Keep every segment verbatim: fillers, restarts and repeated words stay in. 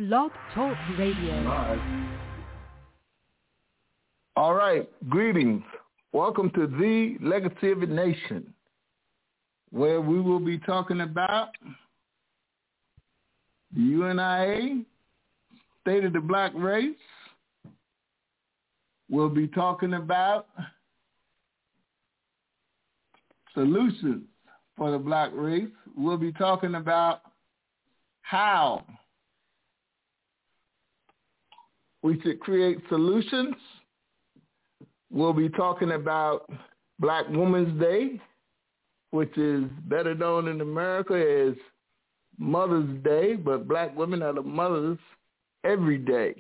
Blog Talk Radio. All right, greetings. Welcome to the Legacy of a Nation, where we will be talking about the U N I A, State of the Black Race. We'll be talking about solutions for the black race. We'll be talking about how we should create solutions. We'll be talking about Black Women's Day, which is better known in America as Mother's Day, but black women are the mothers every day.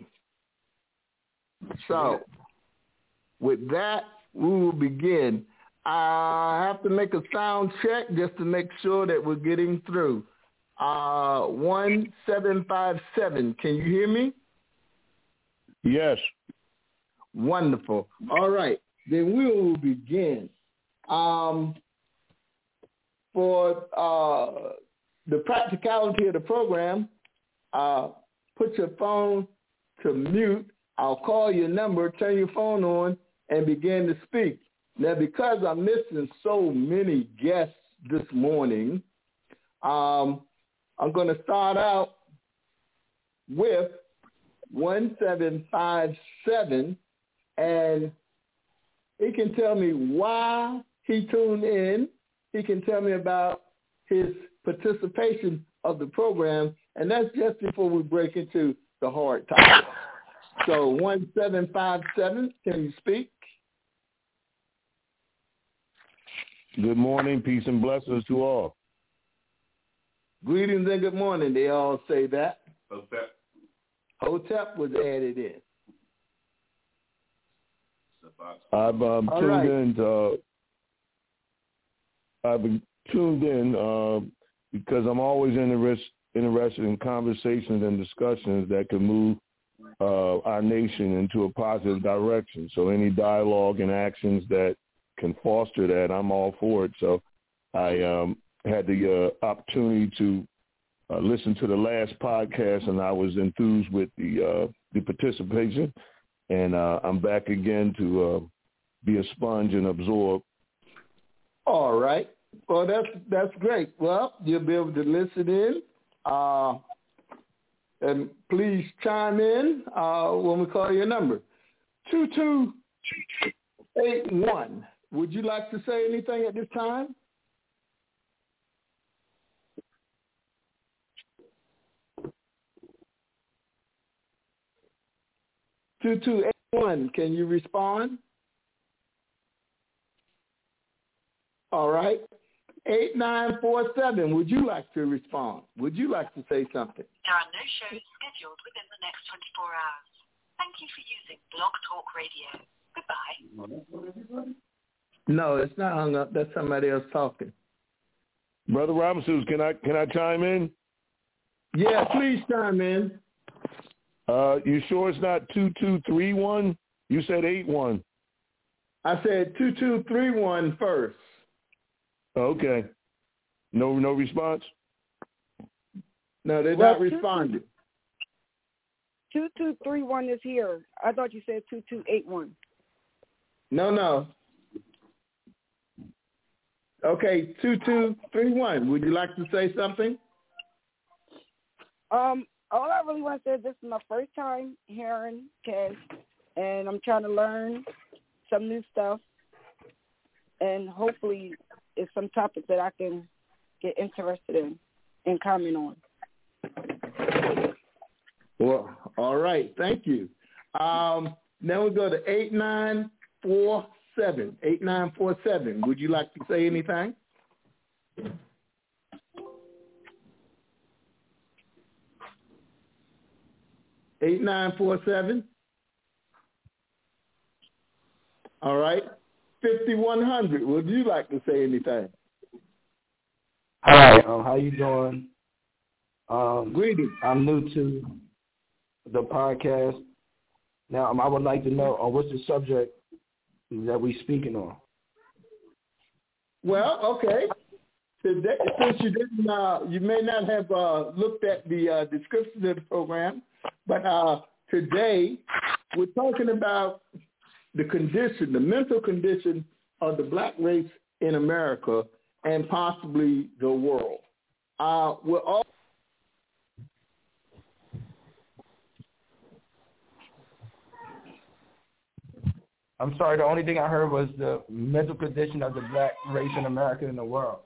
So, with that, we will begin. I have to make a sound check just to make sure that we're getting through. Uh, one seven five seven, can you hear me? Yes. Wonderful. All right, then we will begin. Um, for uh, the practicality of the program, uh, put your phone to mute. I'll call your number, turn your phone on, and begin to speak. Now, because I'm missing so many guests this morning, um, I'm going to start out with one seven five seven, and he can tell me why he tuned in. He can tell me about his participation of the program, and that's just before we break into the hard topic. So one seven five seven, can you speak? Good morning, peace and blessings to all. Greetings and good morning. They all say that. Hotep. Hotep was added in. I've um, tuned right. in. To, uh, I've been tuned in uh, because I'm always interest, interested in conversations and discussions that can move uh, our nation into a positive direction. So any dialogue and actions that can foster that, I'm all for it. So I um, had the uh, opportunity to uh, listen to the last podcast, and I was enthused with the uh, the participation. And uh, I'm back again to uh, be a sponge and absorb. All right. Well, that's that's great. Well, you'll be able to listen in. Uh, and please chime in uh, when we call your number. two two eight one. Would you like to say anything at this time? two two eight one, can you respond? All right. eight nine four seven, would you like to respond? Would you like to say something? There are no shows scheduled within the next twenty-four hours. Thank you for using Blog Talk Radio. Goodbye. No, it's not hung up. That's somebody else talking. Brother Robinson, can I can I chime in? Yeah, please chime in. Uh, you sure it's not two two three one? You said eight one. I said two two three one first. Okay. No no response? No, they're well, not responding. two two three one is here. I thought you said two two eight one. No, no. Okay, two two three one. Would you like to say something? Um, all I really want to say, this is my first time hearing Cass, and I'm trying to learn some new stuff, and hopefully it's some topics that I can get interested in and comment on. Well, all right. Thank you. Um, now we go to eight nine four seven. eight nine four seven. Would you like to say anything? eight nine four seven. All right. fifty-one hundred. Would you like to say anything? Hi, um, how you doing? Um, Greetings. I'm new to the podcast. Now, um, I would like to know uh, what's the subject that we speaking on. Well, okay. today, since you didn't, uh, you may not have uh, looked at the uh, description of the program, but uh, today we're talking about the condition, the mental condition of the black race in America and possibly the world. Uh, we're all I'm sorry, the only thing I heard was the mental condition of the black race in America and the world.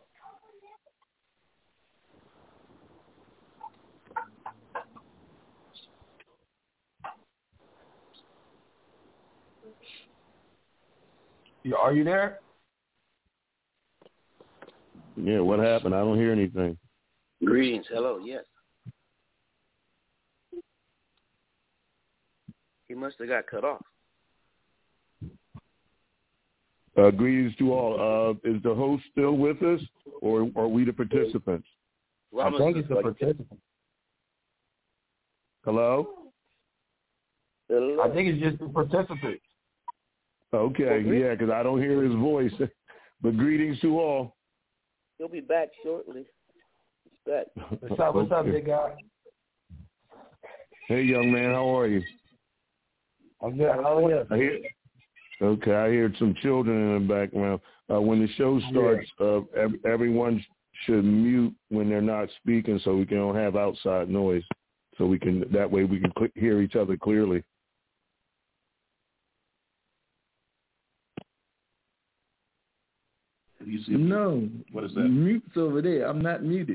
You, are you there? Yeah, what happened? I don't hear anything. Greetings. Hello. Yes. He must have got cut off. Uh, greetings to all. Uh, is the host still with us, or are we the participants? Well, I think it's the participant. Hello? Hello? I think it's just the participant. Okay, yeah, because I don't hear his voice. But greetings to all. He'll be back shortly. He's back. What's up, what's up, big guy? Hey, young man, how are you? I'm good. How are you? I hear, okay, I heard some children in the background. Uh, when the show starts, uh, ev- everyone should mute when they're not speaking so we can don't have outside noise. So we can that way we can cl- hear each other clearly. You see no. What is that? Mute's over there. I'm not muted.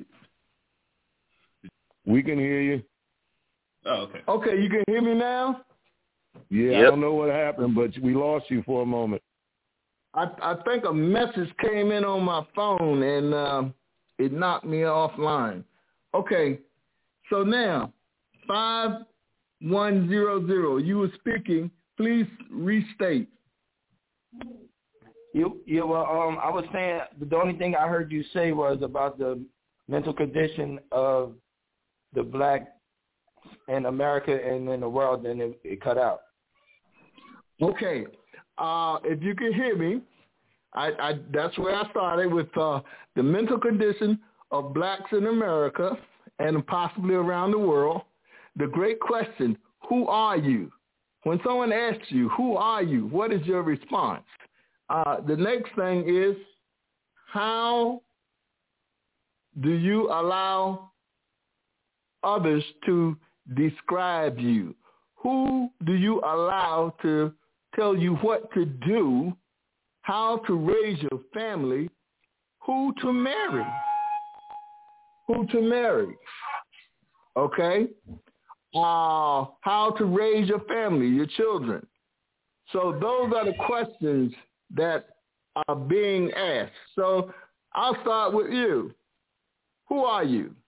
We can hear you. Oh, okay. Okay, you can hear me now? Yeah, Yep. I don't know what happened, but we lost you for a moment. I, I think a message came in on my phone and um, it knocked me offline. Okay, so now, five one zero zero, you were speaking. Please restate. You, you, well, um, I was saying the only thing I heard you say was about the mental condition of the black in America and in the world, and it, it cut out. Okay, uh, if you can hear me, I, I, that's where I started with uh, the mental condition of blacks in America and possibly around the world. The great question, who are you? When someone asks you, who are you, what is your response? Uh, the next thing is, how do you allow others to describe you? Who do you allow to tell you what to do, how to raise your family, who to marry? Who to marry? Okay? Uh, how to raise your family, your children. So those are the questions that are being asked. So I'll start with you. Who are you?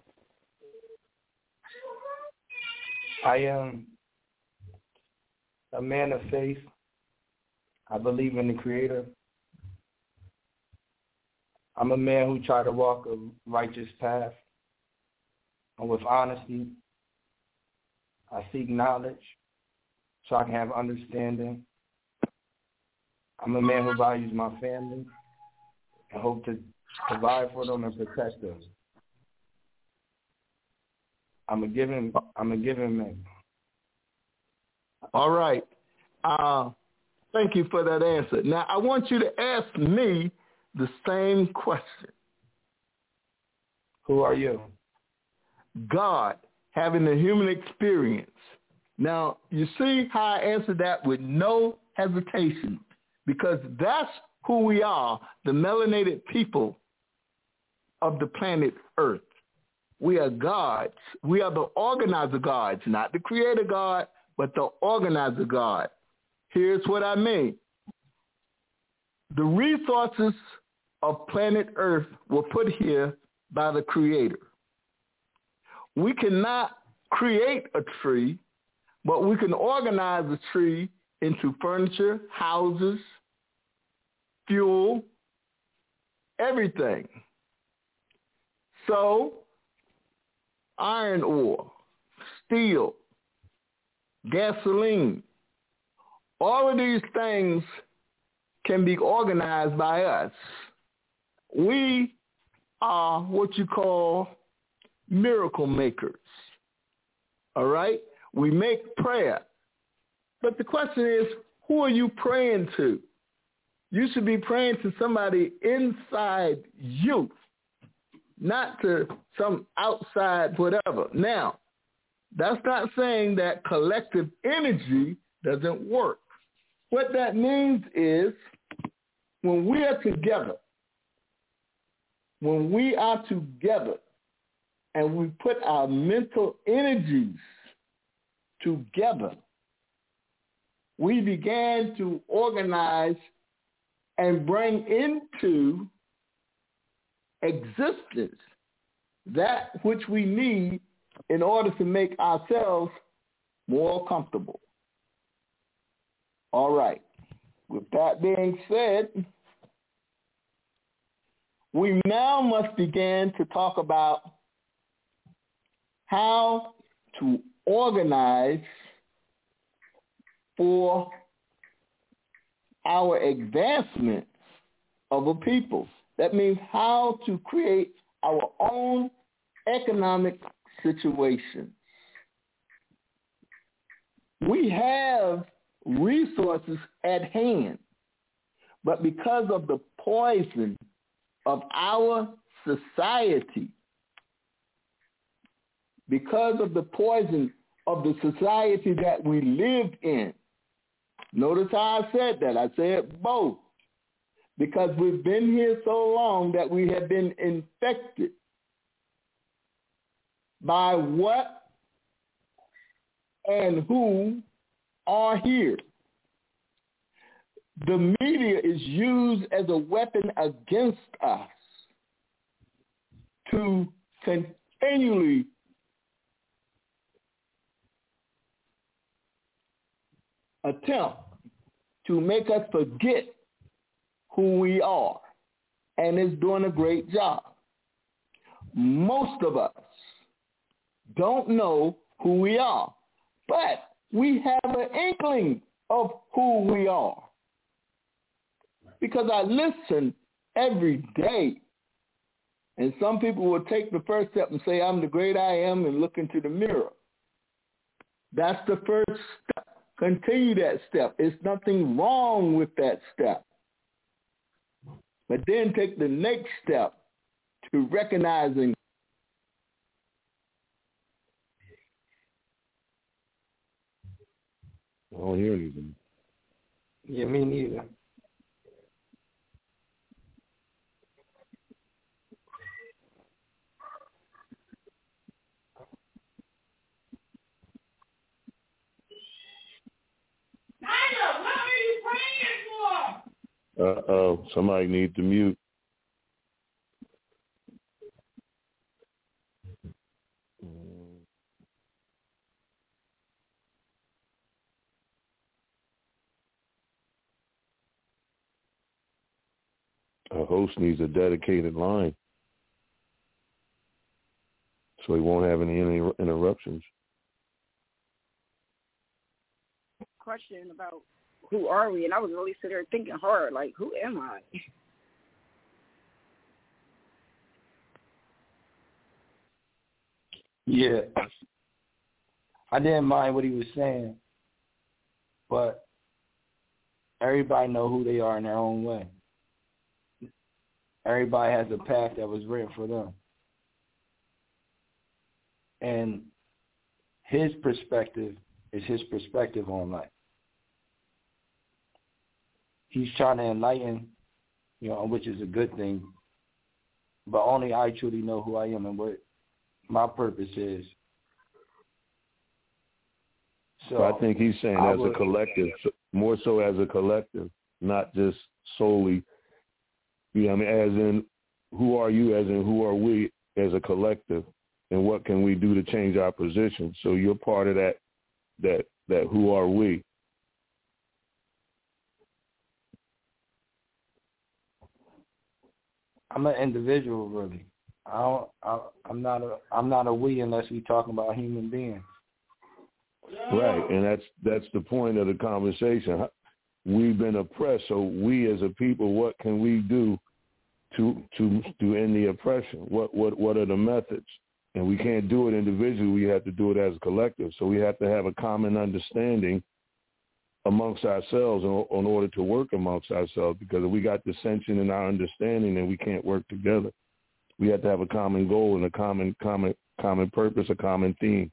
I am a man of faith. I believe in the Creator. I'm a man who try to walk a righteous path and with honesty. I seek knowledge so I can have understanding. I'm a man who values my family and hope to provide for them and protect them. I'm a giving, I'm a giving man. All right. Uh, thank you for that answer. Now, I want you to ask me the same question. Who are you? God, having a human experience. Now, you see how I answered that with no hesitation, because that's who we are, the melanated people of the planet Earth. We are gods. We are the organizer gods, not the creator God, but the organizer God. Here's what I mean. The resources of planet Earth were put here by the creator. We cannot create a tree, but we can organize a tree into furniture, houses, fuel, everything. So, iron ore, steel, gasoline, all of these things can be organized by us. We are what you call miracle makers. All right? We make prayer. But the question is, who are you praying to? You should be praying to somebody inside you, not to some outside whatever. Now, that's not saying that collective energy doesn't work. What that means is when we are together, when we are together and we put our mental energies together, we began to organize and bring into existence that which we need in order to make ourselves more comfortable. All right. With that being said, we now must begin to talk about how to organize for our advancement of a people. That means how to create our own economic situation. We have resources at hand, but because of the poison of our society, because of the poison of the society that we live in, notice how I said that. I said both. Because we've been here so long that we have been infected by what and who are here. The media is used as a weapon against us to continually attempt to make us forget who we are, and it's doing a great job. Most of us don't know who we are, but we have an inkling of who we are. Because I listen every day, and some people will take the first step and say, I'm the great I am, and look into the mirror. That's the first step. Continue that step. There's nothing wrong with that step. But then take the next step to recognizing I don't hear anything. Yeah, me neither. Tyler, what are you praying for? Uh-oh, somebody needs to mute. A host needs a dedicated line so he won't have any inter- interruptions. Question about who are we, and I was really sitting there thinking hard, like, who am I? Yeah. I didn't mind what he was saying, but everybody know who they are in their own way. Everybody has a path that was written for them. And his perspective is his perspective on life. He's trying to enlighten, you know, which is a good thing, but only I truly know who I am and what my purpose is. So, so I think he's saying I as would, a collective, more so as a collective, not just solely, you know, I mean, as in who are you, as in who are we as a collective, and what can we do to change our position? So you're part of that, that, that who are we? I'm an individual, really. I don't. I, I'm not a. I'm not a we unless we talking about human beings. Right, and that's that's the point of the conversation. We've been oppressed, so we as a people, what can we do to to to end the oppression? What what what are the methods? And we can't do it individually. We have to do it as a collective. So we have to have a common understanding amongst ourselves in, in order to work amongst ourselves. Because if we got dissension in our understanding, then we can't work together. We have to have a common goal and a common common common purpose, a common theme.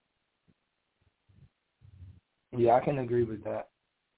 Yeah, I can agree with that.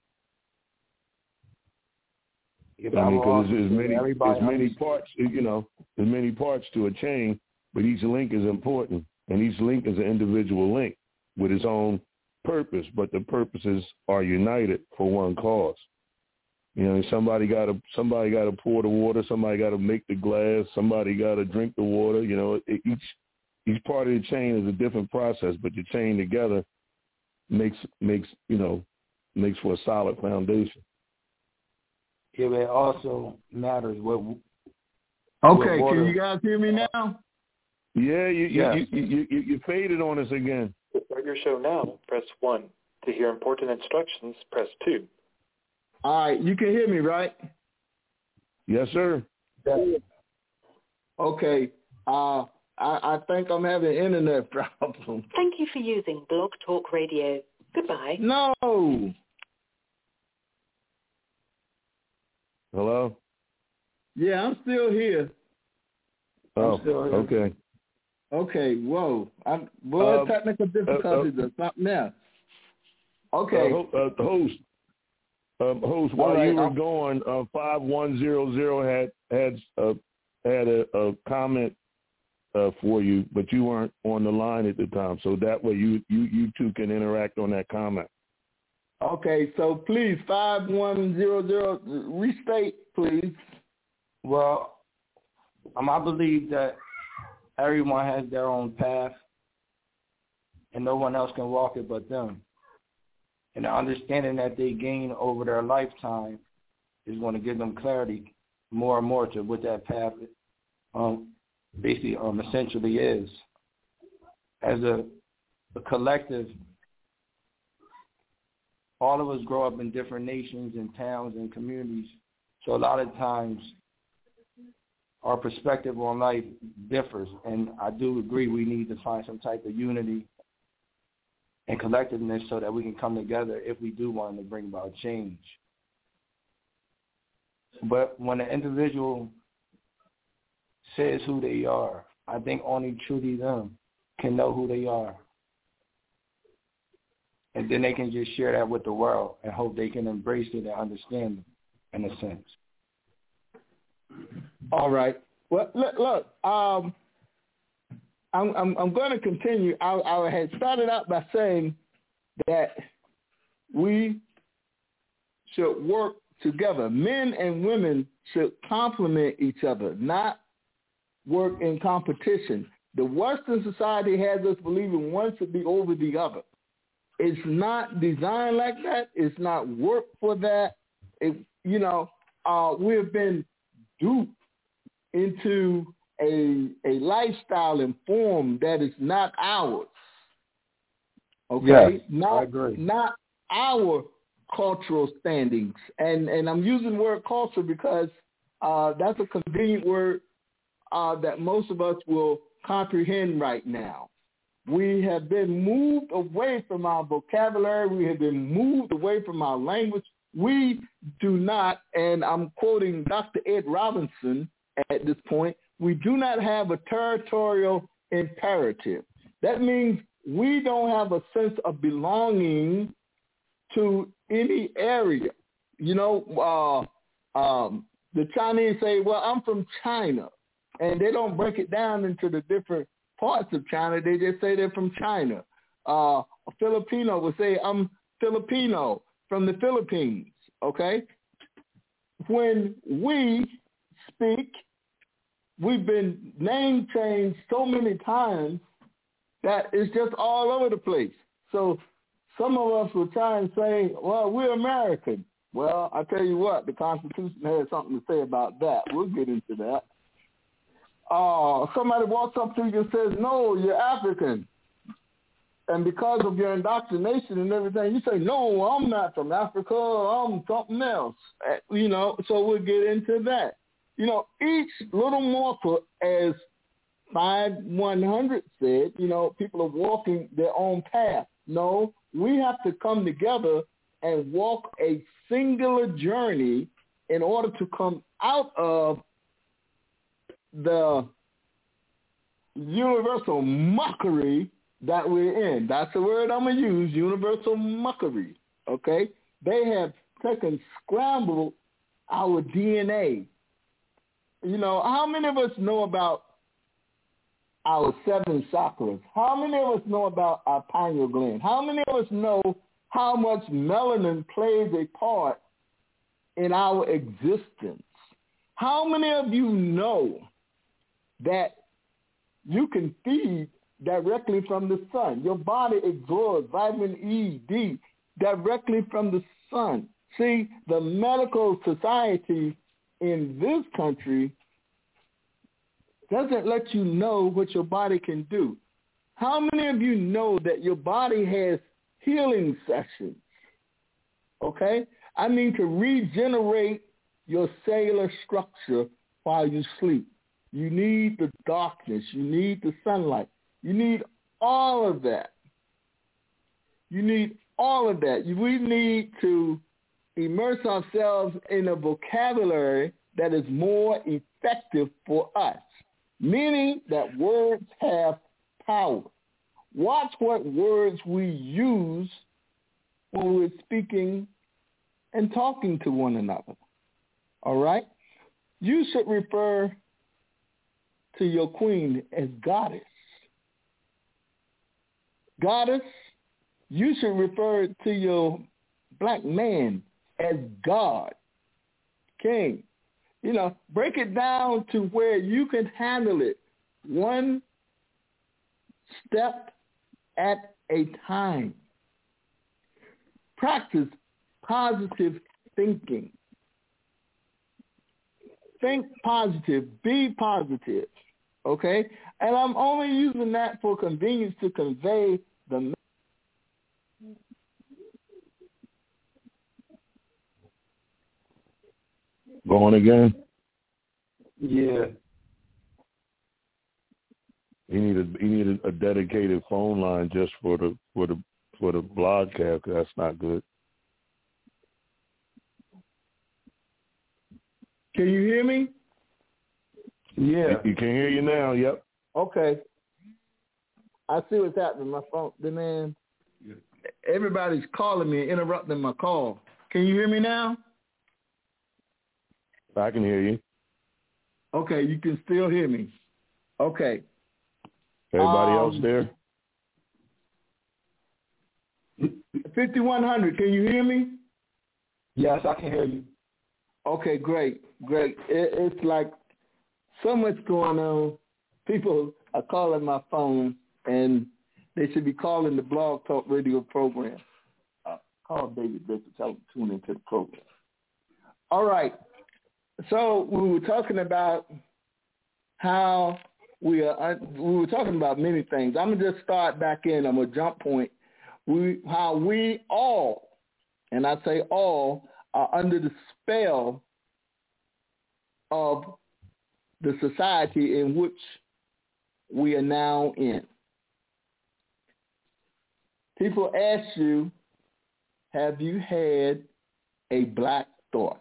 If I mean, because there's many, there's many parts, you know, there's many parts to a chain, but each link is important, and each link is an individual link with its own purpose, but the purposes are united for one cause. You know, somebody got to somebody got to pour the water, somebody got to make the glass, somebody got to drink the water. You know, it, each each part of the chain is a different process, but the chain together makes makes you know makes for a solid foundation. Yeah, but it also matters what. Okay, what can you guys hear me now? Yeah, you yes. you, you, you, you you faded on us again. To start your show now, press one. To hear important instructions, press two. All right, you can hear me, right? Yes, sir. Okay. Uh, I, I think I'm having an internet problem. Thank you for using Blog Talk Radio. Goodbye. No. Hello? Yeah, I'm still here. Oh, I'm still here. okay. Okay, whoa. I'm, well, uh, technical difficulties uh, uh, or something else. Okay. Uh, uh, host, um, host. While right, you were I'll... going, uh, five one zero zero had had uh, had a, a comment uh, for you, but you weren't on the line at the time, so that way you you you two can interact on that comment. Okay, so please, five one zero zero, restate, please. Well, um, I believe that everyone has their own path, and no one else can walk it but them. And the understanding that they gain over their lifetime is going to give them clarity more and more to what that path um, basically um, essentially is. As a, a collective, all of us grow up in different nations and towns and communities, so a lot of times our perspective on life differs, and I do agree we need to find some type of unity and collectiveness so that we can come together if we do want to bring about change. But when an individual says who they are, I think only truly them can know who they are. And then they can just share that with the world and hope they can embrace it and understand it in a sense. All right. Well, look, look um, I'm, I'm, I'm going to continue. I, I had started out by saying that we should work together. Men and women should complement each other, not work in competition. The Western society has us believing one should be over the other. It's not designed like that. It's not work for that. It, you know, uh, we've been duped into a a lifestyle and form that is not ours. Okay, yes, not I agree. not our cultural standings, and and I'm using the word culture because uh, that's a convenient word uh, that most of us will comprehend right now. We have been moved away from our vocabulary. We have been moved away from our language. We do not, and I'm quoting Doctor Ed Robinson at this point, we do not have a territorial imperative. That means we don't have a sense of belonging to any area. You know, uh, um, the Chinese say, well, I'm from China, and they don't break it down into the different parts of China. They just say they're from China. Uh, a Filipino will say, I'm Filipino from the Philippines, okay? When we speak, we've been name changed so many times that it's just all over the place. So some of us will try and say, well, we're American. Well, I tell you what, the Constitution has something to say about that. We'll get into that. Uh, somebody walks up to you and says, no, you're African. And because of your indoctrination and everything, you say, no, I'm not from Africa. I'm something else. You know, so we'll get into that. You know, each little mortal, as five one hundred said, you know, people are walking their own path. No, we have to come together and walk a singular journey in order to come out of the universal mockery that we're in. That's the word I'm going to use, universal mockery, okay? They have taken, scrambled our D N A. You know, how many of us know about our seven chakras? How many of us know about our pineal gland? How many of us know how much melanin plays a part in our existence? How many of you know that you can feed directly from the sun? Your body absorbs vitamin E, D directly from the sun. See, the medical society in this country doesn't let you know what your body can do. How many of you know that your body has healing sessions? Okay? I mean to regenerate your cellular structure while you sleep. You need the darkness. You need the sunlight. You need all of that. You need all of that. We need to immerse ourselves in a vocabulary that is more effective for us, meaning that words have power. Watch what words we use when we're speaking and talking to one another. All right? You should refer to your queen as goddess. Goddess, you should refer to your black man as God, king. You know, break it down to where you can handle it one step at a time. Practice positive thinking. Think positive. Be positive. Okay? And I'm only using that for convenience to convey the Going again? Yeah. He needed he needed a dedicated phone line just for the for the for the broadcast. That's not good. Can you hear me? Yeah. You can hear you now. Yep. Okay. I see what's happening. My phone, the man, everybody's calling me, interrupting my call. Can you hear me now? I can hear you. Okay, you can still hear me. Okay. Everybody um, else there? fifty-one hundred, can you hear me? Yes, I can hear you. Okay, great, great. It, it's like so much going on. People are calling my phone, and they should be calling the Blog Talk Radio program. Uh, call David Bishop, tell him to tune into the program. All right. So we were talking about how we are. We were talking about many things. I'm gonna just start back in. I'm gonna jump point. We how we all, and I say all, are under the spell of the society in which we are now in. People ask you, have you had a black thought?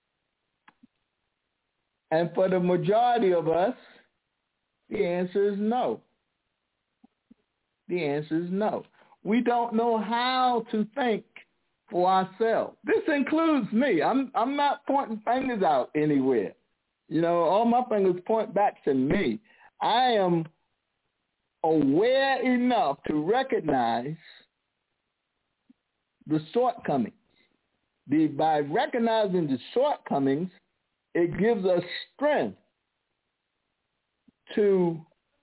And for the majority of us, the answer is no. The answer is no. We don't know how to think for ourselves. This includes me. I'm I'm not pointing fingers out anywhere. You know, all my fingers point back to me. I am aware enough to recognize the shortcomings. The, by recognizing the shortcomings, it gives us strength to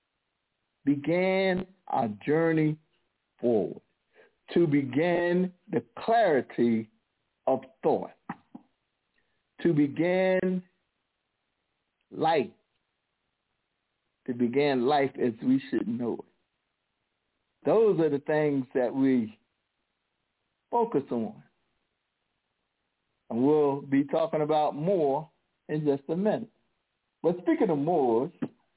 begin our journey forward, to begin the clarity of thought, to begin life, to begin life as we should know it. Those are the things that we focus on. And we'll be talking about more in just a minute. But speaking of Moors,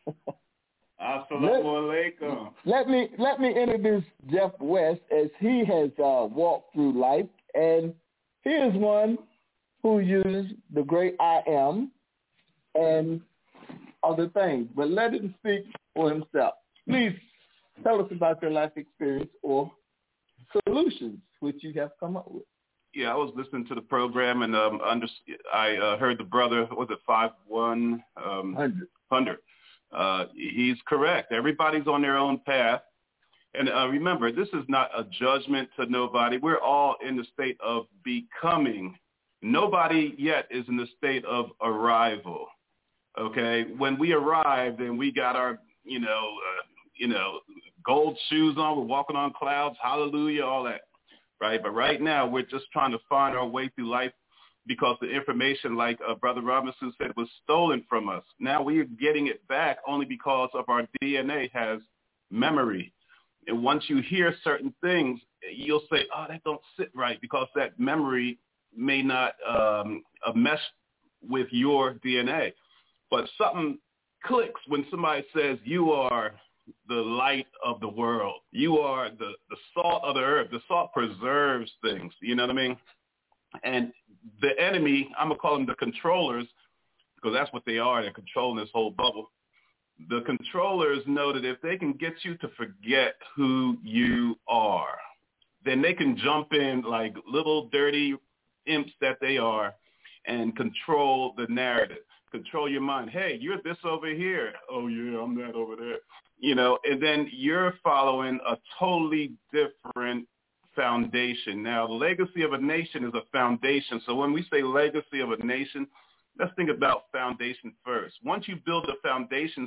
Assalamu alaikum. Let me let me introduce Jeff West as he has uh, walked through life, and he is one who used the great I am and other things. But let him speak for himself. Please tell us about your life experience or solutions which you have come up with. Yeah, I was listening to the program, and um, under, I uh, heard the brother, was it five one um, hundred? Uh, he's correct. Everybody's on their own path. And uh, remember, this is not a judgment to nobody. We're all in the state of becoming. Nobody yet is in the state of arrival. Okay? When we arrived and we got our, you know, uh, you know, gold shoes on, we're walking on clouds, hallelujah, all that, right? But right now, we're just trying to find our way through life because the information, like uh, Brother Robinson said, was stolen from us. Now we are getting it back only because of our D N A has memory. And once you hear certain things, you'll say, oh, that don't sit right because that memory may not um, uh, mesh with your D N A. But something clicks when somebody says you are the light of the world. You are the, the salt of the earth. The salt preserves things. You know what I mean? And the enemy, I'm going to call them the controllers, because that's what they are. They're controlling this whole bubble. The controllers know that if they can get you to forget who you are, then they can jump in like little dirty imps that they are and control the narrative, control your mind. Hey, you're this over here. Oh, yeah, I'm that over there. You know, and then you're following a totally different foundation. Now, the legacy of a nation is a foundation. So when we say legacy of a nation, let's think about foundation first. Once you build a foundation,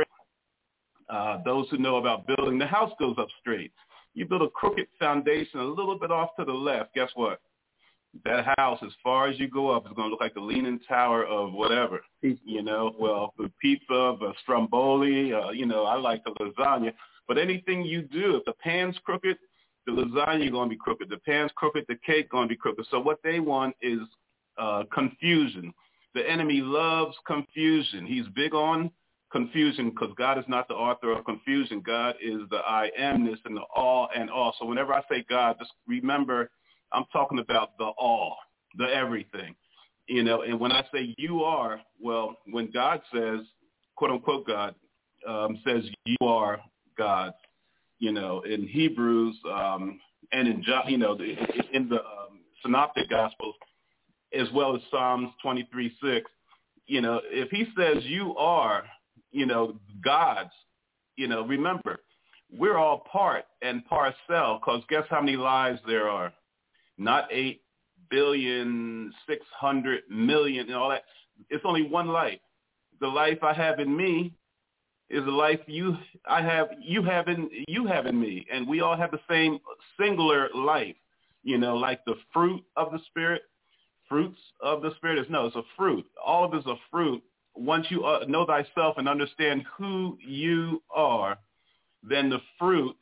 uh, those who know about building, the house goes up straight. You build a crooked foundation a little bit off to the left, guess what? That house, as far as you go up, is going to look like the Leaning Tower of whatever, you know, well, the pizza, the stromboli, uh, you know, I like the lasagna. But anything you do, if the pan's crooked, the lasagna going to be crooked. The pan's crooked, the cake going to be crooked. So what they want is uh, confusion. The enemy loves confusion. He's big on confusion because God is not the author of confusion. God is the I amness and the all and all. So whenever I say God, just remember I'm talking about the all, the everything. You know, and when I say you are, well, when God says, quote unquote God, um, says you are God, you know, in Hebrews um, and in, you know, in the um, Synoptic Gospels, as well as Psalms twenty-three six, you know, if he says you are, you know, God's, you know, remember, we're all part and parcel, because guess how many lives there are? Not eight billion, six hundred million, and all that. It's only one life. The life I have in me is the life you I have you have in you have in me, and we all have the same singular life. You know, like the fruit of the Spirit, fruits of the Spirit is no, it's a fruit. All of it is a fruit. Once you uh, know thyself and understand who you are, then the fruit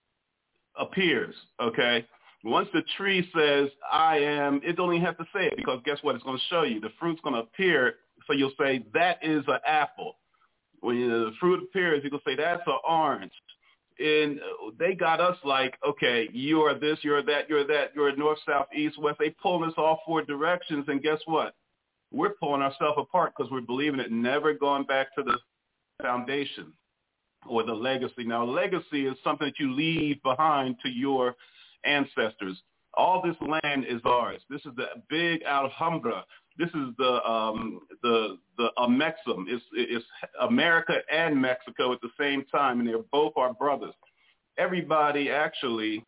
appears. Okay. Once the tree says, I am, it don't even have to say it, because guess what? It's going to show you. The fruit's going to appear, so you'll say, that is an apple. When the fruit appears, you can say, that's an orange. And they got us like, okay, you are this, you're that, you're that, you're north, south, east, west. They pulling us all four directions, and guess what? We're pulling ourselves apart because we're believing it, never going back to the foundation or the legacy. Now, legacy is something that you leave behind to your ancestors. All this land is ours. This is the big Alhambra. This is the um, the the Amexum. It's it's America and Mexico at the same time, and they're both our brothers. Everybody actually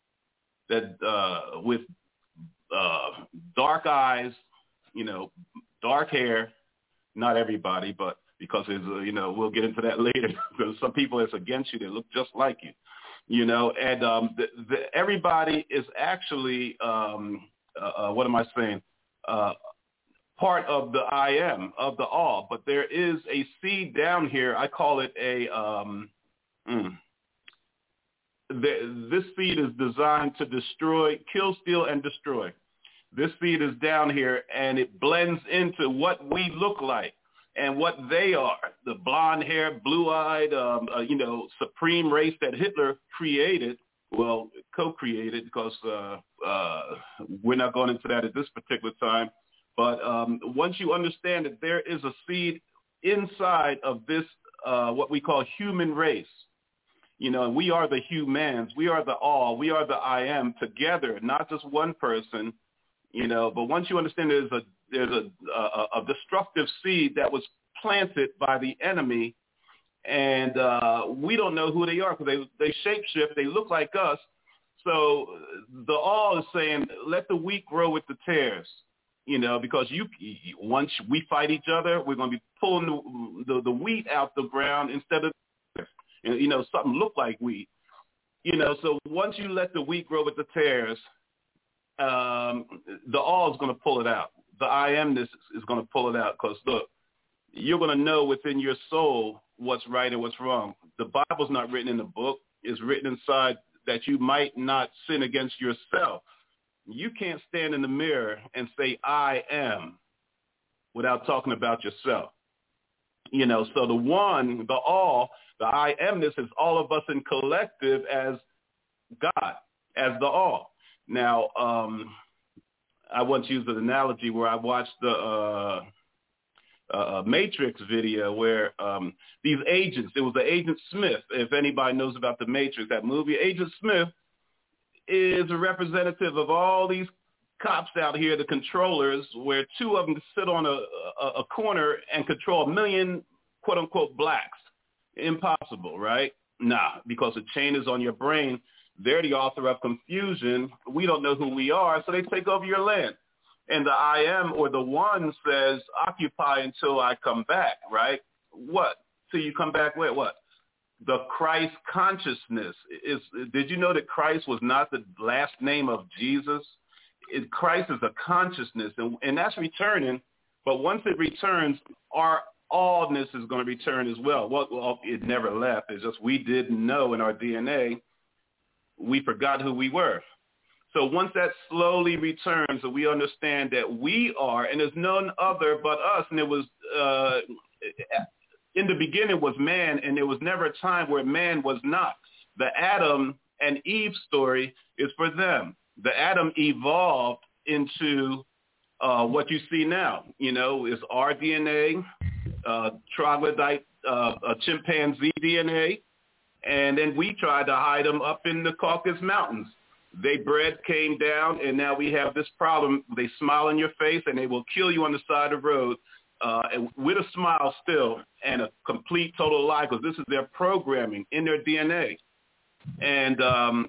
that uh, with uh, dark eyes, you know, dark hair. Not everybody, but because it's uh, you know, we'll get into that later. Because some people that's against you, they look just like you. You know, and um, the, the, everybody is actually, um, uh, uh, what am I saying, uh, part of the I am, of the all. But there is a seed down here. I call it a, um, mm, the, this seed is designed to destroy, kill, steal, and destroy. This seed is down here, and it blends into what we look like. and what they are, the blonde-haired, blue-eyed, um, uh, you know, supreme race that Hitler created, well, co-created, because uh, uh, we're not going into that at this particular time. But um, once you understand that there is a seed inside of this, uh, what we call human race, you know, we are the humans, we are the all, we are the I am together, not just one person, you know. But once you understand there's a there's a, a, a destructive seed that was planted by the enemy, and uh, we don't know who they are because they they shapeshift, they look like us. So the all is saying, let the wheat grow with the tares, you know, because you once we fight each other, we're going to be pulling the, the, the wheat out the ground instead of, you know, something look like wheat, you know. So once you let the wheat grow with the tares, um, the all is going to pull it out. The I amness is going to pull it out because, look, you're going to know within your soul what's right and what's wrong. The Bible's not written in the book. It's written inside that you might not sin against yourself. You can't stand in the mirror and say, I am, without talking about yourself. You know, so the one, the all, the I amness is all of us in collective as God, as the all. Now, um, I once used an analogy where I watched the uh, uh, Matrix video where um, these agents, it was the Agent Smith, if anybody knows about the Matrix, that movie. Agent Smith is a representative of all these cops out here, the controllers, where two of them sit on a, a, a corner and control a million, quote unquote, blacks. Impossible, right? Nah, because the chain is on your brain. They're the author of confusion. We don't know who we are, so they take over your land. And the I am, or the one, says, occupy until I come back, right? What? Till you come back with what? The Christ consciousness. Is. Did you know that Christ was not the last name of Jesus? It, Christ is a consciousness, and, and that's returning. But once it returns, our allness is going to return as well. Well, well, it never left. It's just we didn't know in our D N A. We forgot who we were. So once that slowly returns and we understand that we are, and there's none other but us, and it was, uh, in the beginning was man, and there was never a time where man was not. The Adam and Eve story is for them. The Adam evolved into uh, what you see now. You know, is our D N A, uh, troglodyte, uh, a chimpanzee D N A, and then we tried to hide them up in the Caucasus Mountains. They bred, came down, and now we have this problem. They smile in your face, and they will kill you on the side of the road uh, and with a smile still, and a complete total lie, because this is their programming in their D N A. And um,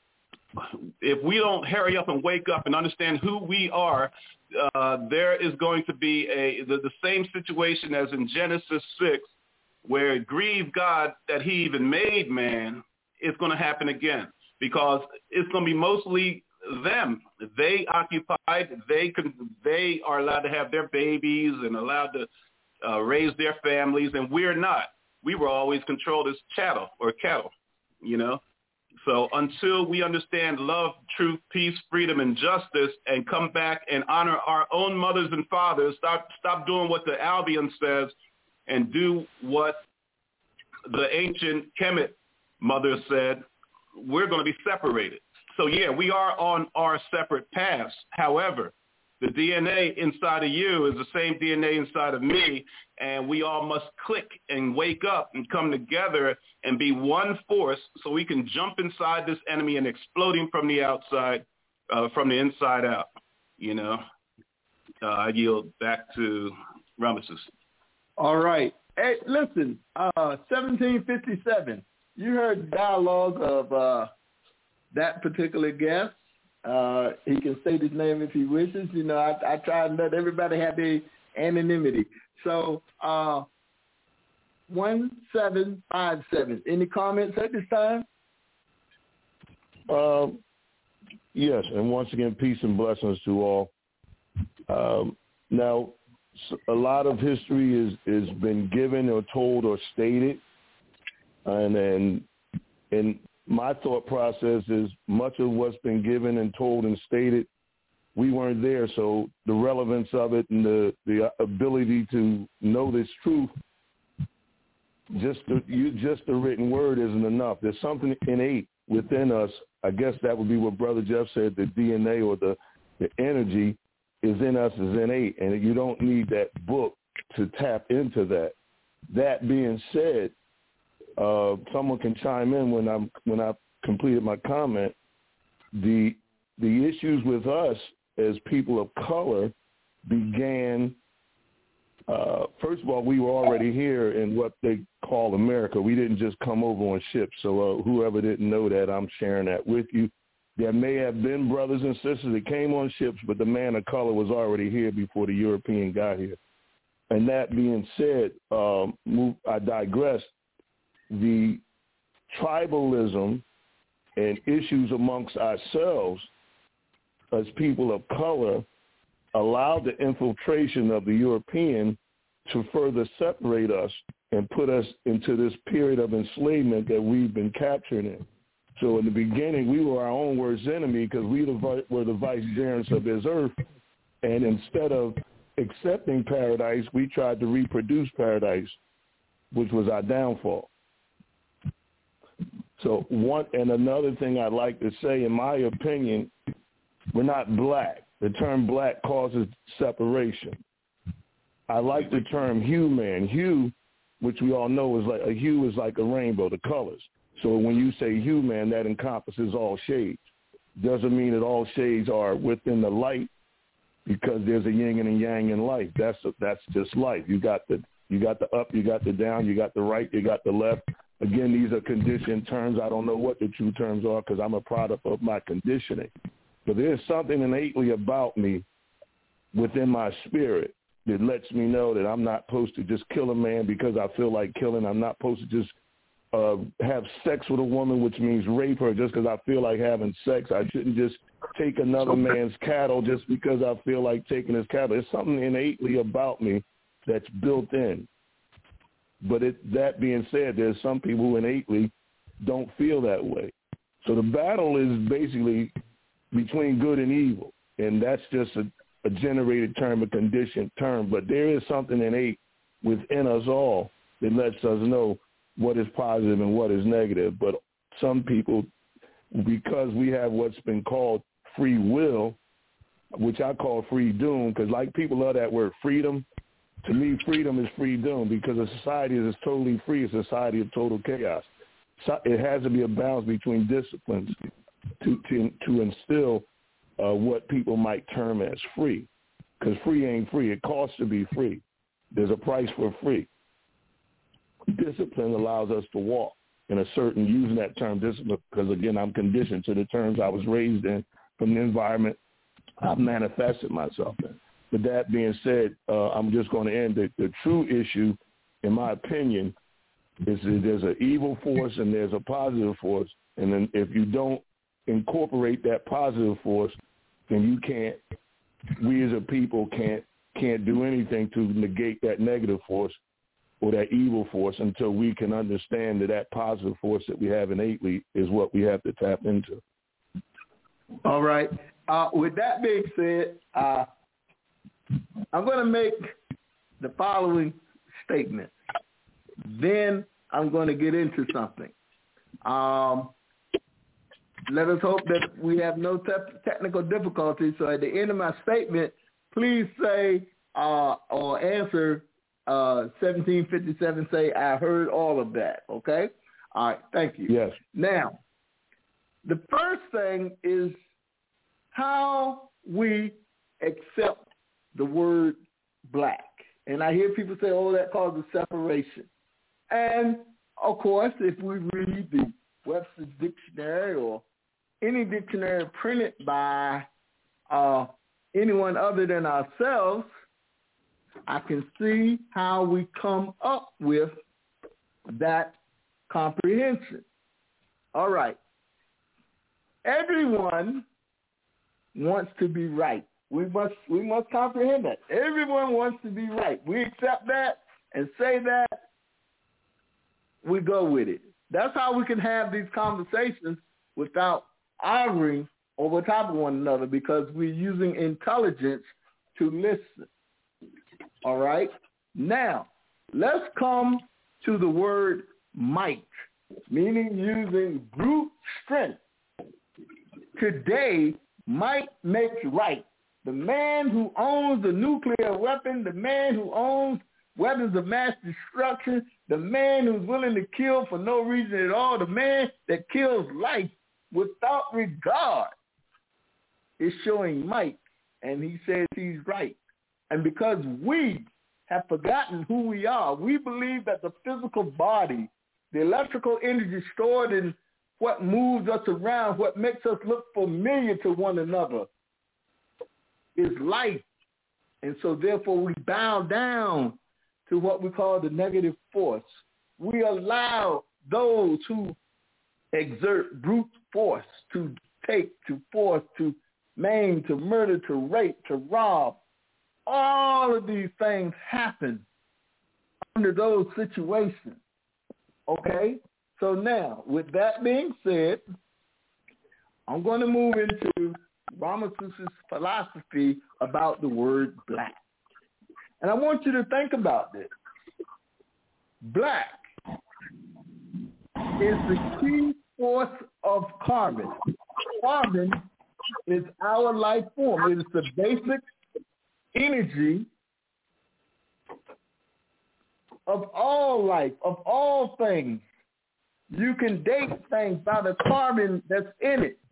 if we don't hurry up and wake up and understand who we are, uh, there is going to be a the, the same situation as in Genesis six, where it grieved God that he even made man. It's going to happen again, because it's going to be mostly them. They occupied, they can, they are allowed to have their babies and allowed to uh, raise their families, and we're not. We were always controlled as chattel or cattle, you know. So until we understand love, truth, peace, freedom, and justice, and come back and honor our own mothers and fathers, stop stop doing what the Albion says, and do what the ancient Kemet mother said, we're going to be separated. So, yeah, we are on our separate paths. However, the D N A inside of you is the same D N A inside of me, and we all must click and wake up and come together and be one force so we can jump inside this enemy and explode him from the outside, uh, from the inside out, you know. Uh, I yield back to Ramesses. All right. Hey, listen, uh, seventeen fifty-seven, you heard the dialogue of uh, that particular guest. Uh, he can state his name if he wishes. You know, I, I try and let everybody have their anonymity. So, uh, one seven five seven, any comments at this time? Um, yes, and once again, peace and blessings to all. Um, now, a lot of history is is been given or told or stated, and then and my thought process is much of what's been given and told and stated we weren't there. So the relevance of it and the, the ability to know this truth, just the, you, just the written word isn't enough. There's something innate within us. I guess that would be what Brother Jeff said, the D N A or the, the energy is in us, is innate, and you don't need that book to tap into that. That being said, uh, someone can chime in when I'm when I've completed my comment. The the issues with us as people of color began. Uh, first of all, we were already here in what they call America. We didn't just come over on ships. So uh, whoever didn't know that, I'm sharing that with you. There may have been brothers and sisters that came on ships, but the man of color was already here before the European got here. And that being said, um, move, I digress. The tribalism and issues amongst ourselves as people of color allowed the infiltration of the European to further separate us and put us into this period of enslavement that we've been captured in. So in the beginning, we were our own worst enemy because we were the vicegerents of this earth. And instead of accepting paradise, we tried to reproduce paradise, which was our downfall. So one and another thing I'd like to say, in my opinion, we're not black. The term black causes separation. I like the term hue man. Hue, which we all know is like a hue is like a rainbow, the colors. So when you say hue man, that encompasses all shades. Doesn't mean that all shades are within the light, because there's a yin and a yang in life. That's a, that's just life. You got the you got the up, you got the down, you got the right, you got the left. Again, these are conditioned terms. I don't know what the true terms are because I'm a product of my conditioning. But there's something innately about me within my spirit that lets me know that I'm not supposed to just kill a man because I feel like killing. I'm not supposed to just uh, have sex with a woman, which means rape her just because I feel like having sex. I shouldn't just take another man's cattle just because I feel like taking his cattle. There's something innately about me that's built in. But it, that being said, there's some people who innately don't feel that way. So the battle is basically between good and evil, and that's just a, a generated term, a conditioned term. But there is something innate within us all that lets us know what is positive and what is negative. But some people, because we have what's been called free will, which I call free doom, because like people love that word freedom. To me, freedom is free doom, because a society that is totally free is a society of total chaos. So it has to be a balance between disciplines to to, to instill uh, what people might term as free, because free ain't free. It costs to be free. There's a price for free. Discipline allows us to walk in a certain, using that term discipline, because, again, I'm conditioned to the terms I was raised in from the environment I've manifested myself in. But that being said, uh, I'm just going to end. The, the true issue, in my opinion, is that there's an evil force and there's a positive force. And then if you don't incorporate that positive force, then you can't, we as a people can't can't do anything to negate that negative force or that evil force until we can understand that that positive force that we have innately is what we have to tap into. All right. Uh, with that being said, uh, I'm going to make the following statement. Then I'm going to get into something. Um, let us hope that we have no te- technical difficulties. So at the end of my statement, please say uh, or answer uh, seventeen fifty-seven, say, I heard all of that, okay? All right, thank you. Yes. Now, the first thing is how we accept the word black. And I hear people say, oh, that causes separation. And, of course, if we read the Webster's Dictionary or any dictionary printed by uh, anyone other than ourselves, I can see how we come up with that comprehension. All right. Everyone wants to be right. We must we must comprehend that. Everyone wants to be right. We accept that and say that. We go with it. That's how we can have these conversations without arguing over top of one another because we're using intelligence to listen. All right? Now, let's come to the word might, meaning using brute strength. Today, might makes right. The man who owns the nuclear weapon, the man who owns weapons of mass destruction, the man who's willing to kill for no reason at all, the man that kills life without regard is showing might, and he says he's right. And because we have forgotten who we are, we believe that the physical body, the electrical energy stored in what moves us around, what makes us look familiar to one another, is life. And so therefore we bow down to what we call the negative force. We allow those who exert brute force to take, to force, to maim, to murder, to rape, to rob. All of these things happen under those situations. Okay? So now, with that being said, I'm going to move into Ramasus's philosophy about the word black. And I want you to think about this. Black is the key force of carbon. Carbon is our life form. It is the basic energy of all life, of all things. You can date things by the carbon that's in it.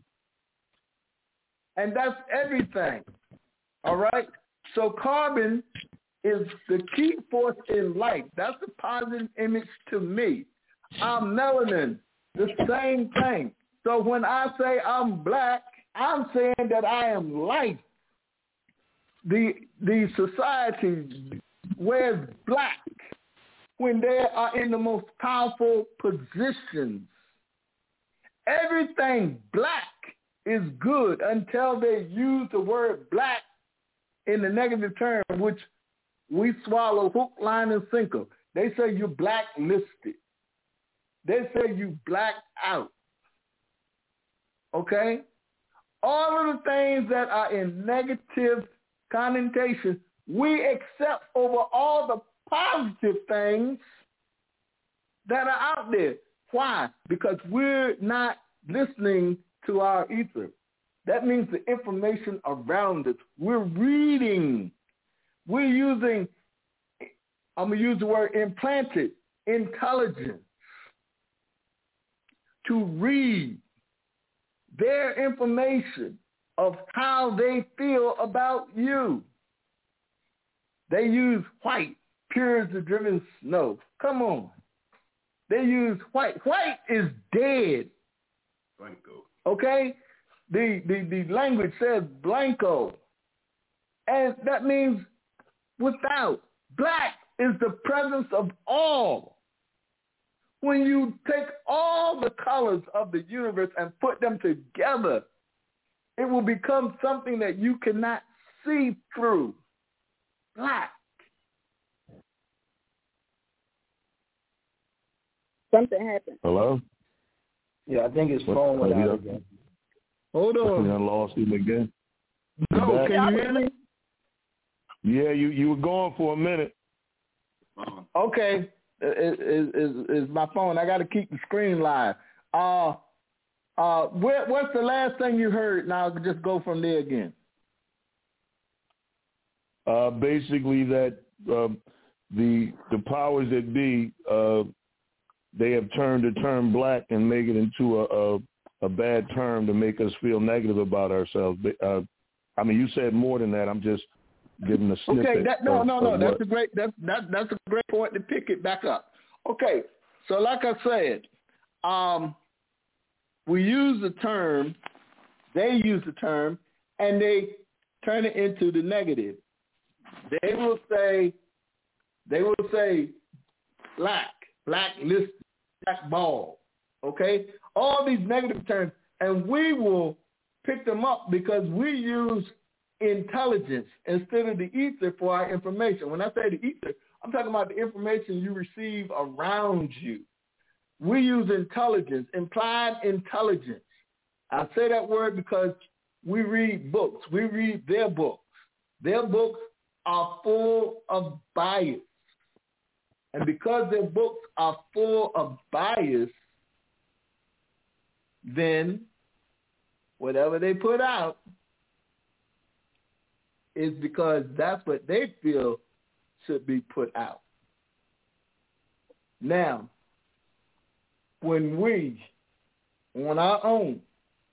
And that's everything. All right? So carbon is the key force in life. That's a positive image to me. I'm melanin, the same thing. So when I say I'm black, I'm saying that I am life. The, the society wears black when they are in the most powerful positions. Everything black is good until they use the word black in the negative term, which we swallow hook, line, and sinker. They say you're blacklisted. They say you blacked out. Okay? All of the things that are in negative connotation, we accept over all the positive things that are out there. Why? Because we're not listening to our ether. That means the information around us. We're reading. We're using, I'm going to use the word implanted, intelligence to read their information of how they feel about you. They use white, pure as the driven snow. Come on. They use white. White is dead. Blanco. Okay? The, the, the language says blanco. And that means without. Black is the presence of all. When you take all the colors of the universe and put them together, it will become something that you cannot see through. Black. Something happened. Hello? Yeah, I think his phone went out again. Hold on. I lost him again. No, can you hear me? Yeah, you, you were gone for a minute. Okay. Is is is my phone? I got to keep the screen live. Uh, uh, where, what's the last thing you heard? Now I'll just go from there again. Uh, basically, that uh, the the powers that be, uh, they have turned the term black and make it into a, a a bad term to make us feel negative about ourselves. Uh, I mean, you said more than that. I'm just giving a snippet. Okay, that, no, of, no, no. That's what... a great. That's that, that's a great point to pick it back up. Okay, so like I said, um, we use the term. They use the term, and they turn it into the negative. They will say, they will say, black, blacklisted, blackball. Okay, all these negative terms, and we will pick them up because we use intelligence instead of the ether for our information. When I say the ether, I'm talking about the information you receive around you. We use intelligence, implied intelligence. I say that word because we read books. We read their books. Their books are full of bias. And because their books are full of bias, then whatever they put out is because that's what they feel should be put out. Now, when we, on our own,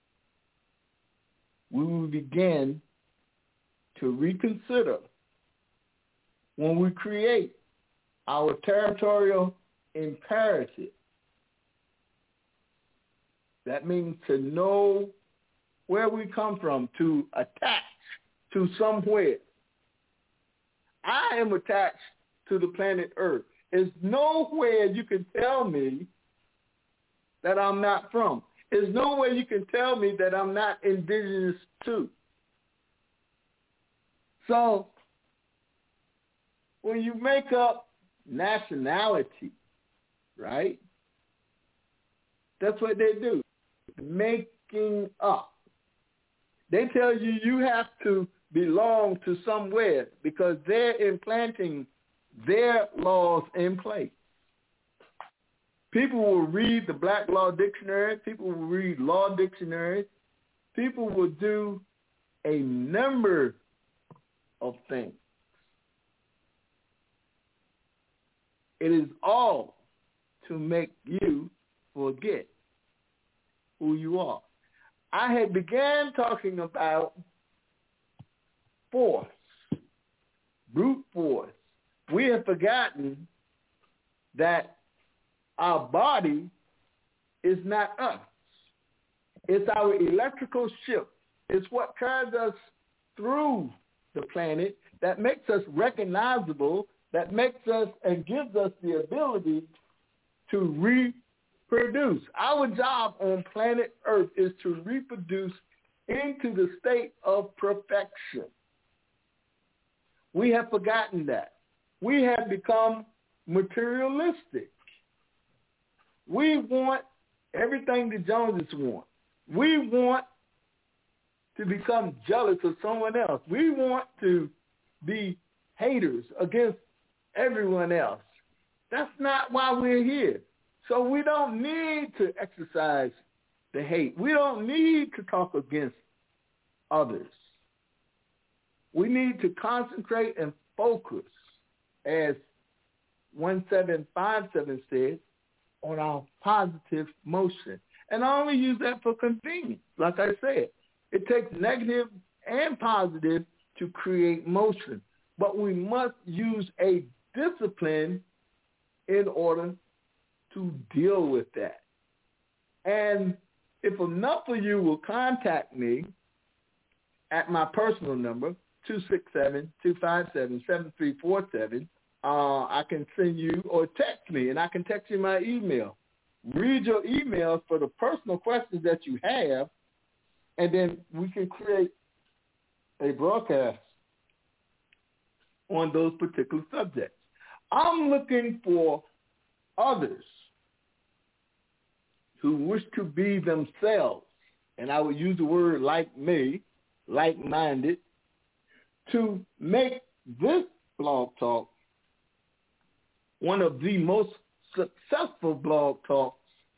we will begin to reconsider when we create our territorial imperative. That means to know where we come from, to attach to somewhere. I am attached to the planet Earth. There's nowhere you can tell me that I'm not from. There's no way you can tell me that I'm not indigenous too. So when you make up nationality, right? That's what they do, making up. They tell you you have to belong to somewhere because they're implanting their laws in place. People will read the Black Law Dictionary. People will read law dictionaries. People will do a number of things. It is all to make you forget who you are. I had began talking about force, brute force. We have forgotten that our body is not us. It's our electrical ship. It's what carries us through the planet that makes us recognizable, that makes us and gives us the ability to reproduce. Our job on planet Earth is to reproduce into the state of perfection. We have forgotten that. We have become materialistic. We want everything the Joneses want. We want to become jealous of someone else. We want to be haters against everyone else. That's not why we're here. So we don't need to exercise the hate. We don't need to talk against others. We need to concentrate and focus, as one seven five seven says, on our positive motion. And I only use that for convenience. Like I said, it takes negative and positive to create motion. But we must use a discipline in order to deal with that. And if enough of you will contact me at my personal number, two six seven, two five seven, seven three four seven, uh, I can send you, or text me, and I can text you my email. Read your emails for the personal questions that you have, and then we can create a broadcast on those particular subjects. I'm looking for others who wish to be themselves, and I would use the word like me, like-minded, to make this blog talk one of the most successful blog talks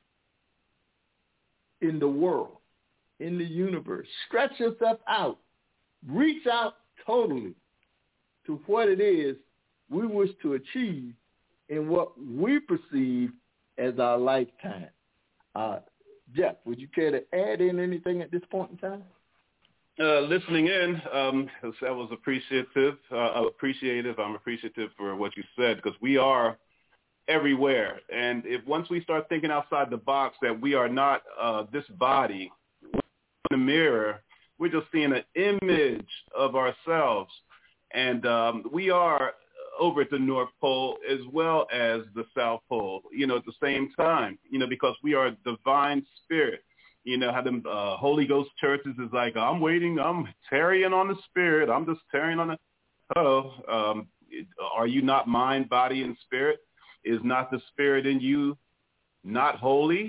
in the world, in the universe. Stretch yourself out. Reach out totally to what it is we wish to achieve in what we perceive as our lifetime. Uh, Jeff, would you care to add in anything at this point in time? Uh, listening in, um, that was appreciative, uh, appreciative. I'm appreciative for what you said, because we are everywhere. And if once we start thinking outside the box that we are not uh, this body, in the mirror, we're just seeing an image of ourselves. And um, we are over at the North Pole as well as the South Pole, you know, at the same time, you know, because we are divine spirit. You know, how them uh, Holy Ghost churches is like, I'm waiting, I'm tarrying on the spirit. I'm just tarrying on the, oh, um, are you not mind, body, and spirit? Is not the spirit in you not holy?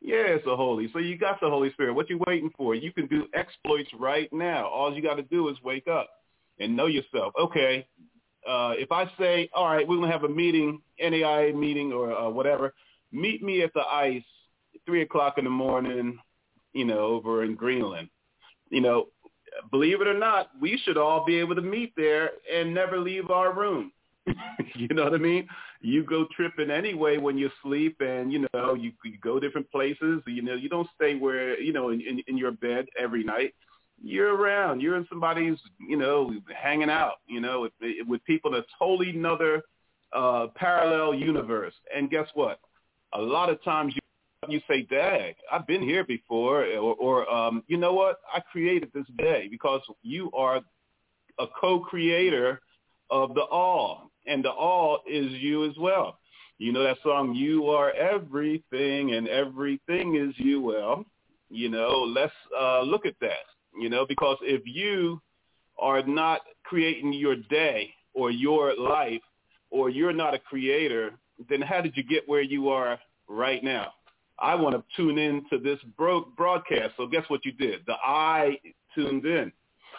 Yeah, it's the Holy. So you got the Holy Spirit. What you waiting for? You can do exploits right now. All you got to do is wake up and know yourself. Okay, uh, if I say, all right, we're going to have a meeting, N A I A meeting or uh, whatever, meet me at the ice at three o'clock in the morning, you know, over in Greenland. You know, believe it or not, we should all be able to meet there and never leave our room. You know what I mean? You go tripping anyway when you sleep, and, you know, you, you go different places. You know, you don't stay where, you know, in, in, in your bed every night. You're around. You're in somebody's, you know, hanging out, you know, with, with people in a totally another uh, parallel universe. And guess what? A lot of times you you say, dag, I've been here before, or, or um, you know what? I created this day, because you are a co-creator of the all, and the all is you as well. You know that song, You Are Everything and Everything Is You? Well, you know, let's uh, look at that, you know, because if you are not creating your day or your life, or you're not a creator, then how did you get where you are right now? I want to tune in to this bro- broadcast. So guess what you did? The I tuned in.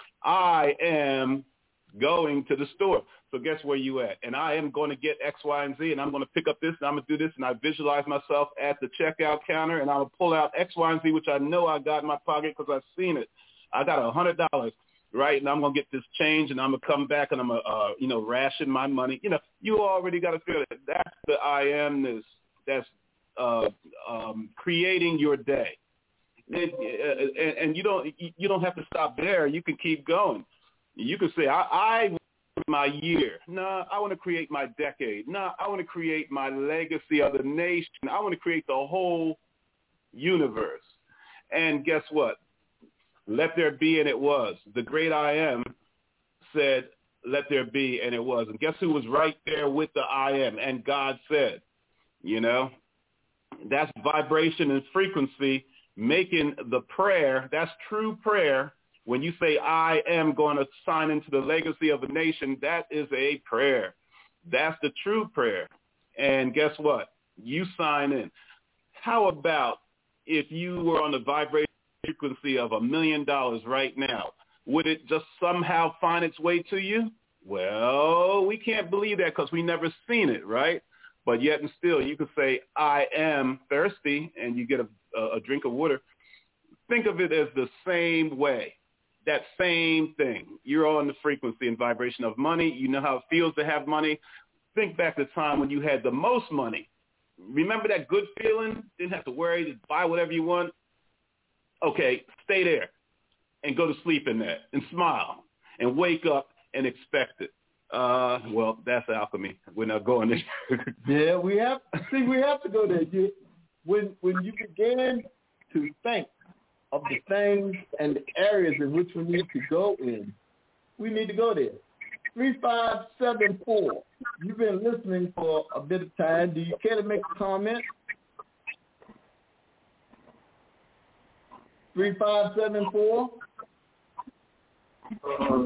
I am going to the store. So guess where you at? And I am going to get X, Y, and Z, and I'm going to pick up this, and I'm going to do this, and I visualize myself at the checkout counter, and I'm going to pull out X, Y, and Z, which I know I got in my pocket because I've seen it. I got one hundred dollars, right? And I'm going to get this change, and I'm going to come back, and I'm going to, uh, you know, ration my money. You know, you already got to feel it. That's the I amness. That's Uh, um, creating your day, and, and, and you don't you don't have to stop there. You can keep going. You can say, I, I want my year. No, I want to create my decade. No, I want to create my legacy of the nation. I want to create the whole universe. And guess what? Let there be, and it was. The great I am said, let there be, and it was. And guess who was right there with the I am? And God said, you know. That's vibration and frequency making the prayer. That's true prayer. When you say, I am going to sign into the legacy of a nation, that is a prayer. That's the true prayer. And guess what? You sign in. How about if you were on the vibration frequency of a million dollars right now? Would it just somehow find its way to you? Well, we can't believe that because we never seen it, right? But yet and still, you could say, I am thirsty, and you get a, a drink of water. Think of it as the same way, that same thing. You're on the frequency and vibration of money. You know how it feels to have money. Think back to the time when you had the most money. Remember that good feeling? Didn't have to worry to buy whatever you want. Okay, stay there and go to sleep in that and smile and wake up and expect it. Uh, well, that's alchemy. We're not going there. Yeah, we have. See, we have to go there. You, when when you begin to think of the things and the areas in which we need to go in, we need to go there. Three five seven four. You've been listening for a bit of time. Do you care to make a comment? Three five seven four. Uh,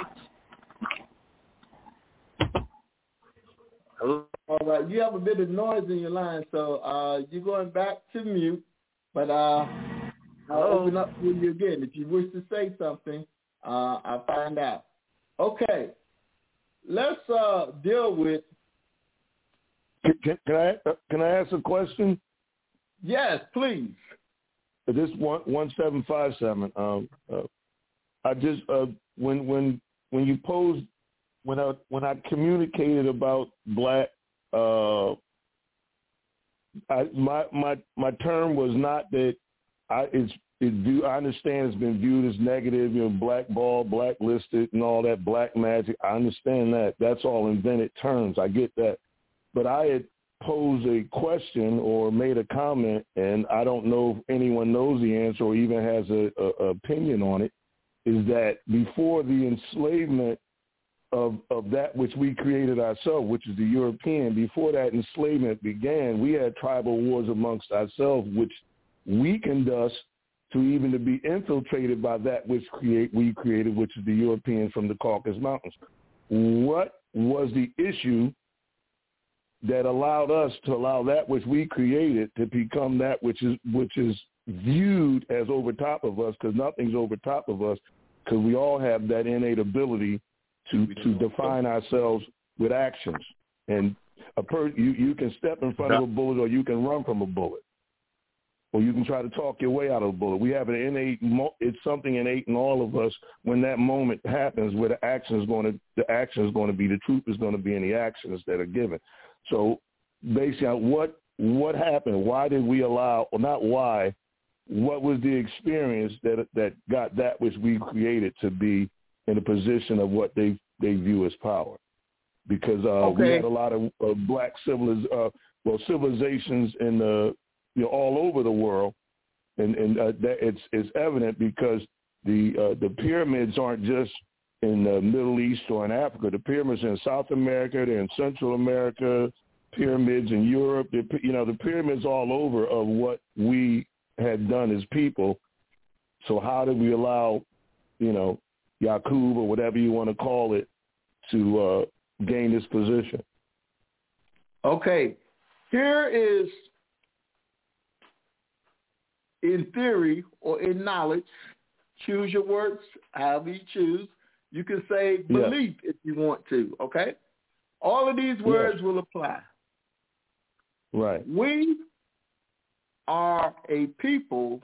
All right, you have a bit of noise in your line, so uh, you're going back to mute, but uh, I'll open up for you again. If you wish to say something, uh, I'll find out. Okay, let's uh, deal with... Can, can, can, I, can I ask a question? Yes, please. This one one seven five seven. Um, uh, I just uh, when when when you posed. When I when I communicated about black, uh, I, my my my term was not that I it's it view, I understand it's been viewed as negative, you know, blackball, blacklisted, and all that black magic. I understand that. That's all invented terms. I get that, but I had posed a question or made a comment, and I don't know if anyone knows the answer or even has a, a, a opinion on it. Is that before the enslavement of of that which we created ourselves, which is the European, before that enslavement began, we had tribal wars amongst ourselves, which weakened us to even to be infiltrated by that which create we created, which is the European from the Caucasus Mountains. What was the issue that allowed us to allow that which we created to become that which is which is viewed as over top of us, because nothing's over top of us, because we all have that innate ability to, to define ourselves with actions. And a per, you, you can step in front of a bullet, or you can run from a bullet, or you can try to talk your way out of a bullet. We have an innate, it's something innate in all of us. When that moment happens, where the action is going to, the action is going to be, the truth is going to be in the actions that are given. So basically, what what happened? Why did we allow, or not why, what was the experience that that got that which we created to be in a position of what they, they view as power? Because uh, okay. we had a lot of uh, black civiliz- uh, well, civilizations in the, you know, all over the world, and, and uh, that it's, it's evident because the uh, the pyramids aren't just in the Middle East or in Africa. The pyramids are in South America, they're in Central America, pyramids in Europe. You know, the pyramids all over of what we had done as people. So how did we allow, you know, Yaqub or whatever you want to call it to uh, gain this position? Okay, here is, in theory or in knowledge, choose your words however you choose. You can say belief yeah. if you want to, okay? All of these words yes. will apply. Right. We are a people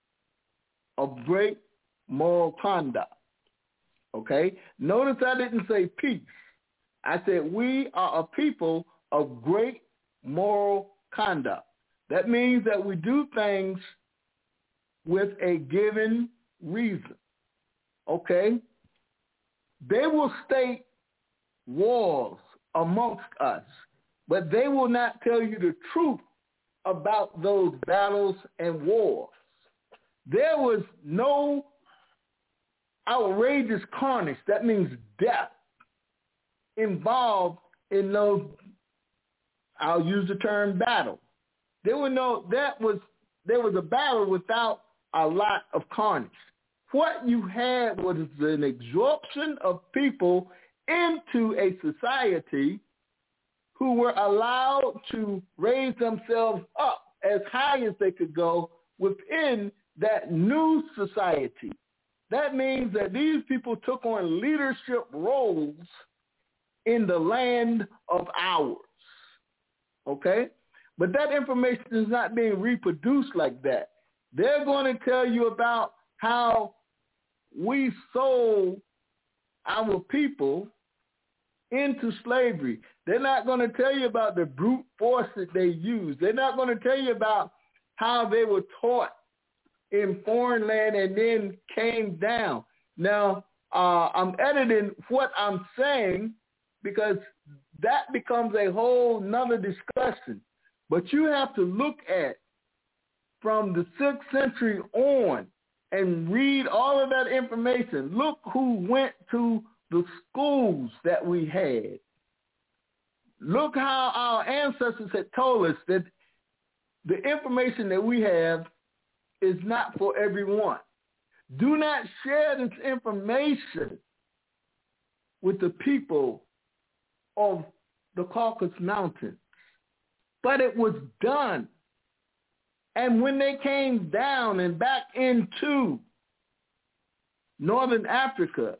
of great moral conduct, okay? Notice I didn't say peace. I said we are a people of great moral conduct. That means that we do things with a given reason, okay? They will state wars amongst us, but they will not tell you the truth about those battles and wars. There was no outrageous carnage, that means death, involved in those, I'll use the term battle. There were no, that was, there was a battle without a lot of carnage. What you had was an absorption of people into a society who were allowed to raise themselves up as high as they could go within that new society. That means that these people took on leadership roles in the land of ours, okay? But that information is not being reproduced like that. They're going to tell you about how we sold our people into slavery. They're not going to tell you about the brute force that they used. They're not going to tell you about how they were taught in foreign land and then came down. Now, uh, I'm editing what I'm saying because that becomes a whole nother discussion. But you have to look at from the sixth century on and read all of that information. Look who went to the schools that we had. Look how our ancestors had told us that the information that we have is not for everyone. Do not share this information with the people of the Caucasus Mountains. But it was done. And when they came down and back into Northern Africa,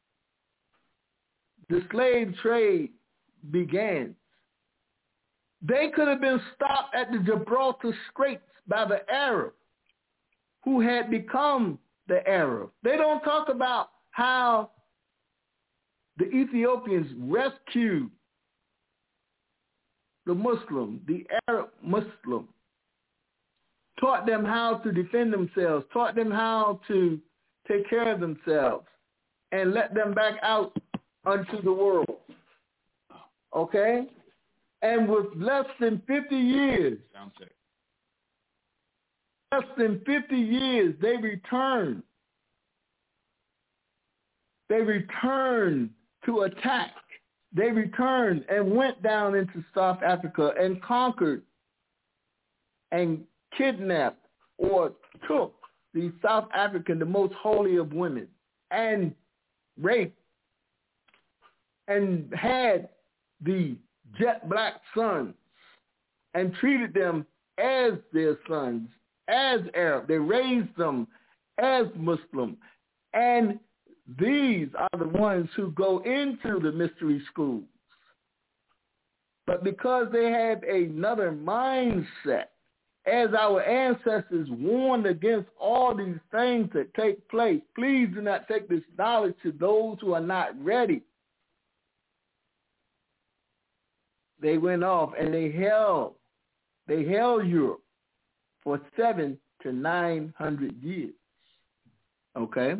the slave trade began. They could have been stopped at the Gibraltar Straits by the Arab, who had become the Arab. They don't talk about how the Ethiopians rescued the Muslim, the Arab Muslim, taught them how to defend themselves, taught them how to take care of themselves, and let them back out unto the world. Okay? And with less than fifty years, less than fifty years, they returned. They returned to attack. They returned and went down into South Africa and conquered and kidnapped or took the South African, the most holy of women, and raped and had the jet black sons and treated them as their sons, as Arab. They raised them as Muslim. And these are the ones who go into the mystery schools. But because they had another mindset, as our ancestors warned against all these things that take place, please do not take this knowledge to those who are not ready. They went off and they held, they held Europe for seven to nine hundred years. Okay?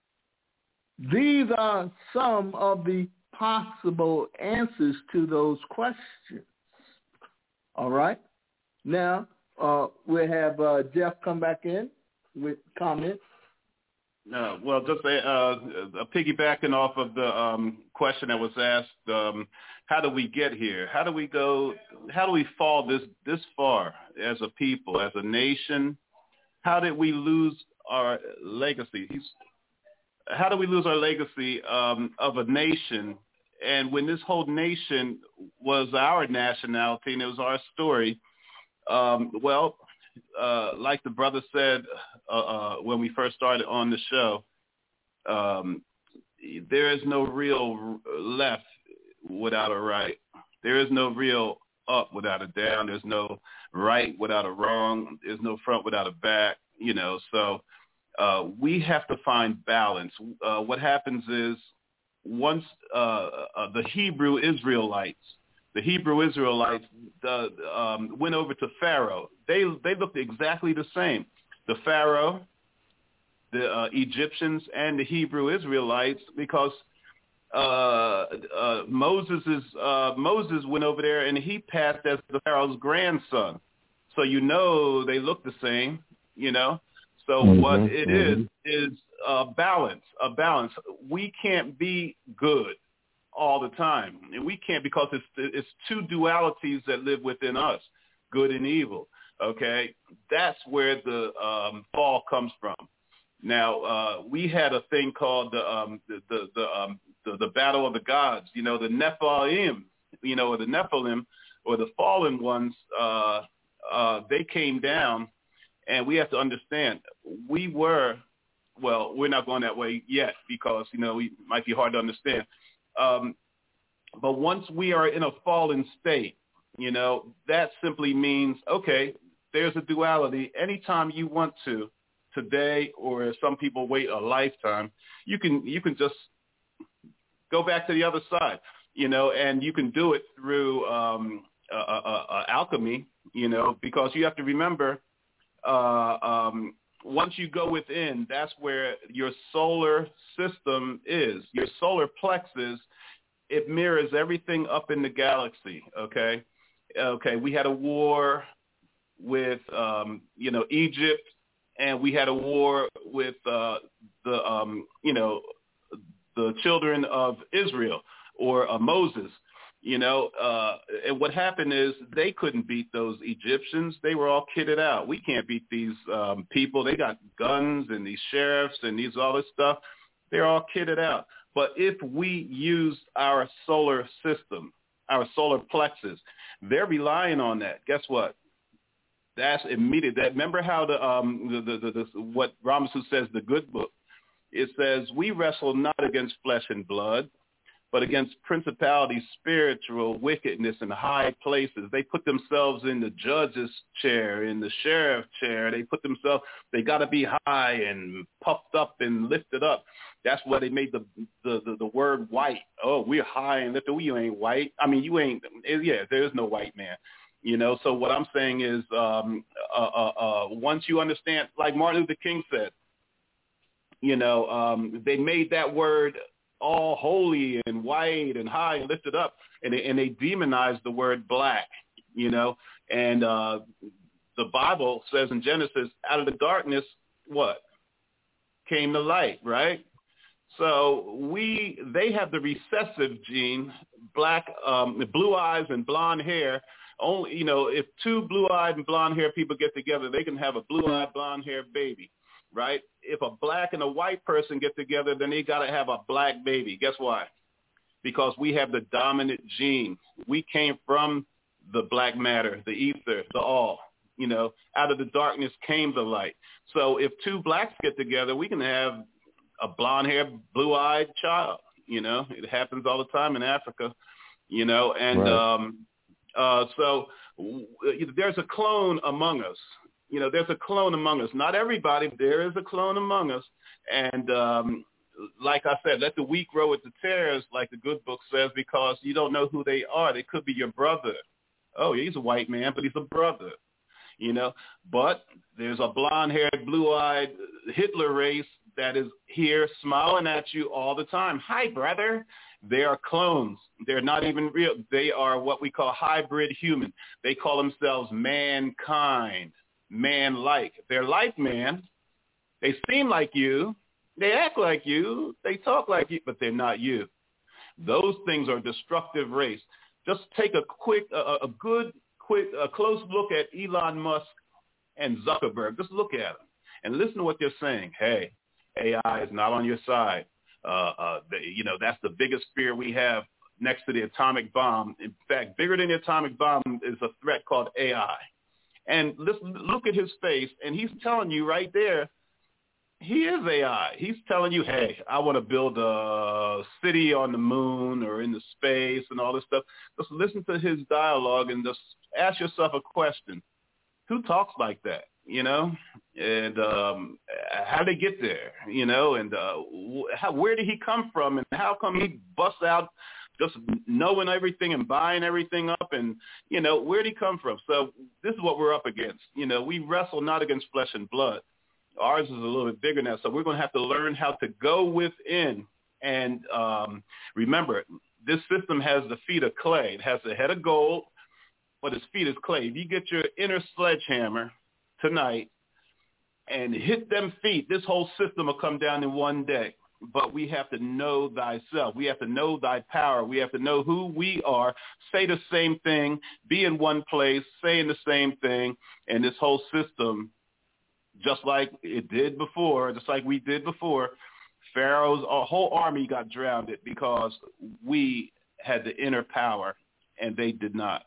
These are some of the possible answers to those questions. All right? Now, uh, we'll have uh, Jeff come back in with comments. Uh, well, just uh, uh, piggybacking off of the um, question that was asked, um, how do we get here? How do we go? How do we fall this this far as a people, as a nation? How did we lose our legacy? How do we lose our legacy um, of a nation? And when this whole nation was our nationality and it was our story, um, well, uh, like the brother said uh, uh, when we first started on the show, um, there is no real left without a right. There is no real up without a down. There's no right without a wrong. There's no front without a back, you know. So uh, we have to find balance. Uh, what happens is once uh, uh, the Hebrew Israelites, the Hebrew Israelites uh, um, went over to Pharaoh, they they looked exactly the same. The Pharaoh, the uh, Egyptians, and the Hebrew Israelites, because uh, uh, Moses is uh, Moses went over there and he passed as the Pharaoh's grandson. So you know they look the same, you know. So mm-hmm, what it mm-hmm. is is a balance, a balance. We can't be good all the time, and we can't, because it's it's two dualities that live within us, good and evil. Okay, that's where the um, fall comes from. Now uh, we had a thing called the um, the the the, um, the the battle of the gods. You know, the Nephilim. You know, or the Nephilim, or the fallen ones. Uh, uh, they came down, and we have to understand we were. Well, we're not going that way yet because you know it might be hard to understand. Um, but once we are in a fallen state, you know, that simply means, okay, there's a duality. Anytime you want to, today, or some people wait a lifetime, you can you can just go back to the other side, you know, and you can do it through um, uh, uh, uh, alchemy, you know, because you have to remember, uh, um, once you go within, that's where your solar system is. Your solar plexus, it mirrors everything up in the galaxy, okay? Okay, we had a war with, um, you know, Egypt, and we had a war with uh, the, um, you know, the children of Israel, or uh, Moses, you know. Uh, and what happened is they couldn't beat those Egyptians. They were all kitted out. We can't beat these um, people. They got guns and these sheriffs and these all this stuff. They're all kitted out. But if we use our solar system, our solar plexus, they're relying on that. Guess what? That's immediate. That remember how the um the, the, the, the what Ramasu says, the good book. It says we wrestle not against flesh and blood, but against principalities, spiritual wickedness in high places. They put themselves in the judge's chair, in the sheriff's chair. They put themselves, they got to be high and puffed up and lifted up. That's why they made the, the, the, the word white. Oh, we're high and lifted. You ain't white. I mean, you ain't, yeah, there's no white man. You know, so what I'm saying is um, uh, uh, uh, once you understand, like Martin Luther King said, you know, um, they made that word all holy and white and high and lifted up, and they, and they demonized the word black, you know. And uh, the Bible says in Genesis, out of the darkness, what? Came the light, right? So we, they have the recessive gene, black, um, blue eyes and blonde hair. Only, you know, if two blue-eyed and blonde-haired people get together, they can have a blue-eyed, blonde-haired baby, right? If a black and a white person get together, then they got to have a black baby. Guess why? because we have the dominant gene. We came from the black matter, the ether, the all. You know, out of the darkness came the light. So if two blacks get together, we can have a blonde-haired, blue-eyed child. You know, it happens all the time in Africa, you know, and right. um, uh, so w- there's a clone among us. You know, there's a clone among us. Not everybody, but there is a clone among us. And um, like I said, let the wheat grow with the tares, like the good book says, because you don't know who they are. They could be your brother. Oh, he's a white man, but he's a brother, you know. But there's a blonde-haired, blue-eyed Hitler race that is here smiling at you all the time. Hi, brother. They are clones. They're not even real. They are what we call hybrid human. They call themselves mankind, man-like. They're like man. They seem like you. They act like you. They talk like you, but they're not you. Those things are a destructive race. Just take a quick, a, a good, quick, a close look at Elon Musk and Zuckerberg. Just look at them and listen to what they're saying. Hey, A I is not on your side. Uh, uh, the, you know, that's the biggest fear we have next to the atomic bomb. In fact, bigger than the atomic bomb is a threat called A I. And listen, look at his face, and he's telling you right there, he is A I. He's telling you, hey, I want to build a city on the moon or in the space and all this stuff. Just listen to his dialogue and just ask yourself a question. Who talks like that, you know? And um, how did they get there, you know? And uh, how, where did he come from? And how come he busts out just knowing everything and buying everything up? And, you know, where did he come from? So this is what we're up against. You know, we wrestle not against flesh and blood. Ours is a little bit bigger now, so we're going to have to learn how to go within. And um, remember, this system has the feet of clay. It has the head of gold, but its feet is clay. If you get your inner sledgehammer tonight and hit them feet, this whole system will come down in one day. But we have to know thyself. We have to know thy power. We have to know who we are, say the same thing, be in one place, saying the same thing, and this whole system, just like it did before, just like we did before, Pharaoh's our whole army got drowned because we had the inner power and they did not.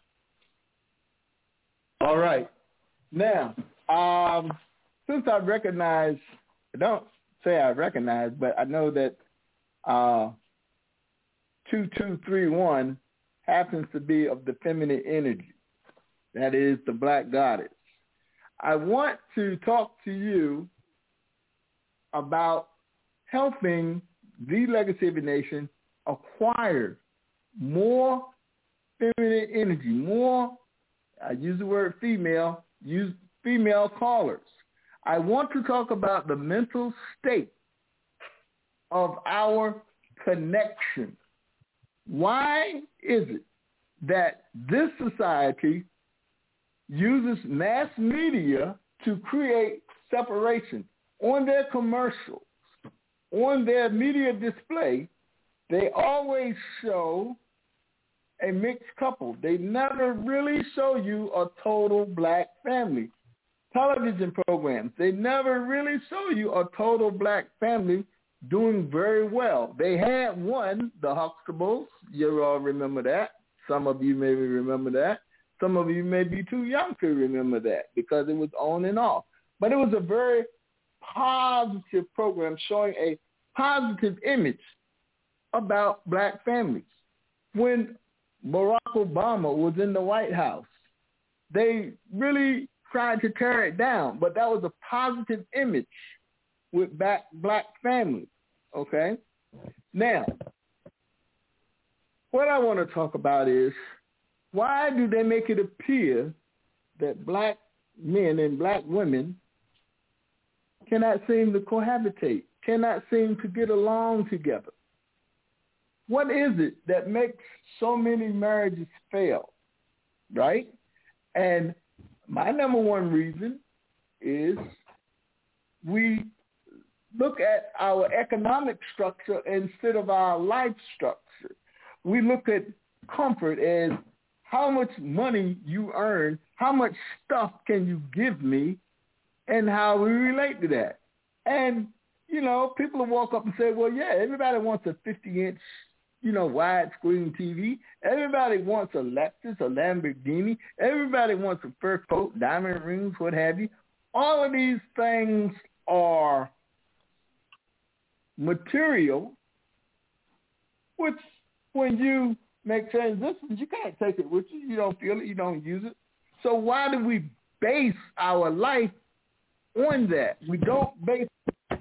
All right. Now, um, since I recognize, I don't say I recognize, but I know that uh, two two three one happens to be of the feminine energy. That is the black goddess. I want to talk to you about helping the Legacy of a Nation acquire more feminine energy, more, I use the word female, use female callers. I want to talk about the mental state of our connection. Why is it that this society uses mass media to create separation? On their commercials, on their media display, they always show a mixed couple. They never really show you a total black family. Television programs, they never really show you a total black family doing very well. They had one, the Huxtables. You all remember that. Some of you maybe remember that. Some of you may be too young to remember that because it was on and off. But it was a very positive program showing a positive image about black families. When Barack Obama was in the White House, they really tried to tear it down, but that was a positive image with black, black families, okay? Now, what I want to talk about is, why do they make it appear that black men and black women cannot seem to cohabitate, cannot seem to get along together? What is it that makes so many marriages fail, right? And my number one reason is we look at our economic structure instead of our life structure. We look at comfort as how much money you earn, how much stuff can you give me, and how we relate to that. And, you know, people will walk up and say, well, yeah, everybody wants a fifty-inch you know, widescreen T V. Everybody wants a Lexus, a Lamborghini. Everybody wants a fur coat, diamond rings, what have you. All of these things are material, which when you make transitions, you can't take it with you. You don't feel it. You don't use it. So why do we base our life on that? We don't base.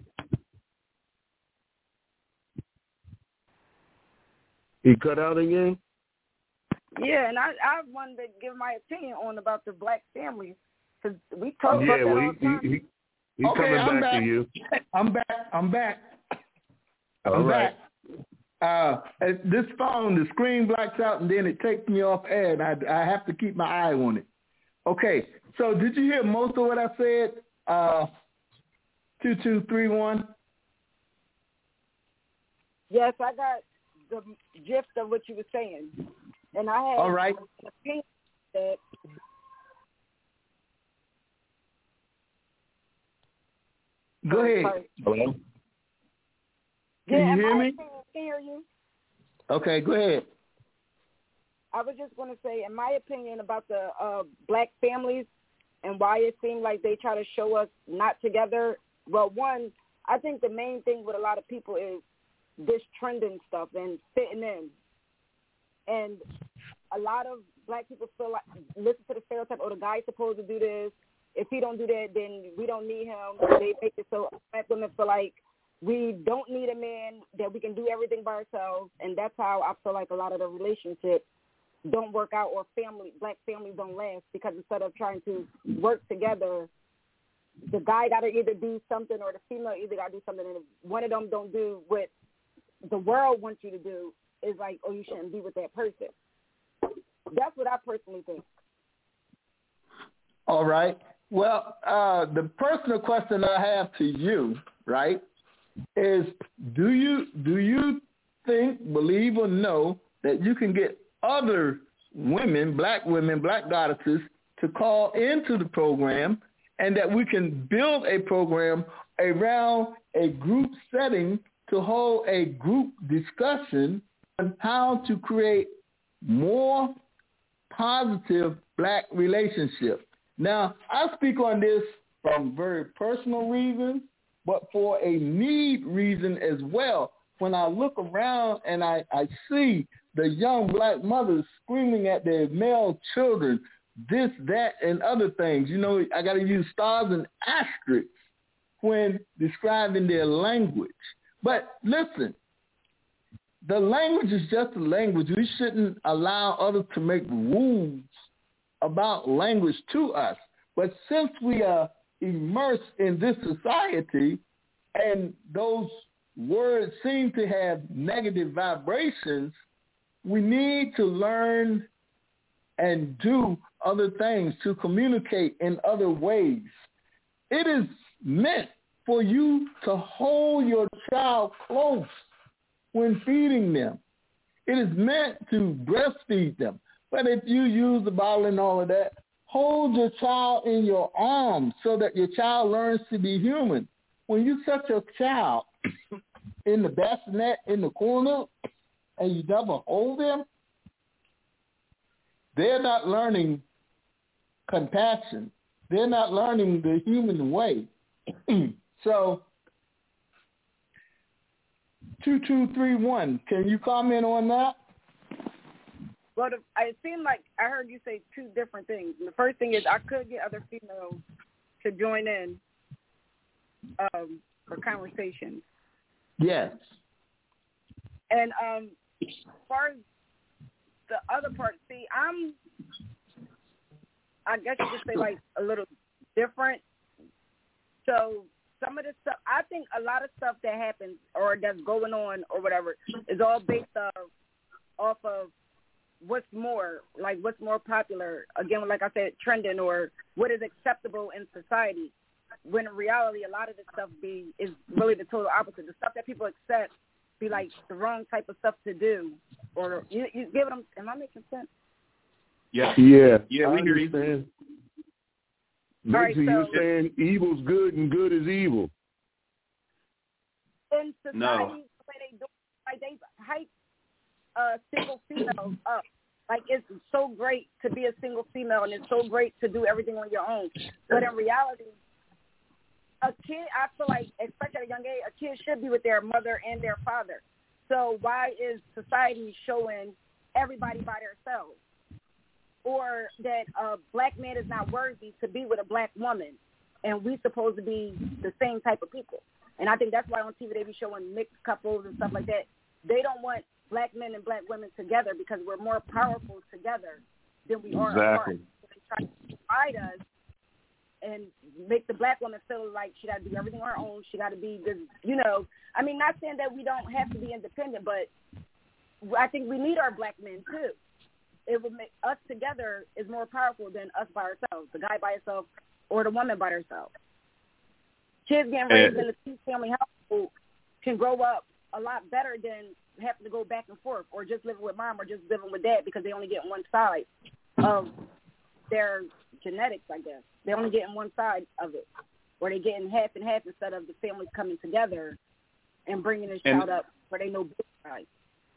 He cut out again? Yeah, and I, I wanted to give my opinion on about the black families. Because we talk yeah, about that well, all the time. he, he, he, okay, coming I'm back, back to you. I'm back. I'm back. All I'm right. back. Uh, this phone, the screen blacks out, and then it takes me off air, and I, I have to keep my eye on it. Okay, so did you hear most of what I said? Uh, two two three one. Yes, I got the gist of what you were saying, and I had all right. an opinion that Go ahead. Hello? Can yeah, you hear I me? can hear you. Okay, go ahead. I was just going to say, in my opinion, about the uh, black families and why it seemed like they try to show us not together. Well, one, I think the main thing with a lot of people is this trending stuff and fitting in. And a lot of black people feel like, listen to the stereotype, oh, the guy's supposed to do this. If he don't do that, then we don't need him. They make it so black women feel like we don't need a man, that we can do everything by ourselves. And that's how I feel like a lot of the relationships don't work out, or family, black families don't last, because instead of trying to work together, the guy got to either do something or the female either got to do something. And if one of them don't do what the world wants you to do, it's like, oh, you shouldn't be with that person. That's what I personally think. All right. Well, uh, the personal question I have to you, right, is do you do you think, believe or know that you can get other women, black women, black goddesses, to call into the program, and that we can build a program around a group setting to hold a group discussion on how to create more positive black relationships? Now, I speak on this from very personal reasons, but for a need reason as well. When I look around and I, I see the young black mothers screaming at their male children, this, that, and other things. You know, I got to use stars and asterisks when describing their language. But listen, the language is just a language. We shouldn't allow others to make rules about language to us. But since we are immersed in this society and those words seem to have negative vibrations, we need to learn and do other things to communicate in other ways. It is meant for you to hold your child close when feeding them. It is meant to breastfeed them. But if you use the bottle and all of that, hold your child in your arms so that your child learns to be human. When you set your child in the bassinet in the corner and you never hold them, they're not learning compassion. They're not learning the human way. So, two two three one, can you comment on that? Well, the, it seemed like I heard you say two different things. And the first thing is I could get other females to join in um, for conversations. Yes. And um, as far as the other part, see, I'm, I guess you could say, like, a little different. So some of the stuff, I think a lot of stuff that happens or that's going on or whatever is all based off, off of what's more, like what's more popular, again, like I said, trending, or what is acceptable in society, when in reality a lot of this stuff be is really the total opposite. The stuff that people accept be like the wrong type of stuff to do. Or you, you give them, am I making sense? Yeah. Yeah. Yeah, we hear you. Basically, right, so, you're saying evil's good and good is evil. In society, No. the way they do, like they hype uh, single females up. Like, it's so great to be a single female, and it's so great to do everything on your own. But in reality, a kid, I feel like, especially at a young age, a kid should be with their mother and their father. So why is society showing everybody by themselves? Or that a black man is not worthy to be with a black woman, and we supposed to be the same type of people. And I think that's why on T V they be showing mixed couples and stuff like that. They don't want black men and black women together because we're more powerful together than we are exactly. apart. So they try to divide us and make the black woman feel like she got to do everything on her own. She got to be this, you know. I mean, not saying that we don't have to be independent, but I think we need our black men too. It would make us together is more powerful than us by ourselves, the guy by himself or the woman by herself. Kids getting raised in a two-family household can grow up a lot better than having to go back and forth or just living with mom or just living with dad because they only get one side of their genetics, I guess. They only get one side of it, or they getting half and half instead of the families coming together and bringing this child up where they know both sides.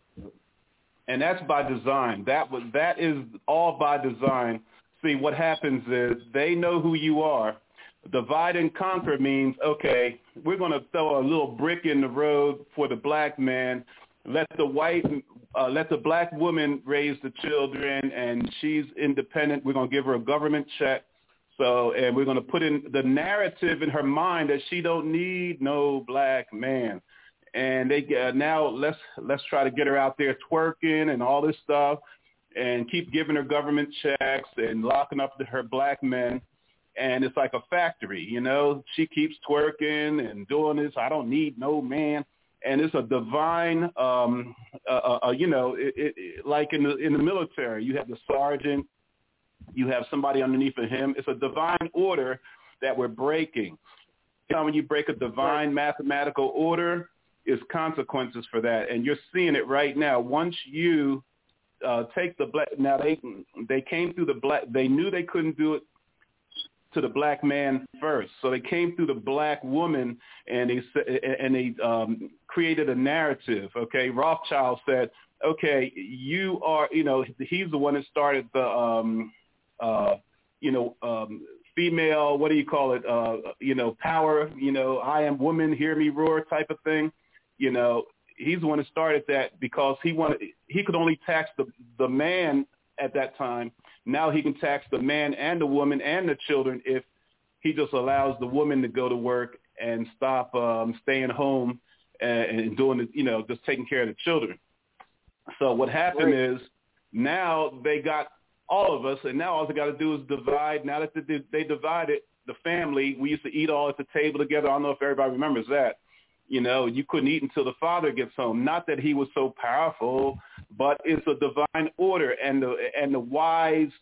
And that's by design. That was that is all by design. See, what happens is they know who you are. Divide and conquer means, okay, we're going to throw a little brick in the road for the black man. Let the white, uh, let the black woman raise the children, and she's independent. We're going to give her a government check. So, and we're going to put in the narrative in her mind that she don't need no black man. And they uh, now let's let's try to get her out there twerking and all this stuff, and keep giving her government checks and locking up the, her black men. And it's like a factory, you know. She keeps twerking and doing this. I don't need no man. And it's a divine, um, uh, uh, you know, it, it, like in the in the military, you have the sergeant, you have somebody underneath of him. It's a divine order that we're breaking. You know, when you break a divine mathematical order, is consequences for that, and you're seeing it right now. Once you uh, take the black, now they they came through the black. They knew they couldn't do it to the black man first, so they came through the black woman, and they and they um, created a narrative. Okay, Rothschild said, okay, you are, you know, he's the one that started the, um, uh, you know. Um, female, what do you call it, uh, you know, power, you know, I am woman, hear me roar type of thing. You know, he's the one that started that because he wanted, he could only tax the, the man at that time. Now he can tax the man and the woman and the children if he just allows the woman to go to work and stop um, staying home and, and doing, the, you know, just taking care of the children. So what happened right. is now they got all of us, and now all they got to do is divide. Now that they, they divided the family, we used to eat all at the table together. I don't know if everybody remembers that. You know, you couldn't eat until the father gets home. Not that he was so powerful, but it's a divine order, and the and the wise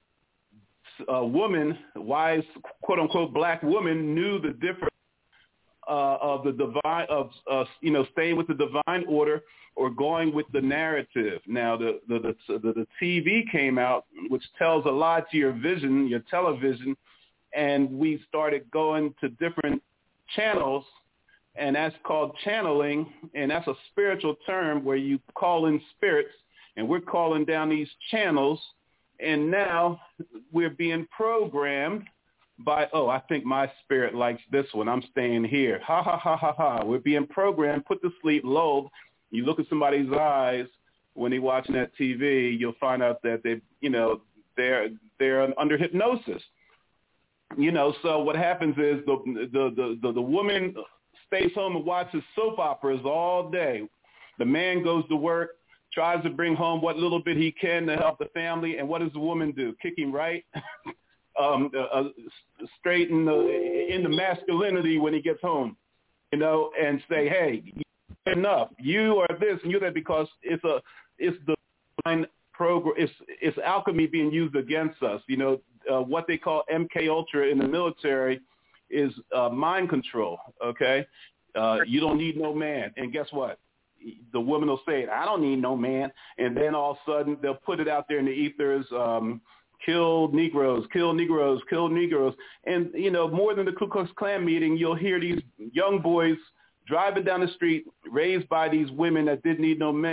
uh, woman, wise quote unquote black woman, knew the difference uh, of the divine of uh, you know staying with the divine order or going with the narrative. Now, the the, the the the T V came out, which tells a lot to your vision, your television, and we started going to different channels, and that's called channeling, and that's a spiritual term where you call in spirits, and we're calling down these channels, and now we're being programmed by, oh, I think my spirit likes this one. I'm staying here. Ha, ha, ha, ha, ha. We're being programmed, put to sleep, lulled. You look at somebody's eyes when they're watching that T V, you'll find out that they, you know, they're they're under hypnosis. You know, so what happens is the the the the, the woman stays home and watches soap operas all day. The man goes to work, tries to bring home what little bit he can to help the family, and what does the woman do? Kick him right, um, uh, straight in the in the masculinity when he gets home, you know, and say, hey, enough. You are this and you're that, because it's a it's the divine program. It's it's alchemy being used against us. You know uh, what they call M K Ultra in the military is uh, mind control. Okay, uh, you don't need no man, and guess what? The woman will say, I don't need no man, and then all of a sudden they'll put it out there in the ethers. Um, kill Negroes, kill Negroes, kill Negroes, and you know more than the Ku Klux Klan meeting, you'll hear these young boys driving down the street, raised by these women that didn't need no men,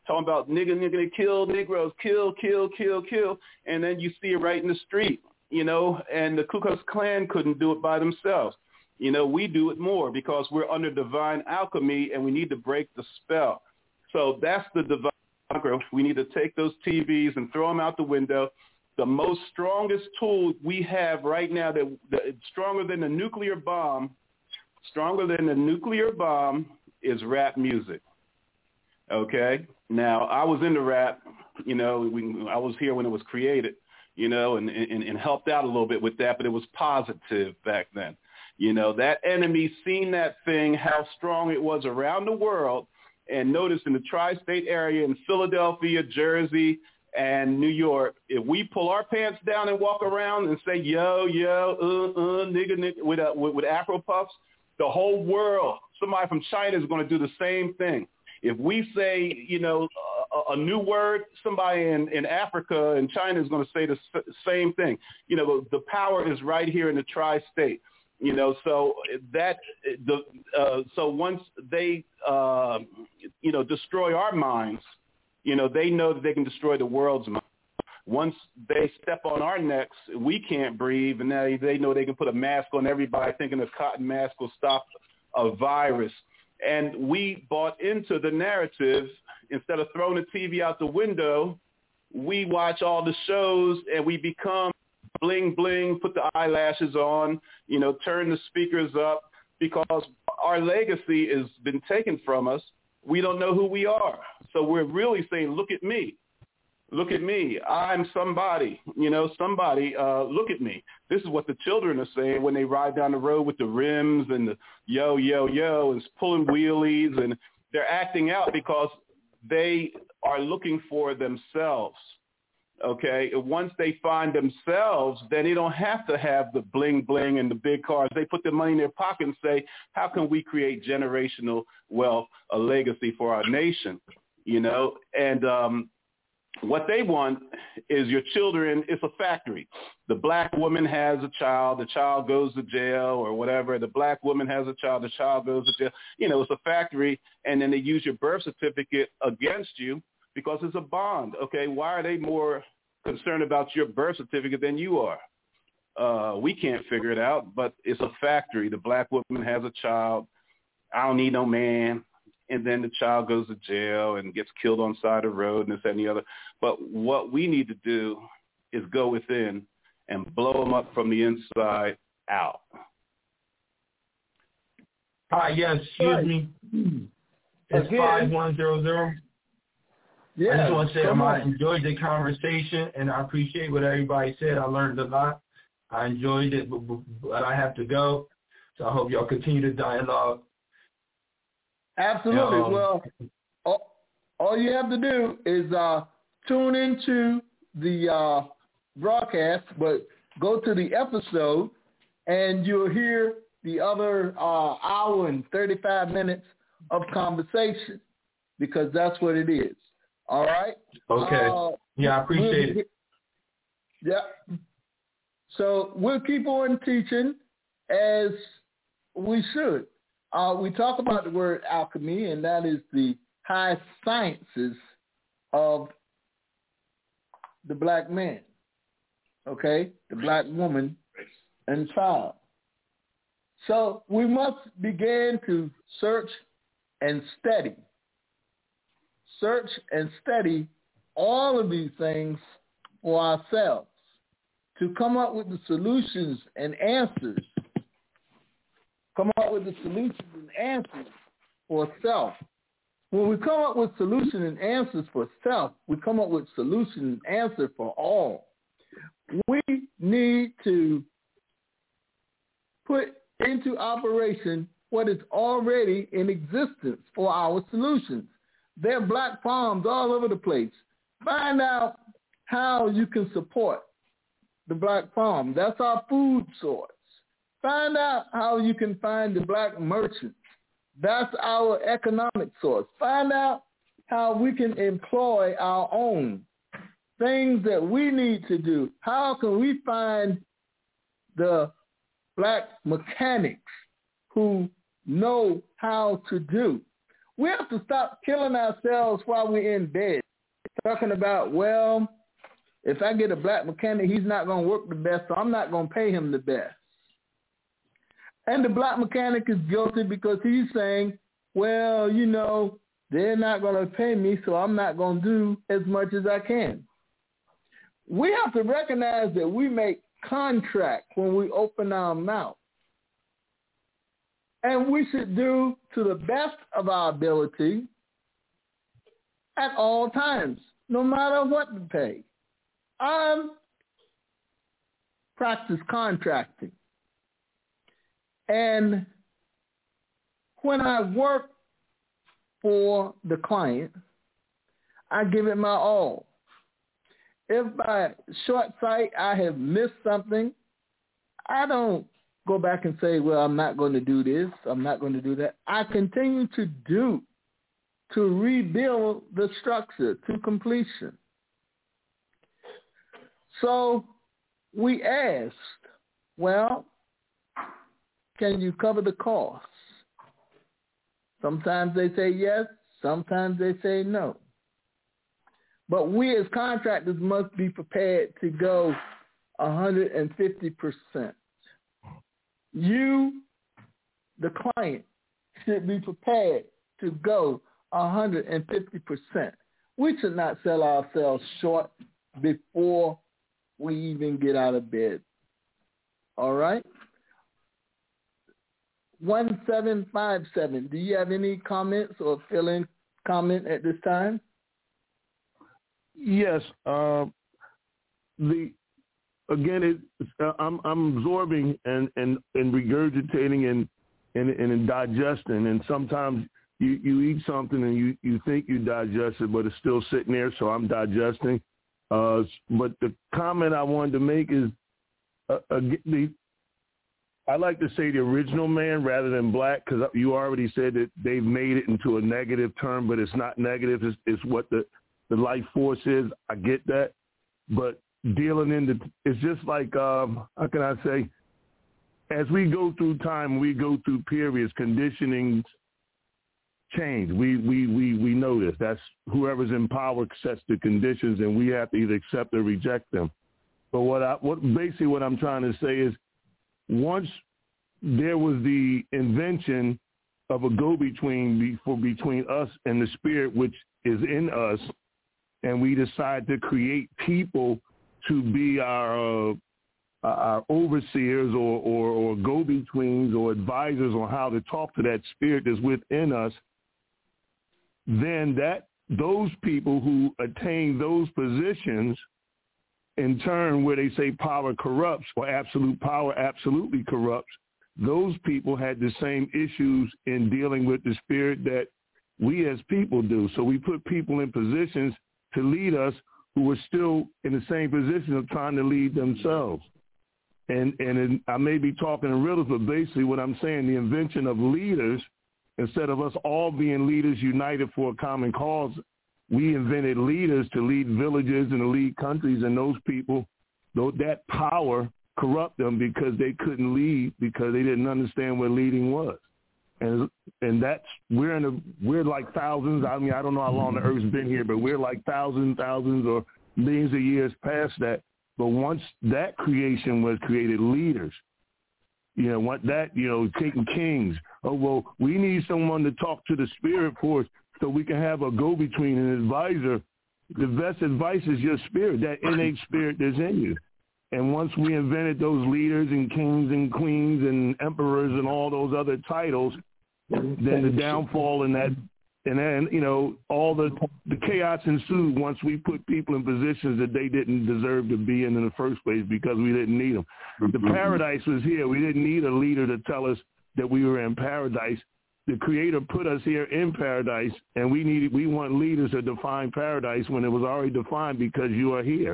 talking about nigga, nigga, kill Negroes, kill, kill, kill, kill, and then you see it right in the street, you know, and the Ku Klux Klan couldn't do it by themselves. You know, we do it more because we're under divine alchemy and we need to break the spell. So that's the divine alchemy. We need to take those T Vs and throw them out the window. The most strongest tool we have right now, that, that stronger than the nuclear bomb, stronger than the nuclear bomb is rap music. Okay? Now, I was into rap, you know, we, I was here when it was created, you know, and, and, and helped out a little bit with that, but it was positive back then. You know, that enemy seen that thing, how strong it was around the world, and notice in the tri-state area in Philadelphia, Jersey, and New York, if we pull our pants down and walk around and say, yo, yo, uh, uh, nigga, nigga, with, uh, with, with Afro puffs, the whole world, somebody from China is going to do the same thing. If we say, you know, a, a new word, somebody in, in Africa and China is going to say the s- same thing. You know, the, the power is right here in the tri-state. You know, so that the uh, so once they uh, you know destroy our minds, you know, they know that they can destroy the world's mind. Once they step on our necks, we can't breathe, and now they know they can put a mask on everybody, thinking a cotton mask will stop a virus. And we bought into the narrative. Instead of throwing the T V out the window, we watch all the shows and we become bling, bling, put the eyelashes on, you know, turn the speakers up, because our legacy has been taken from us. We don't know who we are. So we're really saying, look at me. Look at me. I'm somebody, you know, somebody, uh, look at me. This is what the children are saying when they ride down the road with the rims and the yo, yo, yo, and pulling wheelies, and they're acting out because they are looking for themselves. Okay, once they find themselves, then they don't have to have the bling bling and the big cars. They put the money in their pocket and say, how can we create generational wealth, a legacy for our nation? You know, and um, what they want is your children. It's a factory. The black woman has a child. The child goes to jail or whatever. The black woman has a child. The child goes to jail. You know, it's a factory, and then they use your birth certificate against you, because it's a bond. Okay, why are they more concerned about your birth certificate than you are? Uh, we can't figure it out, but it's a factory. The black woman has a child. I don't need no man. And then the child goes to jail and gets killed on the side of the road and this, that, and the other. But what we need to do is go within and blow them up from the inside out. Hi, yes, excuse me. It's five one zero zero. Yeah, I just want to say um, I enjoyed the conversation, and I appreciate what everybody said. I learned a lot. I enjoyed it, but, but I have to go. So I hope y'all continue the dialogue. Absolutely. Um, well, all, all you have to do is uh, tune into the uh, broadcast, but go to the episode, and you'll hear the other uh, hour and thirty-five minutes of conversation, because that's what it is. All right. Okay. Uh, yeah, I appreciate we'll, it. Yeah. So we'll keep on teaching as we should. Uh, we talk about the word alchemy, and that is the high sciences of the black man. Okay, the black woman and child. So we must begin to search and study. Search and study all of these things for ourselves to come up with the solutions and answers. Come up with the solutions and answers for self. When we come up with solutions and answers for self, we come up with solution and answer for all. We need to put into operation what is already in existence for our solutions. There are black farms all over the place. Find out how you can support the black farm. That's our food source. Find out how you can find the black merchants. That's our economic source. Find out how we can employ our own things that we need to do. How can we find the black mechanics who know how to do? We have to stop killing ourselves while we're in bed, talking about, well, if I get a black mechanic, he's not going to work the best, so I'm not going to pay him the best. And the black mechanic is guilty because he's saying, well, you know, they're not going to pay me, so I'm not going to do as much as I can. We have to recognize that we make contract when we open our mouth. And we should do to the best of our ability at all times, no matter what the pay. I practice contracting. And when I work for the client, I give it my all. If by short sight I have missed something, I don't go back and say, well, I'm not going to do this, I'm not going to do that. I continue to do, to rebuild the structure to completion. So we asked, well, can you cover the costs? Sometimes they say yes, sometimes they say no. But we as contractors must be prepared to go one hundred fifty percent. You, the client, should be prepared to go one hundred fifty percent. We should not sell ourselves short before we even get out of bed. All right? one seven five seven. Do you have any comments or fill-in comment at this time? Yes. Uh, the again, it, uh, I'm I'm absorbing and, and, and regurgitating and, and and digesting, and sometimes you, you eat something and you, you think you digest it, but it's still sitting there, so I'm digesting. Uh, but the comment I wanted to make is uh, uh, the I like to say the original man rather than black, because you already said that they've made it into a negative term, but it's not negative. It's, it's what the, the life force is. I get that. But dealing in the, it's just like, um, how can I say, as we go through time, we go through periods, conditionings change. We, we, we, we know this. That's whoever's in power sets the conditions, and we have to either accept or reject them. But what I, what basically what I'm trying to say is, once there was the invention of a go-between before, between us and the spirit, which is in us, and we decide to create people to be our uh, our overseers or, or, or go-betweens or advisors on how to talk to that spirit that's within us, then that those people who attain those positions, in turn, where they say power corrupts or absolute power absolutely corrupts, those people had the same issues in dealing with the spirit that we as people do. So we put people in positions to lead us who were still in the same position of trying to lead themselves. And and in, I may be talking in riddles, but basically what I'm saying, the invention of leaders, instead of us all being leaders united for a common cause, we invented leaders to lead villages and to lead countries, and those people, though that power corrupt them because they couldn't lead because they didn't understand what leading was. And and that's we're in a we're like thousands. I mean, I don't know how long the Earth's been here, but we're like thousands, thousands, or millions of years past that. But once that creation was created, leaders, you know, what that you know, taking kings. Oh well, we need someone to talk to the spirit for us, so we can have a go-between, an advisor. The best advice is your spirit, that innate spirit that's in you. And once we invented those leaders and kings and queens and emperors and all those other titles, then the downfall in that, and then, you know, all the, the chaos ensued once we put people in positions that they didn't deserve to be in in the first place because we didn't need them. The paradise was here. We didn't need a leader to tell us that we were in paradise. The Creator put us here in paradise, and we needed, we want leaders to define paradise when it was already defined because you are here.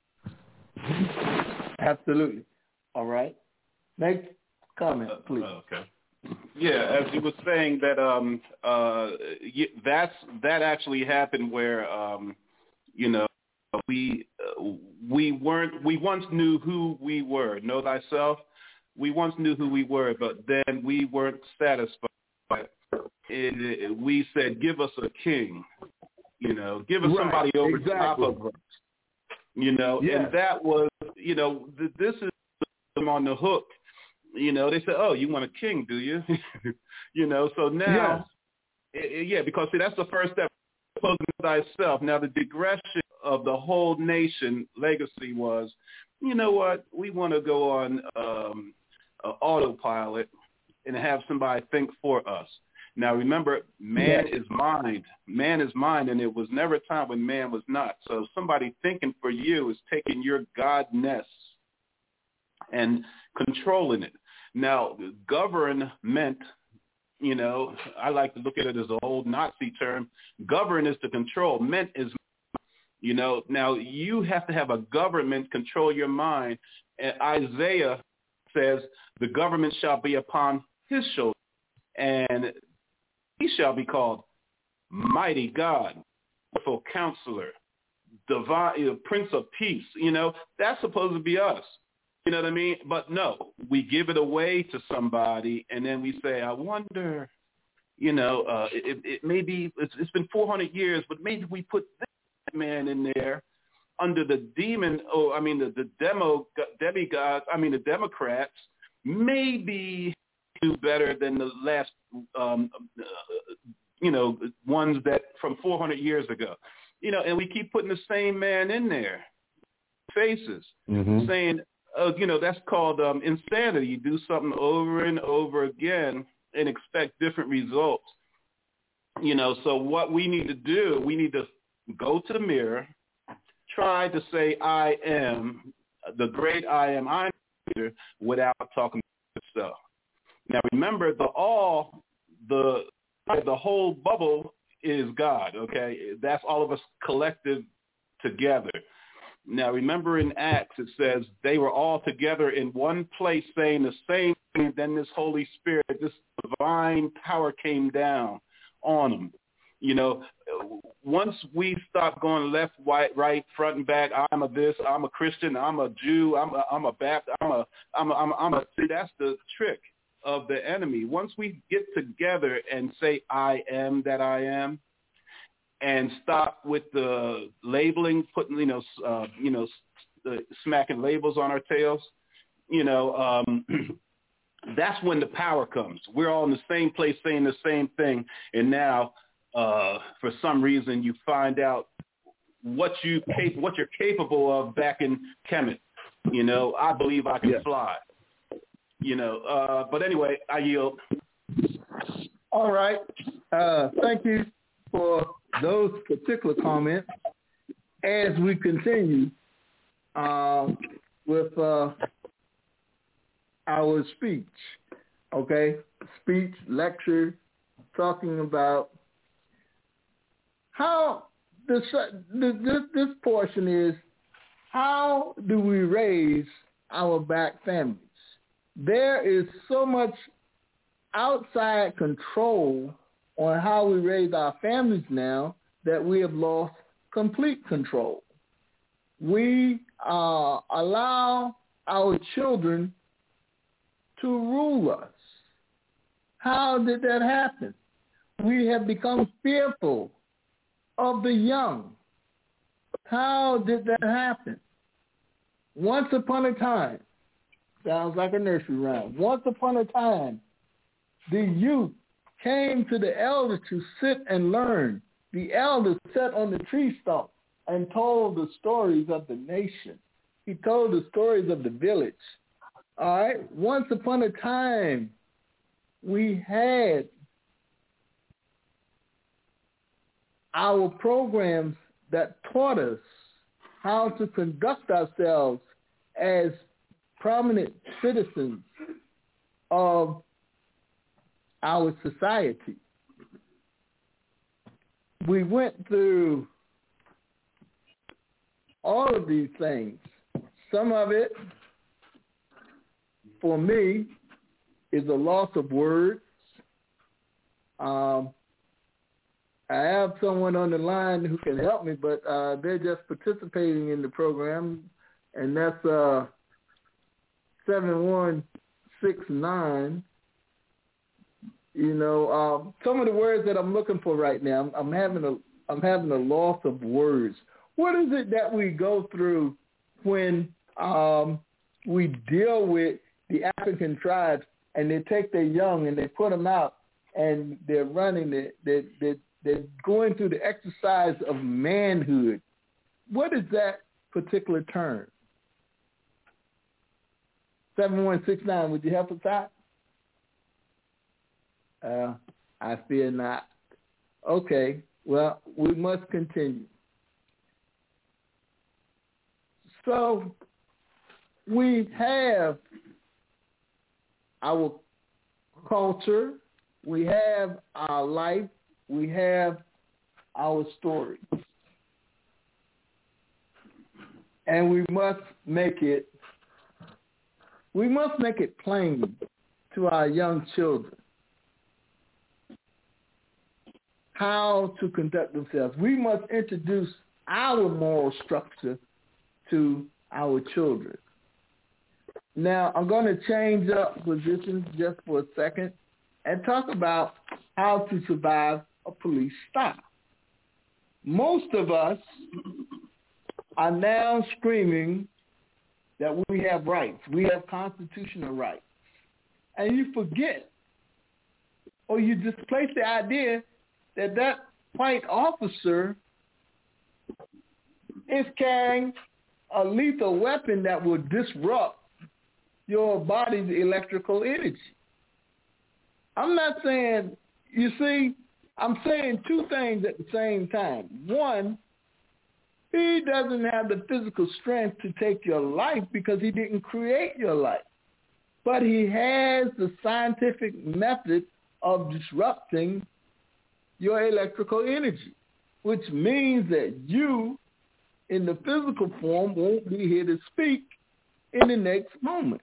Absolutely. All right. Next comment, please. Uh, okay. Yeah, as you were saying that um uh that's that actually happened where um you know we uh, we weren't we once knew who we were. Know thyself. We once knew who we were, but then we weren't satisfied it, it, we said, give us a king, you know, give us right. somebody over exactly. top of us, you know, yes. and that was, you know, th- this is them on the hook. You know, they said, oh, you want a king, do you? you know, so now, yes. it, it, yeah, because, see, that's the first step, opposing thyself. Now, the digression of the whole nation legacy was, you know what, we want to go on um, uh, autopilot and have somebody think for us. Now, remember, man yes. is mind. Man is mind, and it was never a time when man was not. So somebody thinking for you is taking your godness and controlling it. Now, govern meant, you know, I like to look at it as an old Nazi term. Govern is to control. Meant is, you know, now you have to have a government control your mind. And Isaiah says the government shall be upon his shoulders, and he shall be called Mighty God, Wonderful Counselor, Divine, Prince of Peace. You know, that's supposed to be us. You know what I mean? But no, we give it away to somebody, and then we say, I wonder, you know, uh, it, it may be, it's, it's been four hundred years, but maybe we put this man in there under the demon, oh, I mean, the, the demo, demigods, I mean, the Democrats, maybe do better than the last, um, uh, you know, ones that from four hundred years ago. You know, and we keep putting the same man in there, faces, mm-hmm. saying, Uh, you know, that's called um, insanity. You do something over and over again and expect different results. You know, so what we need to do, we need to go to the mirror, try to say I am, the great I am, I am, without talking stuff. Now, remember, the all, the the whole bubble is God, okay? That's all of us collective together. Now, remember in Acts, it says they were all together in one place saying the same thing, and then this Holy Spirit, this divine power came down on them. You know, once we stop going left, right, right, front and back, I'm a this, I'm a Christian, I'm a Jew, I'm a, I'm a Baptist, I'm a, I'm a, I'm a, I'm a, see, that's the trick of the enemy. Once we get together and say, I am that I am, and stop with the labeling, putting, you know, uh, you know, uh, smacking labels on our tails, you know, um, that's when the power comes. We're all in the same place saying the same thing. And now, uh, for some reason, you find out what, you cap- what you're capable of back in Kemet. You know, I believe I can yeah. fly. You know, uh, but anyway, I yield. All right. Uh, thank you for those particular comments. As we continue uh, with uh, our speech, okay, speech, lecture, talking about how this, this, this portion is, how do we raise our black families? There is so much outside control on how we raise our families now that we have lost complete control. We uh, allow our children to rule us. How did that happen? We have become fearful of the young. How did that happen? Once upon a time, sounds like a nursery rhyme. Once upon a time, the youth came to the elders to sit and learn. The elders sat on the tree stump and told the stories of the nation. He told the stories of the village. All right? Once upon a time, we had our programs that taught us how to conduct ourselves as prominent citizens of our society. We went through all of these things. Some of it, for me, is a loss of words. Um, I have someone on the line who can help me, but uh, they're just participating in the program, and that's uh, seven one six nine You know, um, some of the words that I'm looking for right now, I'm, I'm having a I'm having a loss of words. What is it that we go through when um, we deal with the African tribes and they take their young and they put them out and they're running, they're, they're, they're, they're going through the exercise of manhood? What is that particular term? seven one six nine, would you help us out? Uh, I fear not. Okay, well, we must continue. So we have our culture, we have our life, we have our story. And we must make it, we must make it plain to our young children how to conduct themselves. We must introduce our moral structure to our children. Now, I'm going to change up positions just for a second and talk about how to survive a police stop. Most of us are now screaming that we have rights. We have constitutional rights. And you forget, or you displace the idea that that white officer is carrying a lethal weapon that will disrupt your body's electrical energy. I'm not saying, you see, I'm saying two things at the same time. One, he doesn't have the physical strength to take your life because he didn't create your life. But he has the scientific method of disrupting your electrical energy, which means that you, in the physical form, won't be here to speak in the next moment.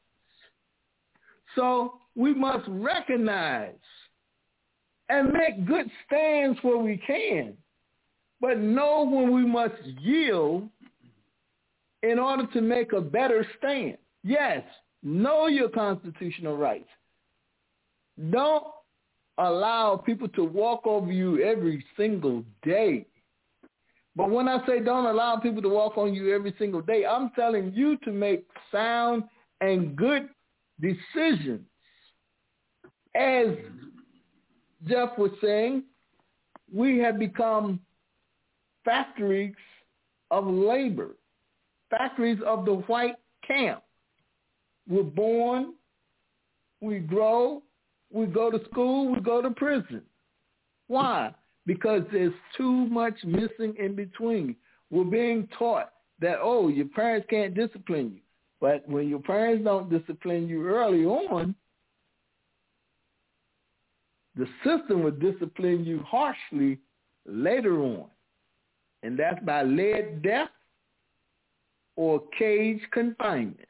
So we must recognize and make good stands where we can, but know when we must yield in order to make a better stand. Yes, know your constitutional rights. Don't allow people to walk over you every single day. But when I say don't allow people to walk on you every single day, I'm telling you to make sound and good decisions. As Jeff was saying, we have become factories of labor, factories of the white camp. We're born, we grow, we go to school, we go to prison. Why? Because there's too much missing in between. We're being taught that, oh, your parents can't discipline you. But when your parents don't discipline you early on, the system will discipline you harshly later on. And that's by lead death or cage confinement.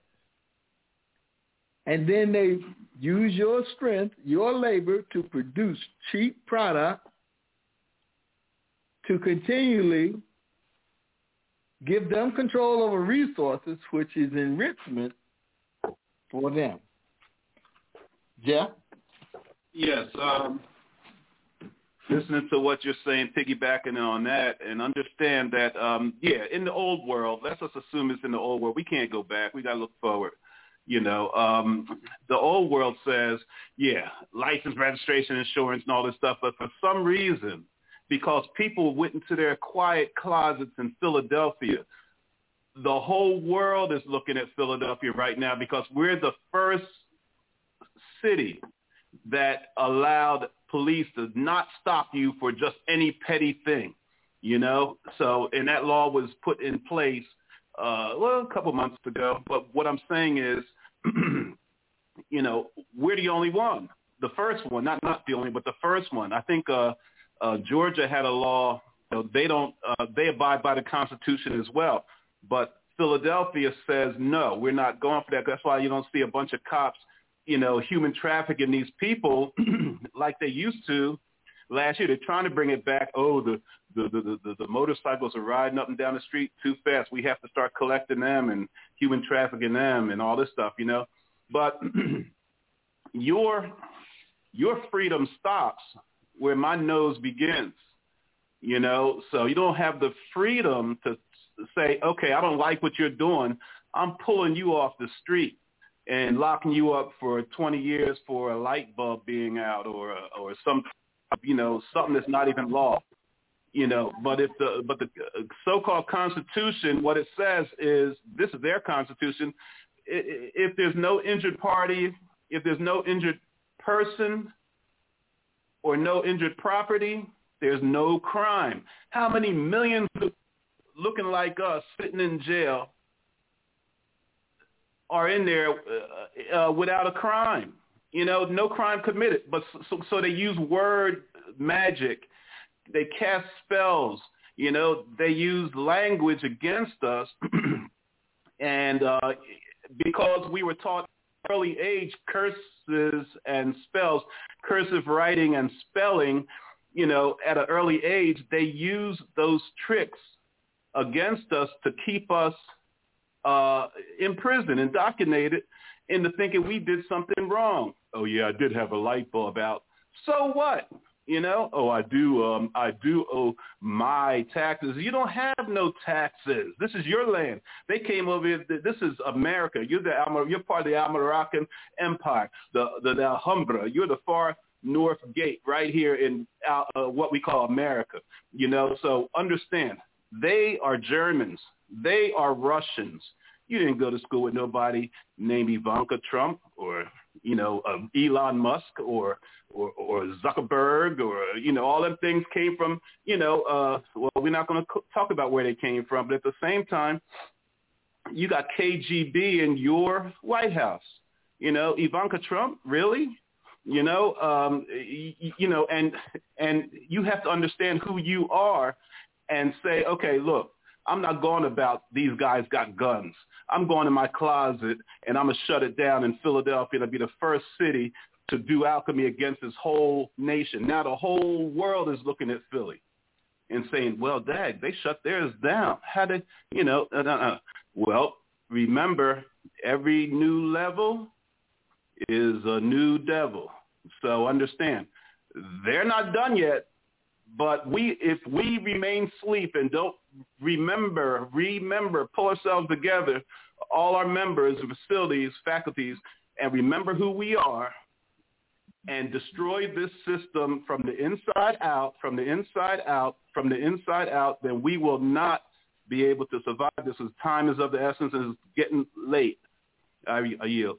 And then they use your strength, your labor, to produce cheap product to continually give them control over resources, which is enrichment for them. Jeff? Yes. Um, listening to what you're saying, piggybacking on that, and understand that, um, yeah, in the old world, let's just assume it's in the old world. We can't go back. We got to look forward. You know, um, the old world says, yeah, license, registration, insurance, and all this stuff. But for some reason, because people went into their quiet closets in Philadelphia, the whole world is looking at Philadelphia right now because we're the first city that allowed police to not stop you for just any petty thing, you know. So, and that law was put in place Uh, well, a couple months ago. But what I'm saying is, you know, we're the only one. The first one, not not the only, but the first one. I think uh, uh, Georgia had a law. You know, they don't. Uh, they abide by the Constitution as well. But Philadelphia says no. We're not going for that. That's why you don't see a bunch of cops, you know, human trafficking these people like they used to last year. They're trying to bring it back. Oh, the The, the, the, the motorcycles are riding up and down the street too fast. We have to start collecting them and human trafficking them and all this stuff, you know. But your your freedom stops where my nose begins. You know, so you don't have the freedom to say, okay, I don't like what you're doing. I'm pulling you off the street and locking you up for twenty years for a light bulb being out or or some, you know, something that's not even law. You know, but if the but the so-called Constitution, what it says is, this is their Constitution. If there's no injured party, if there's no injured person or no injured property, there's no crime. How many millions looking like us sitting in jail are in there uh, uh, without a crime? You know, no crime committed. But so, so they use word magic. They cast spells. You know, they use language against us. And uh, because we were taught early age curses and spells, cursive writing and spelling, you know, at an early age, they use those tricks against us to keep us uh, in prison, indoctrinated into thinking we did something wrong. Oh, yeah, I did have a light bulb out. So what? You know, oh, I do um, I do owe my taxes. You don't have no taxes. This is your land. They came over here. This is America. You're the you're part of the Almoravian Empire, the, the, the Alhambra. You're the far north gate right here in uh, what we call America, you know. So understand, they are Germans. They are Russians. You didn't go to school with nobody named Ivanka Trump or, you know, um, Elon Musk or, or or Zuckerberg or, you know, all them things came from, you know, uh, well, we're not going to talk about where they came from. But at the same time, you got K G B in your White House. You know, Ivanka Trump, really? You know, um, you, you know, and and you have to understand who you are and say, okay, look, I'm not going about these guys got guns. I'm going in my closet and I'm going to shut it down in Philadelphia to be the first city to do alchemy against this whole nation. Now the whole world is looking at Philly and saying, well, dag, they shut theirs down. How did, you know, uh, uh, well, remember, every new level is a new devil. So understand, they're not done yet, but we, if we remain asleep and don't remember, remember, pull ourselves together, all our members, facilities, faculties, and remember who we are, and destroy this system from the inside out, from the inside out, from the inside out, then we will not be able to survive. This is time is of the essence and it's getting late. I, I yield.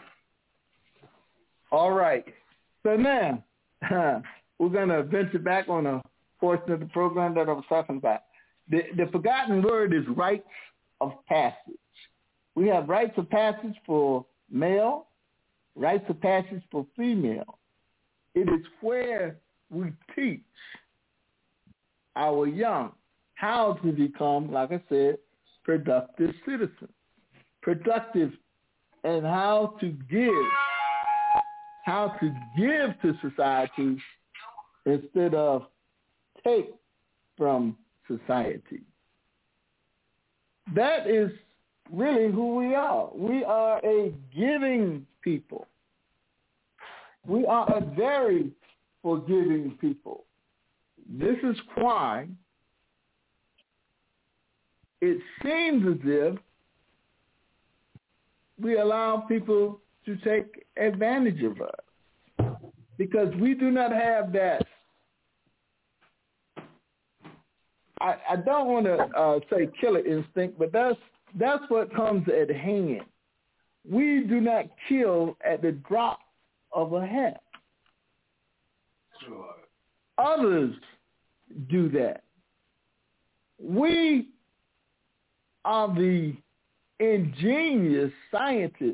All right. So now we're going to venture back on a portion of the program that I was talking about. The, the forgotten word is rites of passage. We have rites of passage for male, rites of passage for female. It is where we teach our young how to become, like I said, productive citizens. Productive and how to give, how to give to society instead of take from society. That is really who we are. We are a giving people. We are a very forgiving people. This is why it seems as if we allow people to take advantage of us because we do not have that. I, I don't want to uh, say killer instinct, but that's that's what comes at hand. We do not kill at the drop of a hat. Sure. Others do that. We are the ingenious scientists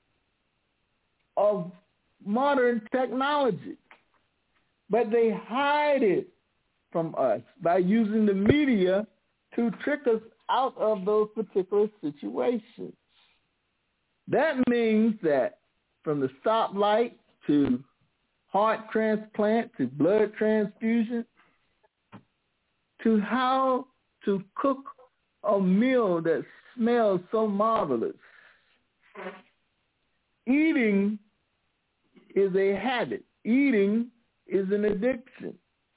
of modern technology, but they hide it from us by using the media to trick us out of those particular situations. That means that from the stoplight to heart transplant to blood transfusion to how to cook a meal that smells so marvelous. Eating is a habit. eating is an addiction.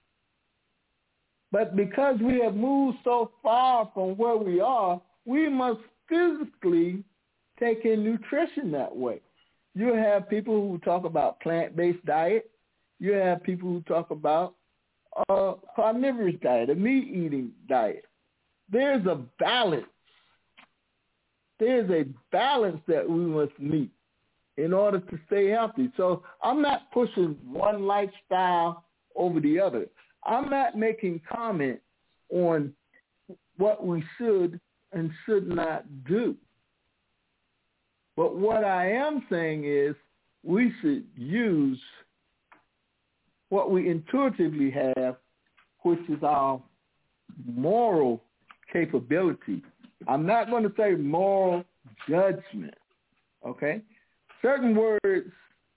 But because we have moved so far from where we are, we must physically take in nutrition that way. You have people who talk about plant-based diet. You have people who talk about a carnivorous diet, a meat-eating diet. There's a balance. There's a balance that we must meet in order to stay healthy. So I'm not pushing one lifestyle over the other. I'm not making comment on what we should and should not do. But what I am saying is we should use what we intuitively have, which is our moral capability. I'm not going to say moral judgment, okay? Certain words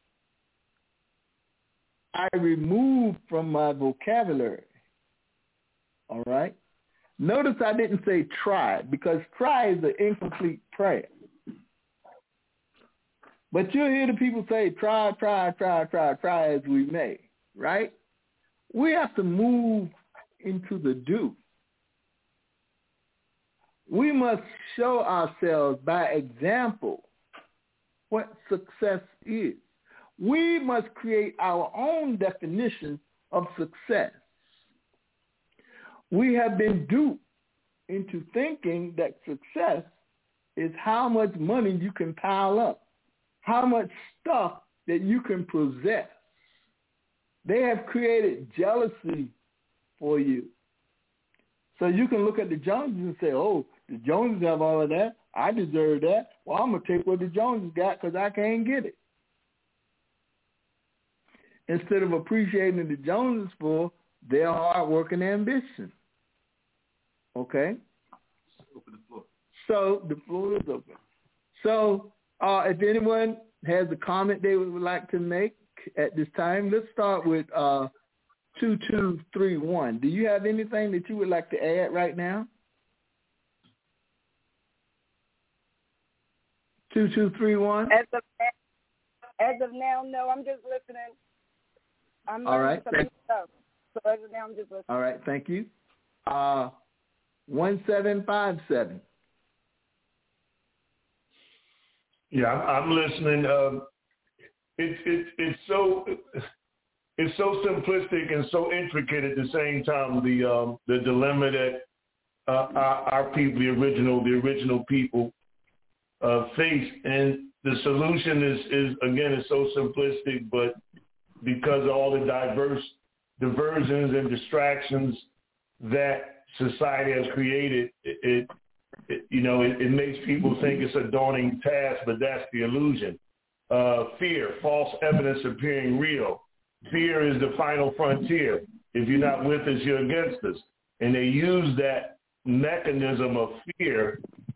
I removed from my vocabulary, all right? Notice I didn't say try, because try is an incomplete prayer. But you'll hear the people say try, try, try, try, try as we may, right? We have to move into the do. We must show ourselves by example what success is. We must create our own definition of success. We have been duped into thinking that success is how much money you can pile up, how much stuff that you can possess. They have created jealousy for you. So you can look at the Joneses and say, oh, the Joneses have all of that. I deserve that. Well, I'm going to take what the Joneses got because I can't get it. Instead of appreciating the Joneses for their hard work and ambition. Okay? Open the floor. So the floor is open. So uh, if anyone has a comment they would like to make at this time, let's start with uh, two two three one. Do you have anything that you would like to add right now? two two three one. As of, as of now, no, I'm just listening. I'm All right. some stuff. So as of now, I'm just listening. All right. Thank you. Uh, one seven five seven. Yeah, I'm listening. Uh, it's it's it's so it's so simplistic and so intricate at the same time. The um, the dilemma that uh, our, our people, the original the original people, uh, face, and the solution is is again is so simplistic, but because of all the diverse diversions and distractions that society has created, it, it It, you know, it, it makes people think it's a daunting task, but that's the illusion. Uh, fear, false evidence appearing real. Fear is the final frontier. If you're not with us, you're against us. And they use that mechanism of fear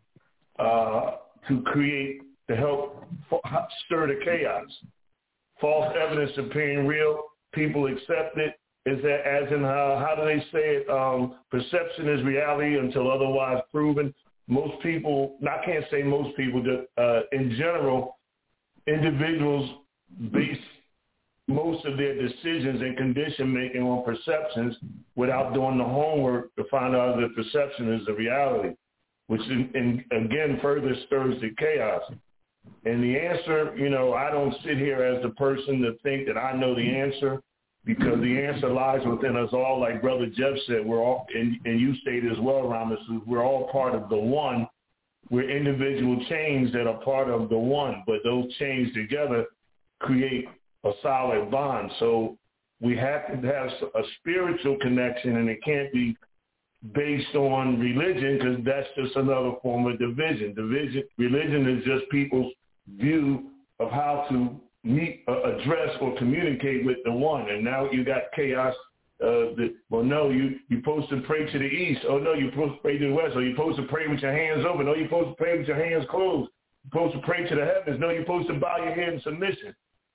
uh, to create, to help stir the chaos. False evidence appearing real, people accept it. Is that as in how, how do they say it? Um, perception is reality until otherwise proven. Most people, I can't say most people, uh, in general, individuals base most of their decisions and condition making on perceptions without doing the homework to find out if the perception is the reality, which in, in, again further stirs the chaos. And the answer, you know, I don't sit here as the person to think that I know the answer, because the answer lies within us all. Like Brother Jeff said, we're all, and, and you stated as well, Ramos, we're all part of the one. We're individual chains that are part of the one, but those chains together create a solid bond. So we have to have a spiritual connection, and it can't be based on religion, because that's just another form of division. Division, religion is just people's view of how to meet, uh, address, or communicate with the one. And now you got chaos. Uh, that, well, no, you, you're supposed to pray to the east. Oh, no, you're supposed to pray to the west. Or you're supposed to pray with your hands open. No, you're supposed to pray with your hands closed. You're supposed to pray to the heavens. No, you're supposed to bow your head in submission.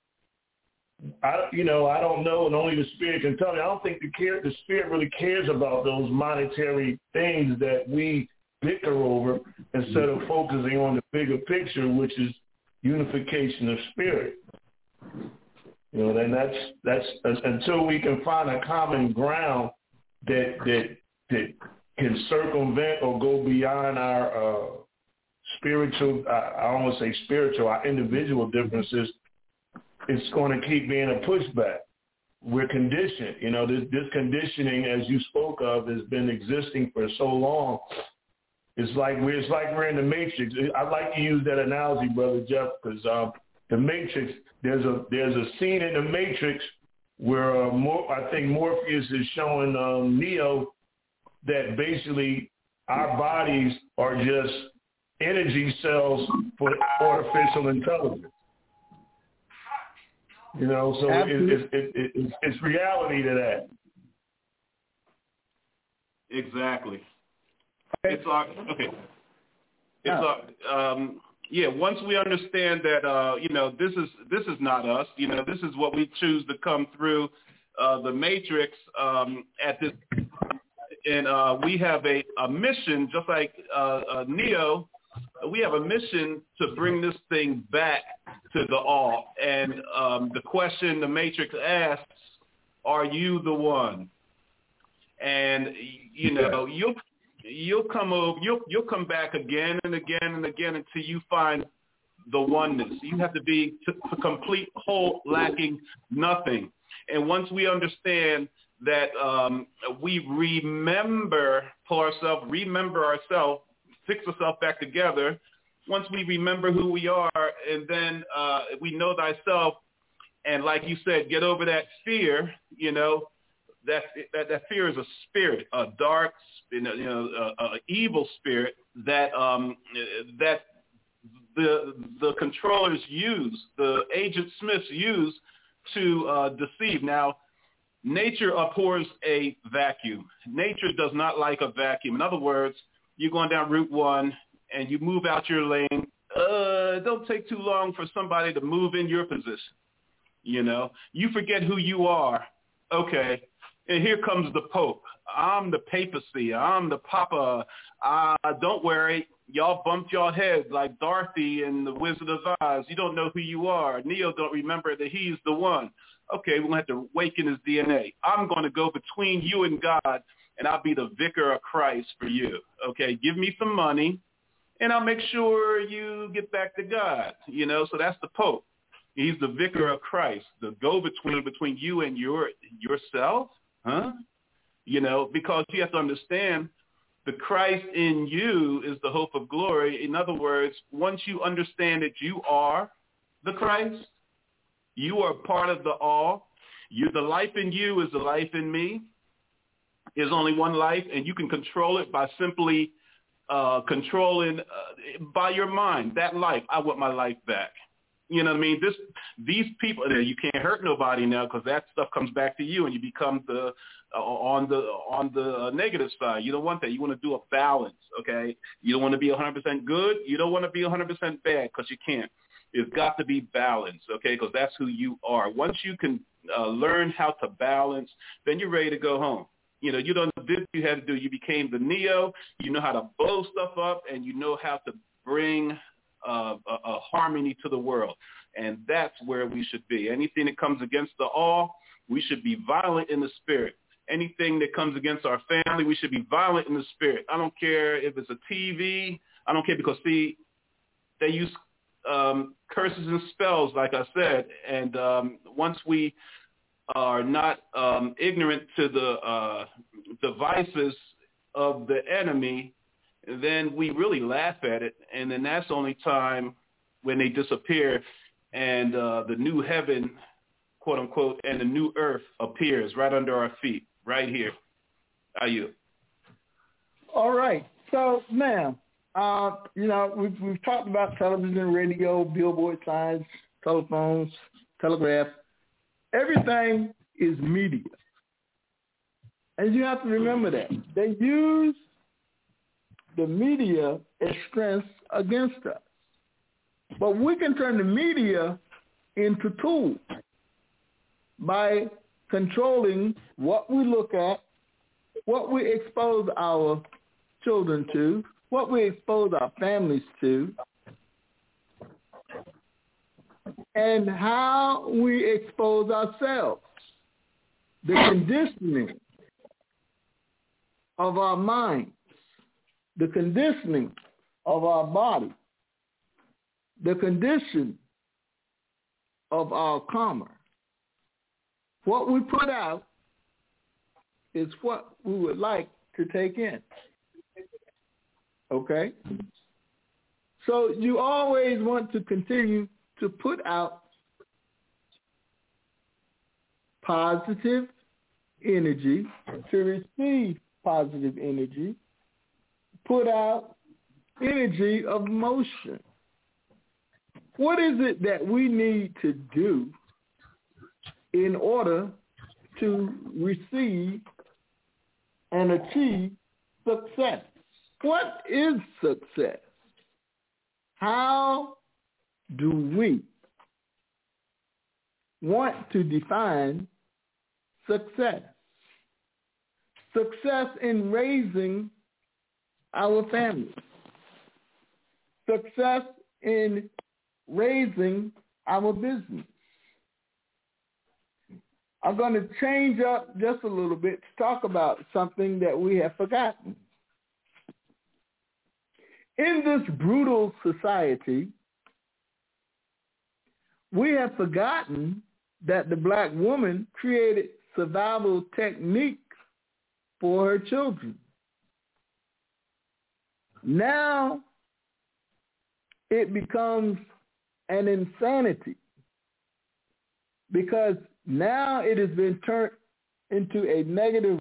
I, you know, I don't know, and only the Spirit can tell me. I don't think the, care, the Spirit really cares about those monetary things that we bicker over, instead of focusing on the bigger picture, which is unification of spirit. You know, and that's that's until we can find a common ground that that that can circumvent or go beyond our uh, spiritual. I, I don't want to say spiritual, our individual differences. It's going to keep being a pushback. We're conditioned. You know, this, this conditioning, as you spoke of, has been existing for so long. It's like we're it's like we're in the Matrix. I like to use that analogy, Brother Jeff, because um, the Matrix. There's a there's a scene in the Matrix where uh, Mor- I think Morpheus is showing um, Neo that basically our bodies are just energy cells for artificial intelligence. You know, so it, it, it, it, it, it's reality to that. Exactly. It's our, okay. It's our, um, yeah. Once we understand that, uh, you know, this is this is not us. You know, this is what we choose to come through uh, the Matrix um, at this, and uh, we have a, a mission, just like uh, uh, Neo. We have a mission to bring this thing back to the all. And um, the question the Matrix asks, are you the one? And, you know, you'll you'll come over, you'll you'll come back again and again and again until you find the oneness. You have to be to, to complete, whole, lacking nothing. And once we understand that um, we remember, pull ourselves, remember ourselves, fix ourselves back together. Once we remember who we are, and then uh, we know thyself, and like you said, get over that fear. You know, that that, that fear is a spirit, a dark, you know, you know a, a evil spirit that um, that the the controllers use, the Agent Smiths use to uh, deceive. Now, nature abhors a vacuum. Nature does not like a vacuum. In other words, you're going down Route one and you move out your lane. Uh, it don't take too long for somebody to move in your position. You know, you forget who you are. Okay, and here comes the Pope. I'm the papacy. I'm the Papa. Uh, don't worry. Y'all bumped your head like Dorothy in The Wizard of Oz. You don't know who you are. Neo don't remember that he's the one. Okay, we're going to have to awaken his D N A. I'm going to go between you and God, and I'll be the vicar of Christ for you. Okay, give me some money, and I'll make sure you get back to God. You know, so that's the Pope. He's the vicar of Christ, the go-between between you and your yourself, huh? You know, because you have to understand the Christ in you is the hope of glory. In other words, once you understand that you are the Christ, you are part of the all. You, the life in you is the life in me. There's only one life, and you can control it by simply uh, controlling uh, by your mind that life. I want my life back. You know what I mean? This, these people, you can't hurt nobody now because that stuff comes back to you, and you become the uh, on the on the negative side. You don't want that. You want to do a balance, okay? You don't want to be one hundred percent good. You don't want to be one hundred percent bad because you can't. It's got to be balanced, okay? Because that's who you are. Once you can uh, learn how to balance, then you're ready to go home. You know, you don't know what you had to do. You became the Neo. You know how to blow stuff up, and you know how to bring uh, a, a harmony to the world. And that's where we should be. Anything that comes against the all, we should be violent in the spirit. Anything that comes against our family, we should be violent in the spirit. I don't care if it's a T V. I don't care because, see, they use um, curses and spells, like I said. And um, once we are not um, ignorant to the uh, devices of the enemy, then we really laugh at it. And then that's the only time when they disappear and uh, the new heaven, quote unquote, and the new earth appears right under our feet, right here. Are you? All right. So, ma'am, uh, you know, we've, we've talked about television, radio, billboard signs, telephones, telegraph. Everything is media. And you have to remember that. They use the media as strength against us. But we can turn the media into tools by controlling what we look at, what we expose our children to, what we expose our families to. and how we expose ourselves, the conditioning of our minds, the conditioning of our body, the condition of our karma. What we put out is what we would like to take in. Okay? So you always want to continue to put out positive energy, to receive positive energy, put out energy of motion. What is it that we need to do in order to receive and achieve success? What is success? How do we want to define success? Success in raising our families. Success in raising our business. I'm going to change up just a little bit to talk about something that we have forgotten. In this brutal society, we have forgotten that the black woman created survival techniques for her children. Now it becomes an insanity because now it has been turned into a negative.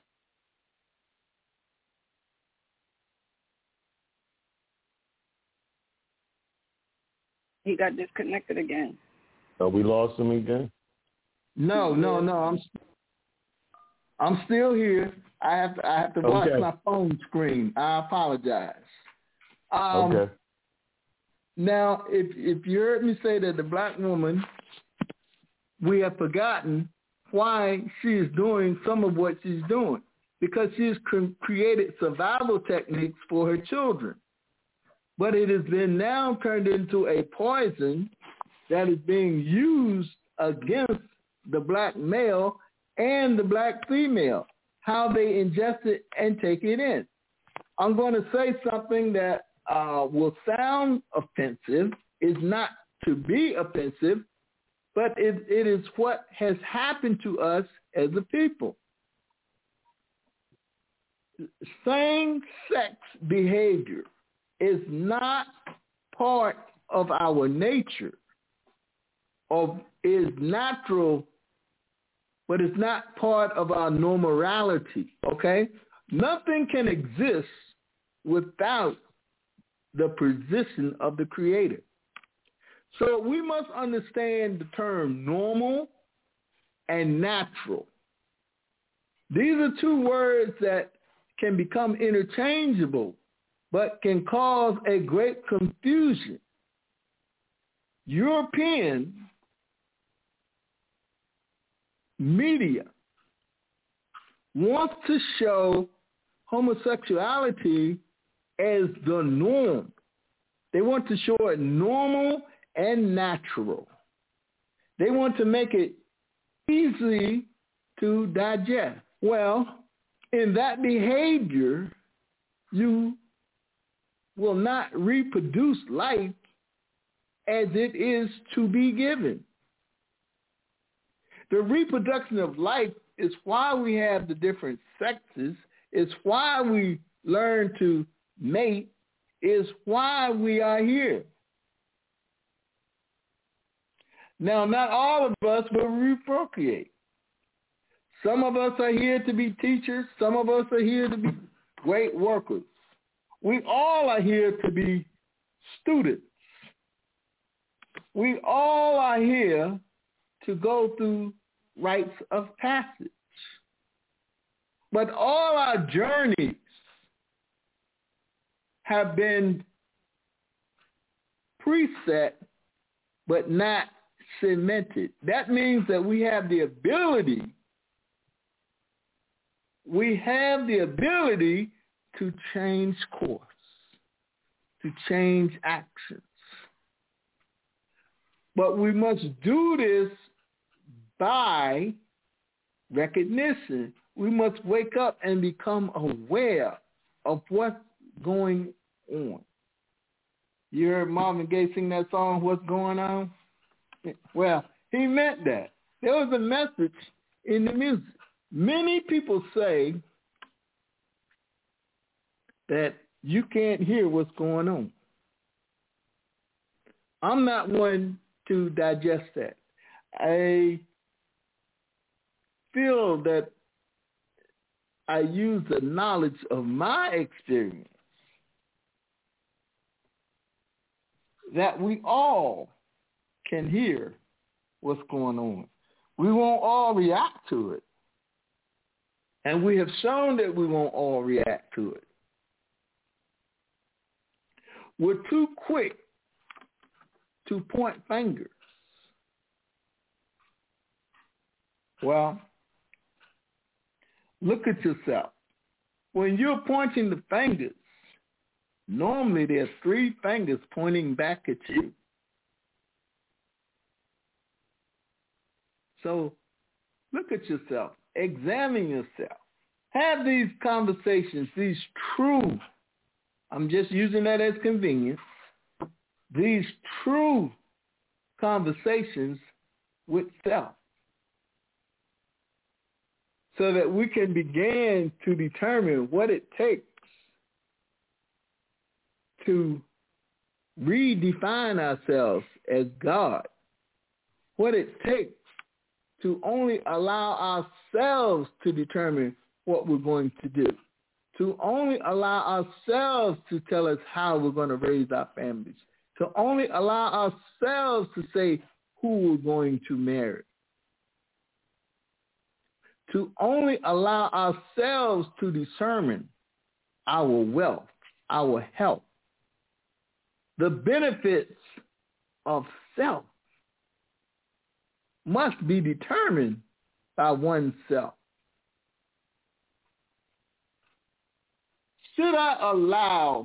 He got disconnected again. Oh, we lost him again? No, no, no. I'm I'm still here. I have to I have to watch okay. my phone screen. I apologize. Um, okay. Now, if if you heard me say that the black woman, we have forgotten why she is doing some of what she's doing, because she's cre- created survival techniques for her children. But it has been now turned into a poison that is being used against the black male and the black female, how they ingest it and take it in. I'm going to say something that uh, will sound offensive, is not to be offensive, but it, it is what has happened to us as a people. Same-sex behavior is not part of our nature, of is natural, but it's not part of our normality, okay? Nothing can exist without the position of the Creator. So we must understand the term normal and natural. These are two words that can become interchangeable, but can cause a great confusion. European media wants to show homosexuality as the norm. They want to show it normal and natural. They want to make it easy to digest. Well, in that behavior, you will not reproduce life as it is to be given. The reproduction of life is why we have the different sexes, it's why we learn to mate, is why we are here. Now, not all of us will reprocreate. Some of us are here to be teachers. Some of us are here to be great workers. We all are here to be students. We all are here to go through rites of passage. But all our journeys have been preset but not cemented. That means that we have the ability, we have the ability to change course, to change actions. But we must do this by recognition. We must wake up and become aware of what's going on. You heard Marvin Gaye sing that song, What's Going On? Well, he meant that. There was a message in the music. Many people say that you can't hear what's going on. I'm not one to digest that. I feel that I use the knowledge of my experience that we all can hear what's going on. We won't all react to it. And we have shown that we won't all react to it. We're too quick to point fingers. Well, look at yourself. When you're pointing the fingers, normally there's three fingers pointing back at you. So look at yourself. Examine yourself. Have these conversations, these true, I'm just using that as convenience, these true conversations with self, so that we can begin to determine what it takes to redefine ourselves as God, what it takes to only allow ourselves to determine what we're going to do, to only allow ourselves to tell us how we're going to raise our families, to only allow ourselves to say who we're going to marry, to only allow ourselves to determine our wealth, our health, the benefits of self must be determined by oneself. Should I allow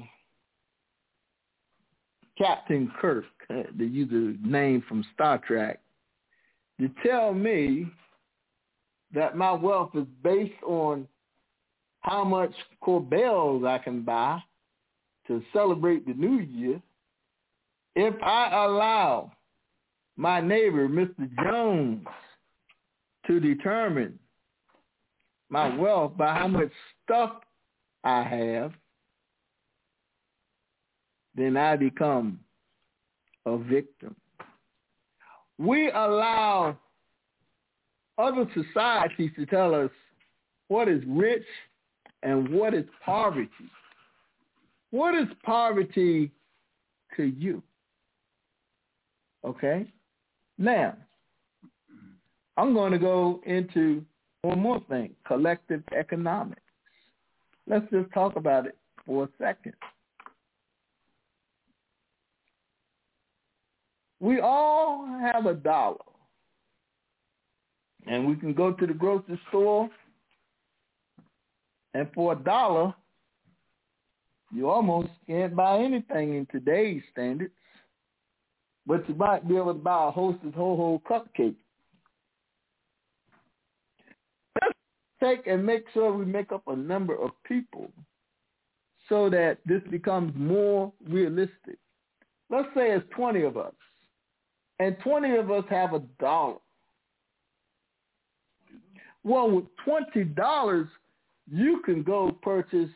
Captain Kirk, to use a name from Star Trek, to tell me that my wealth is based on how much Corbels I can buy to celebrate the new year, if I allow my neighbor, Mister Jones, to determine my wealth by how much stuff I have, then I become a victim. We allow other societies to tell us what is rich and what is poverty. What is poverty to you? Okay? Now, I'm going to go into one more thing, collective economics. Let's just talk about it for a second. We all have a dollar, and we can go to the grocery store, and for a dollar, you almost can't buy anything in today's standards, but you might be able to buy a Hostess Ho-Ho cupcake. Let's take and make sure we make up a number of people so that this becomes more realistic. Let's say it's twenty of us, and twenty of us have a dollar. Well, with twenty dollars, you can go purchase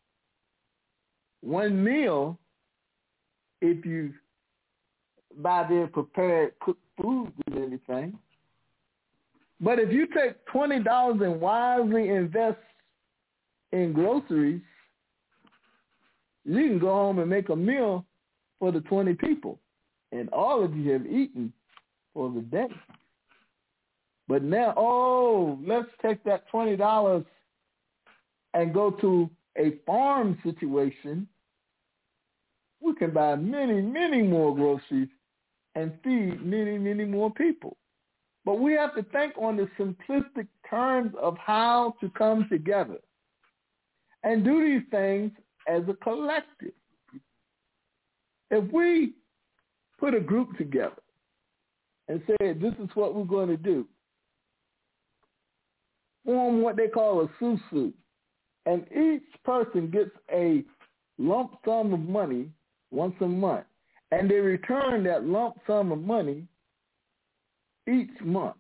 one meal if you buy their prepared cooked food and everything. But if you take twenty dollars and wisely invest in groceries, you can go home and make a meal for the twenty people, and all of you have eaten for the day. But now, oh, let's take that twenty dollars and go to a farm situation. We can buy many, many more groceries and feed many, many more people. But we have to think on the simplistic terms of how to come together and do these things as a collective. If we put a group together and said, this is what we're going to do. Form what they call a susu. And each person gets a lump sum of money once a month. And they return that lump sum of money each month.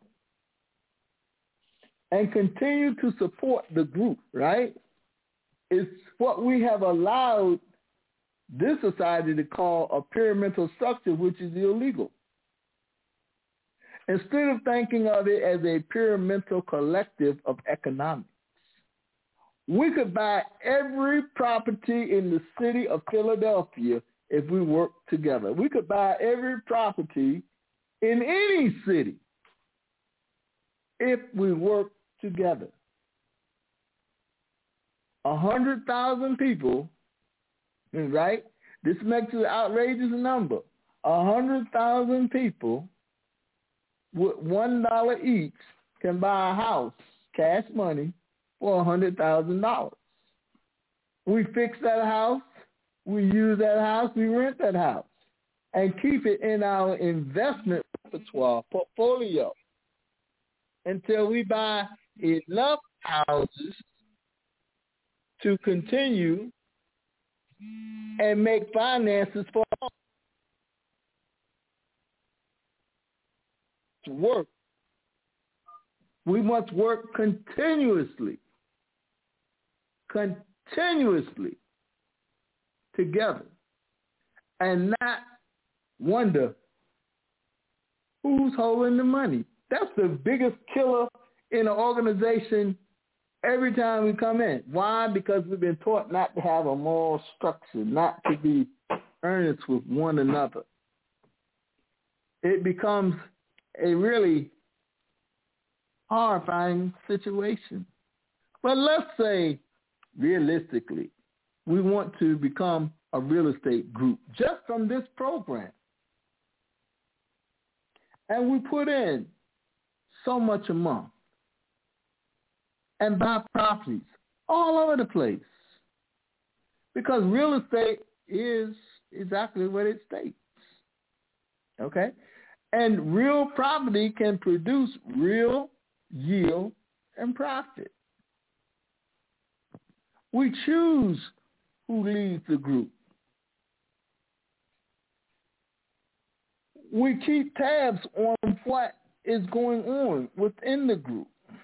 And continue to support the group, right? It's what we have allowed this society to call a pyramidal structure, which is illegal. Instead of thinking of it as a pyramidal collective of economics, we could buy every property in the city of Philadelphia if we work together. We could buy every property in any city if we work together. A hundred thousand people, right? This makes it an outrageous number. A hundred thousand people with one dollar each can buy a house, cash money, for a hundred thousand dollars. We fix that house, we use that house, we rent that house, and keep it in our investment repertoire portfolio until we buy enough houses to continue and make finances for all. To work. We must work continuously, continuously together and not wonder who's holding the money. That's the biggest killer in an organization every time we come in. Why? Because we've been taught not to have a moral structure, not to be earnest with one another. It becomes a really horrifying situation. But let's say, realistically, we want to become a real estate group just from this program. And we put in so much a month and buy properties all over the place. Because real estate is exactly what it states. Okay? And real property can produce real yield and profit. We choose who leads the group. We keep tabs on what is going on within the group.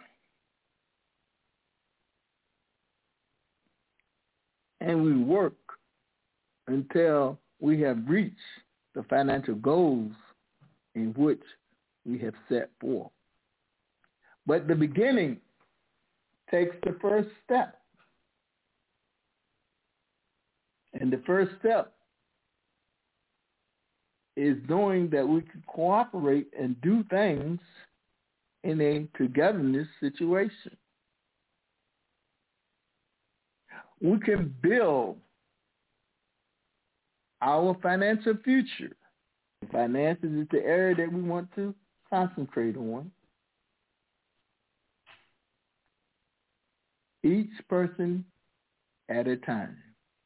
And we work until we have reached the financial goals in which we have set forth. But the beginning takes the first step. And the first step is knowing that we can cooperate and do things in a togetherness situation. We can build our financial future. Finances is the area that we want to concentrate on. Each person at a time.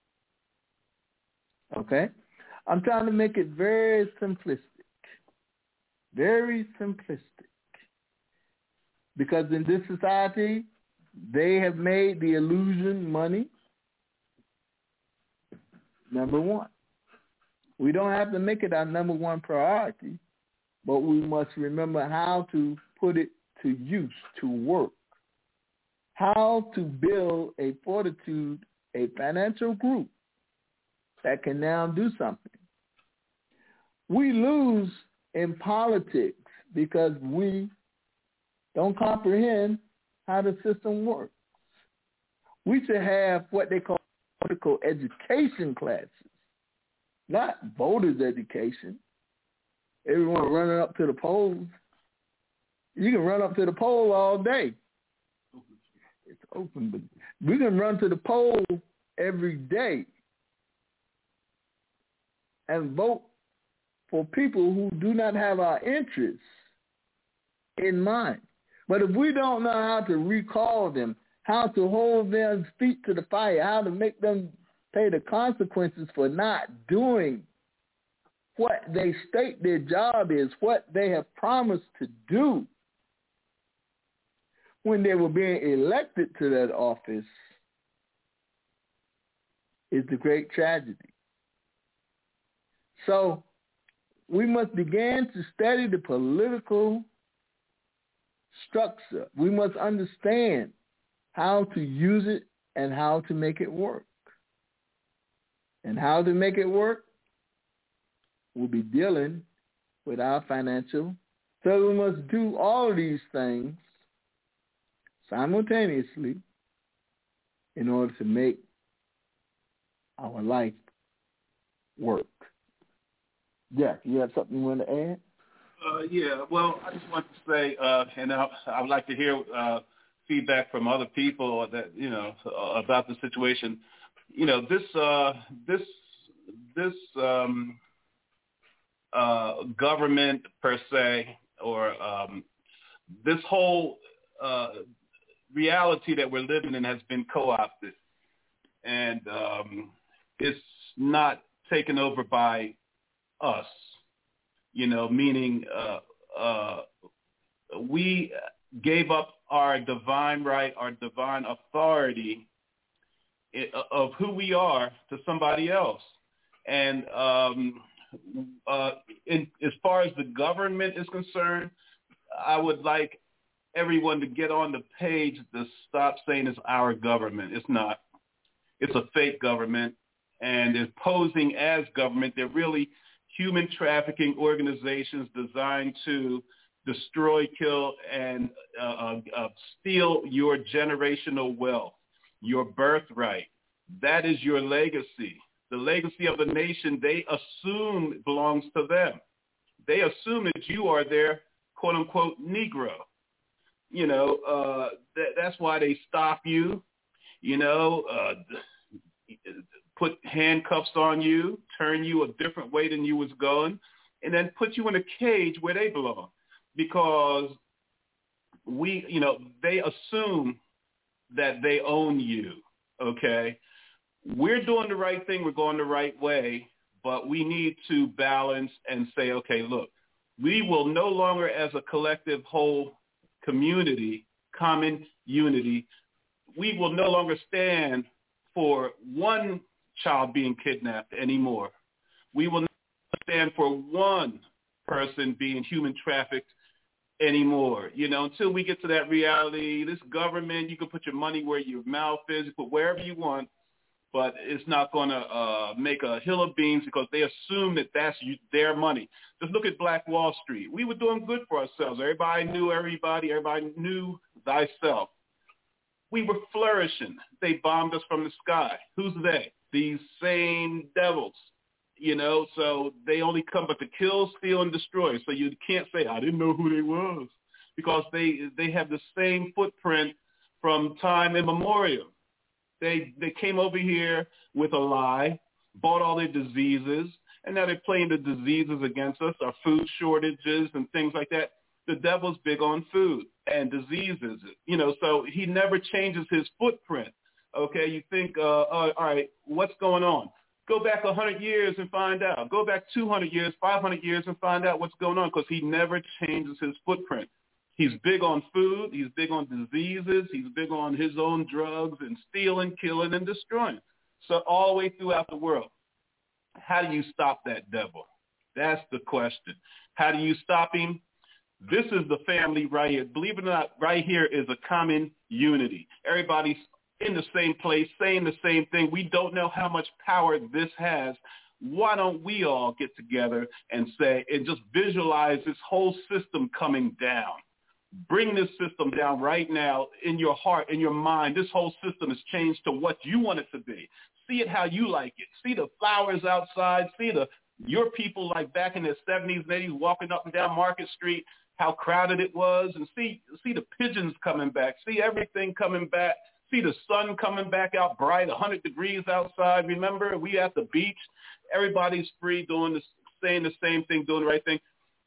Okay? I'm trying to make it very simplistic. Very simplistic. Because in this society, they have made the illusion money number one. We don't have to make it our number one priority, but we must remember how to put it to use, to work. How to build a fortitude, a financial group that can now do something. We lose in politics because we don't comprehend how the system works. We should have what they call political education classes, not voters education. Everyone running up to the polls. You can run up to the poll all day. It's open, but we can run to the poll every day and vote for people who do not have our interests in mind. But if we don't know how to recall them, how to hold their feet to the fire, how to make them pay the consequences for not doing what they state their job is, what they have promised to do when they were being elected to that office, is the great tragedy. So we must begin to study the political structure. We must understand how to use it and how to make it work. And how to make it work, we'll be dealing with our financial. So we must do all of these things simultaneously in order to make our life work. Jack, you have something you want to add? Uh, yeah, well, I just want to say, uh, and I, I would like to hear uh, feedback from other people that, you know, about the situation. You know, this uh, this this um, uh, government per se, or um, this whole uh, reality that we're living in has been co-opted, and um, it's not taken over by us. You know, meaning uh, uh, we gave up our divine right, our divine authority of who we are to somebody else. And um, uh, in, as far as the government is concerned, I would like everyone to get on the page to stop saying it's our government. It's not. It's a fake government, and it's posing as government. They're really human trafficking organizations designed to destroy, kill, and uh, uh, uh, steal your generational wealth, your birthright. That is your legacy. The legacy of a nation, they assume belongs to them. They assume that you are their quote-unquote Negro. You know, uh, th- that's why they stop you, you know, uh, put handcuffs on you, turn you a different way than you was going, and then put you in a cage where they belong. Because we, you know, they assume that they own you, okay? We're doing the right thing. We're going the right way, but we need to balance and say, okay, look, we will no longer as a collective whole community, common unity, we will no longer stand for one child being kidnapped anymore. We will not stand for one person being human trafficked anymore. You know, until we get to that reality, this government, you can put your money where your mouth is, you put wherever you want, but it's not going to uh, make a hill of beans because they assume that that's you, their money. Just look at Black Wall Street. We were doing good for ourselves. Everybody knew everybody. Everybody knew thyself. We were flourishing. They bombed us from the sky. Who's they? These same devils, you know, so they only come but to kill, steal, and destroy. So you can't say, I didn't know who they was, because they they have the same footprint from time immemorial. They they came over here with a lie, bought all their diseases, and now they're playing the diseases against us, our food shortages and things like that. The devil's big on food and diseases, you know, so he never changes his footprint. Okay, you think, uh, uh, all right, what's going on? Go back one hundred years and find out. Go back two hundred years, five hundred years and find out what's going on, because he never changes his footprint. He's big on food. He's big on diseases. He's big on his own drugs and stealing, killing, and destroying. So all the way throughout the world. How do you stop that devil? That's the question. How do you stop him? This is the family right here. Believe it or not, right here is a common unity. Everybody's in the same place, saying the same thing. We don't know how much power this has. Why don't we all get together and say, and just visualize this whole system coming down? Bring this system down right now in your heart, in your mind. This whole system is changed to what you want it to be. See it how you like it. See the flowers outside. See the your people like back in the seventies and eighties walking up and down Market Street, how crowded it was, and see see the pigeons coming back. See everything coming back. See the sun coming back out bright, one hundred degrees outside. Remember, we at the beach. Everybody's free, doing the, saying the same thing, doing the right thing.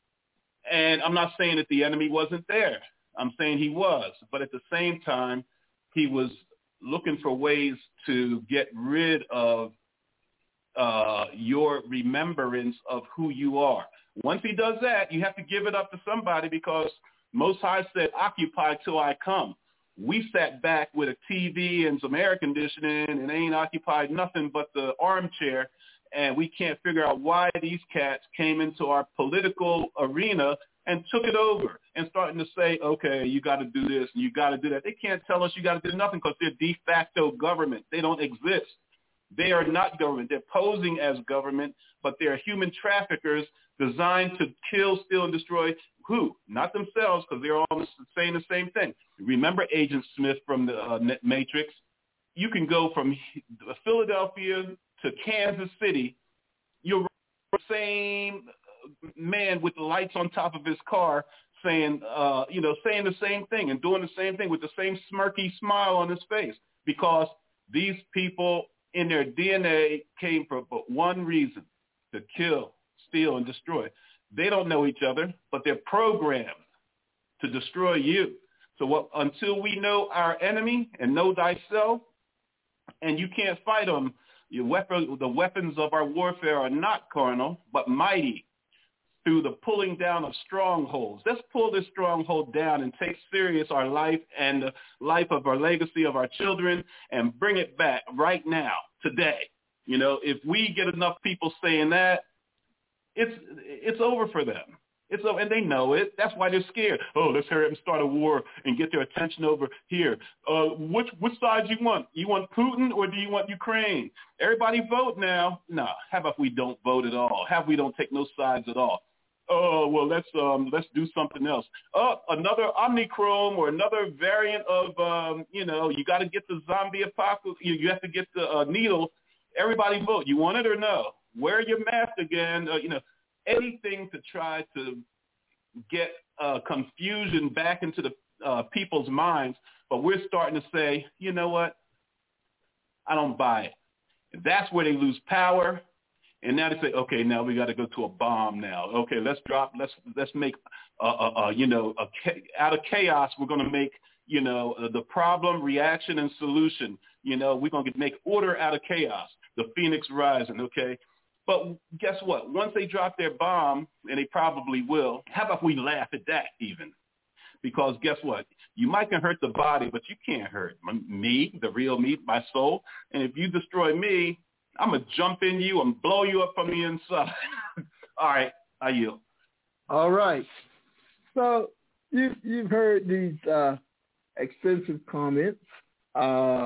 And I'm not saying that the enemy wasn't there. I'm saying he was. But at the same time, he was looking for ways to get rid of uh, your remembrance of who you are. Once he does that, you have to give it up to somebody, because Most High said, occupy till I come. We sat back with a T V and some air conditioning and ain't occupied nothing but the armchair, and we can't figure out why these cats came into our political arena and took it over and starting to say, okay, you got to do this and you got to do that. They can't tell us you got to do nothing because they're de facto government. They don't exist. They are not government. They're posing as government, but they're human traffickers designed to kill, steal, and destroy who? Not themselves, because they're all saying the same thing. Remember Agent Smith from the uh, Matrix? You can go from Philadelphia to Kansas City. You're the same man with the lights on top of his car saying, uh, you know, saying the same thing and doing the same thing with the same smirky smile on his face, because these people in their D N A came for but one reason: to kill, steal, and destroy. They don't know each other, but they're programmed to destroy you. So what, until we know our enemy and know thyself, and you can't fight them, your weapon, the weapons of our warfare are not carnal, but mighty through the pulling down of strongholds. Let's pull this stronghold down and take serious our life and the life of our legacy of our children and bring it back right now, today. You know, if we get enough people saying that, it's it's over for them. It's over, and they know it. That's why they're scared. Oh, let's hurry up and start a war and get their attention over here. Uh, which which side do you want? You want Putin or do you want Ukraine? Everybody vote now. No, how about we don't vote at all? How about we don't take no sides at all? Oh, well, let's um, let's do something else. Oh, another Omicron or another variant of, um, you know, you got to get the zombie apocalypse. You, you have to get the uh, needle. Everybody vote. You want it or no? Wear your mask again. Uh, you know, anything to try to get uh, confusion back into the uh, people's minds. But we're starting to say, you know what? I don't buy it. And that's where they lose power. And now they say, okay, now we got to go to a bomb now. Okay, let's drop, let's let's make, uh, uh, uh, you know, a, out of chaos, we're going to make, you know, uh, the problem, reaction, and solution. You know, we're going to make order out of chaos, the phoenix rising, okay? But guess what? Once they drop their bomb, and they probably will, how about we laugh at that even? Because guess what? You might can hurt the body, but you can't hurt me, the real me, my soul. And if you destroy me, I'm going to jump in you and blow you up from the inside. All right, I yield. All right. So you, you've heard these uh, extensive comments. Uh,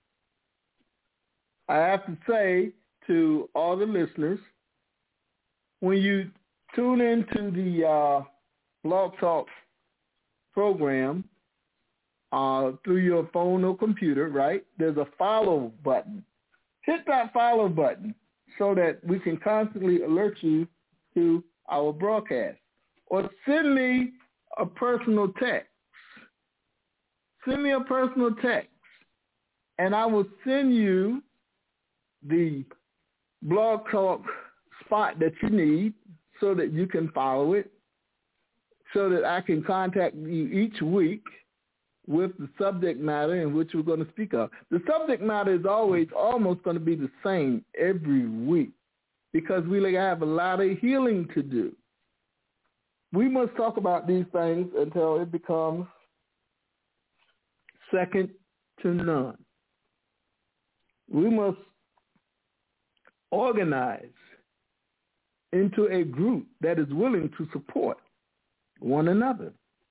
I have to say to all the listeners, when you tune into the uh, Blog Talk program uh, through your phone or computer, right, there's a follow button. Hit that follow button so that we can constantly alert you to our broadcast. Or send me a personal text. Send me a personal text, and I will send you the Blog Talk spot that you need so that you can follow it, so that I can contact you each week with the subject matter in which we're going to speak of. The subject matter is always almost going to be the same every week because we have a lot of healing to do. We must talk about these things until it becomes second to none. We must organize into a group that is willing to support one another.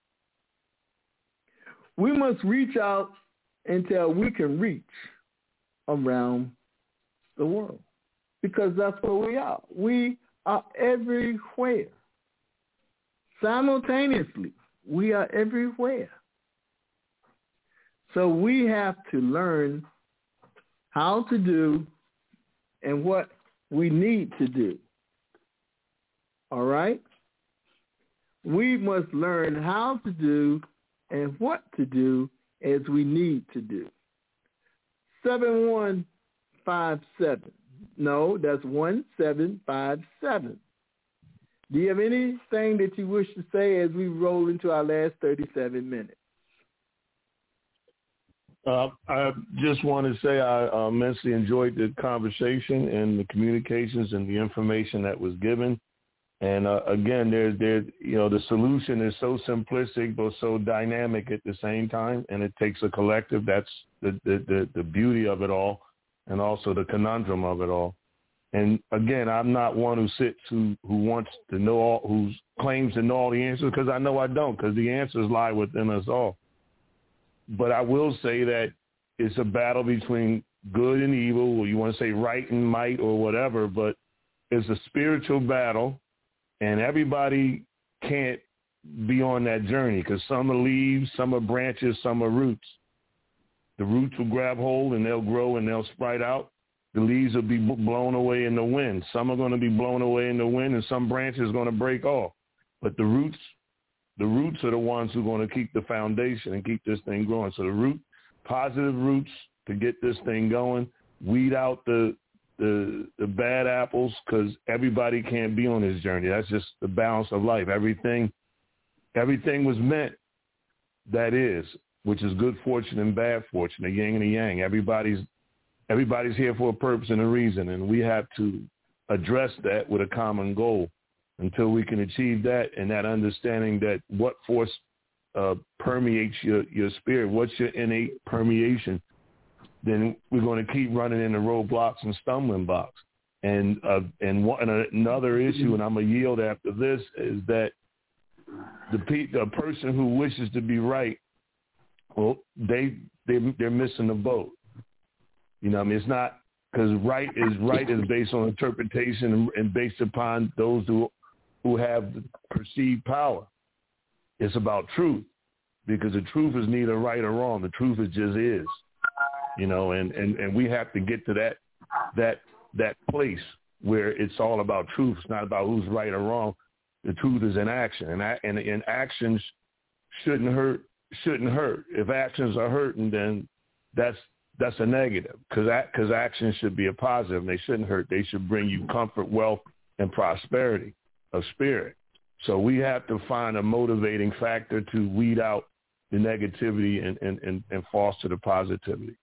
We must reach out until we can reach around the world because that's where we are. We are everywhere. Simultaneously, we are everywhere. So we have to learn how to do and what we need to do. All right? We must learn how to do and what to do as we need to do. seven one five seven. No, that's one seven five seven. Do you have anything that you wish to say as we roll into our last thirty-seven minutes? Uh, I just want to say I uh, immensely enjoyed the conversation and the communications and the information that was given. And uh, again, there's, there, you know, the solution is so simplistic but so dynamic at the same time, and it takes a collective. That's the, the, the, the beauty of it all, and also the conundrum of it all. And again, I'm not one who sits who, who wants to know all, who claims to know all the answers, because I know I don't, because the answers lie within us all. But I will say that it's a battle between good and evil, or you want to say right and might or whatever, but it's a spiritual battle. And everybody can't be on that journey, because some are leaves, some are branches, some are roots. The roots will grab hold and they'll grow and they'll sprout out. The leaves will be blown away in the wind. Some are going to be blown away in the wind, and some branches are going to break off. But the roots, the roots are the ones who are going to keep the foundation and keep this thing growing. So the root, positive roots to get this thing going, weed out the the the bad apples, because everybody can't be on this journey. That's just the balance of life. Everything everything was meant, that is, which is good fortune and bad fortune, a yin and a yang. Everybody's everybody's here for a purpose and a reason, and we have to address that with a common goal. Until we can achieve that, and that understanding that what force uh, permeates your, your spirit, what's your innate permeation, then we're going to keep running into roadblocks and stumbling blocks. And uh, and, one, and another issue, and I'm going to yield after this, is that the, pe- the person who wishes to be right, well, they, they, they're missing the boat. You know what I mean? It's not, because right is right is based on interpretation and, and based upon those who who have perceived power. It's about truth, because the truth is neither right or wrong. The truth is just is. You know, and, and, and we have to get to that that that place where it's all about truth. It's not about who's right or wrong. The truth is in action, and and, and actions shouldn't hurt. Shouldn't hurt. If actions are hurting, then that's that's a negative, because because actions should be a positive. And they shouldn't hurt. They should bring you comfort, wealth, and prosperity of spirit. So we have to find a motivating factor to weed out the negativity and and, and, and foster the positivity.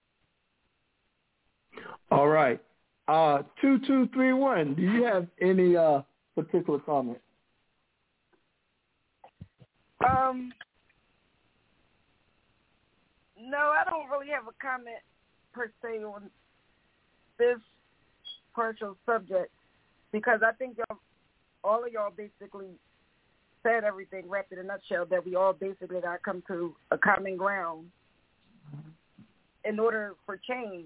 All right. Uh, two two three one, do you have any uh, particular comment? Um, no, I don't really have a comment per se on this partial subject, because I think y'all, all of y'all basically said everything, wrapped in a nutshell, that we all basically got to come to a common ground in order for change.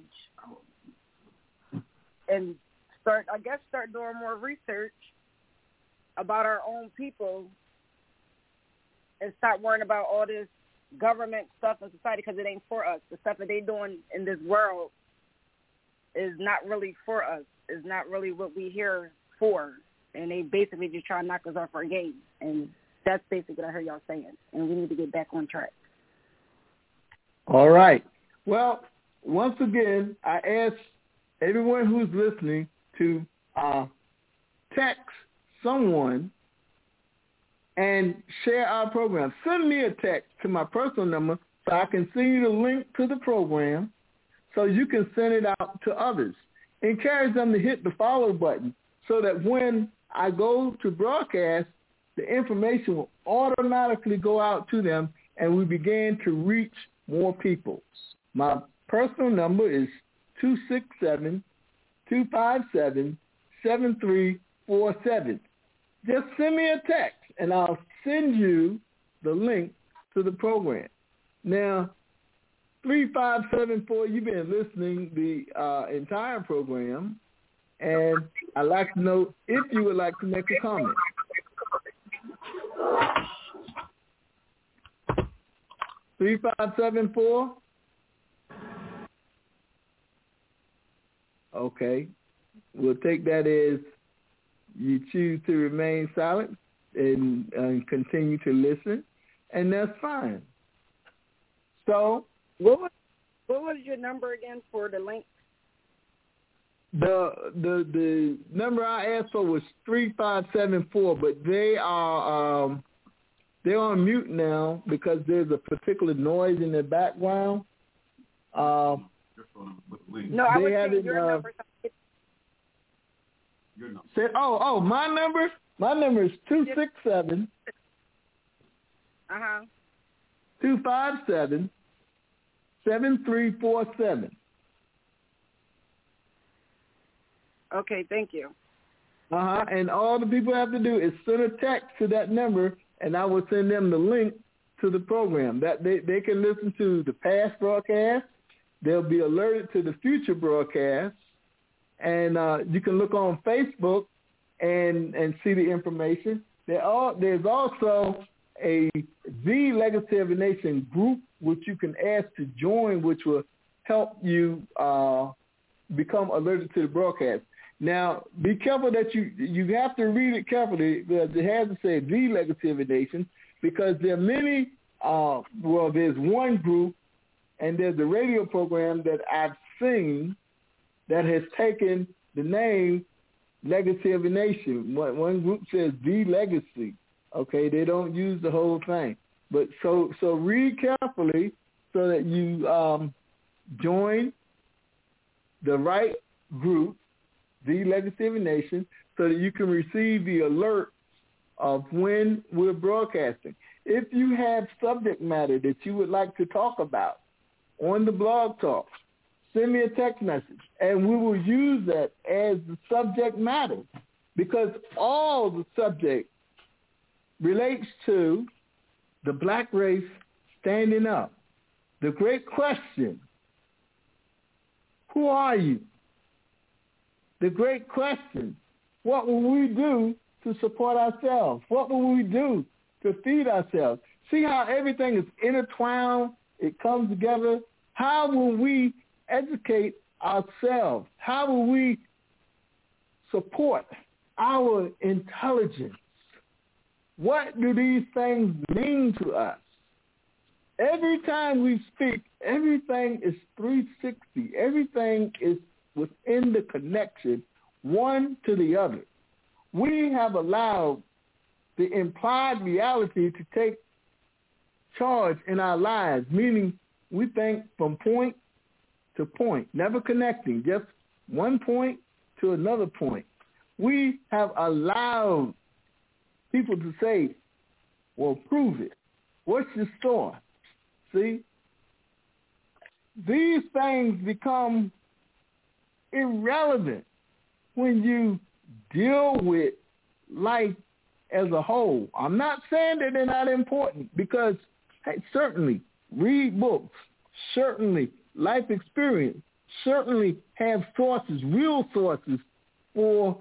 And start, I guess, start doing more research about our own people and stop worrying about all this government stuff in society, because it ain't for us. The stuff that they doing in this world is not really for us. It's not really what we here for. And they basically just try to knock us off our game. And that's basically what I heard y'all saying. And we need to get back on track. All right. Well, once again, I ask everyone who's listening to uh, text someone and share our program. Send me a text to my personal number so I can send you the link to the program so you can send it out to others. Encourage them to hit the follow button so that when I go to broadcast, the information will automatically go out to them and we begin to reach more people. My personal number is two six seven, two five seven, seven three four seven. Just send me a text and I'll send you the link to the program. Now, three five seven four, you've been listening the uh, entire program, and I'd like to know if you would like to make a comment. three five seven four? Okay. We'll take that as you choose to remain silent and, and continue to listen, and that's fine. So, what was, what was your number again for the link? The the the number I asked for was three five seven four, but they are um, they're on mute now because there's a particular noise in the background. Uh, no, I they was had saying it, your uh, number. said, oh, oh, my number? My number is two six seven, Uh-huh. two five seven, seven three four seven. Okay, thank you. Uh-huh. And all the people have to do is send a text to that number, and I will send them the link to the program. That they, they can listen to the past broadcast. They'll be alerted to the future broadcasts. And uh, you can look on Facebook and and see the information. There are, there's also a The Legacy of a Nation group which you can ask to join, which will help you uh, become alerted to the broadcast. Now, be careful that you you have to read it carefully because it has to say The Legacy of a Nation, because there are many, uh, well, there's one group and there's a radio program that I've seen that has taken the name Legacy of a Nation. One, one group says The Legacy. Okay, they don't use the whole thing. But so so read carefully so that you um, join the right group, The Legacy of a Nation, so that you can receive the alert of when we're broadcasting. If you have subject matter that you would like to talk about on the Blog Talk, send me a text message, and we will use that as the subject matter, because all the subject relates to the black race standing up. The great question, who are you? The great question, what will we do to support ourselves? What will we do to feed ourselves? See how everything is intertwined? It comes together. How will we educate ourselves? How will we support our intelligence? What do these things mean to us? Every time we speak, everything is three sixty. Everything is within the connection, one to the other. We have allowed the implied reality to take charge in our lives, meaning we think from point to point, never connecting, just one point to another point. We have allowed people to say, well, prove it. What's your store? See? These things become irrelevant when you deal with life as a whole. I'm not saying that they're not important, because hey, certainly read books, certainly life experience, certainly have sources, real sources for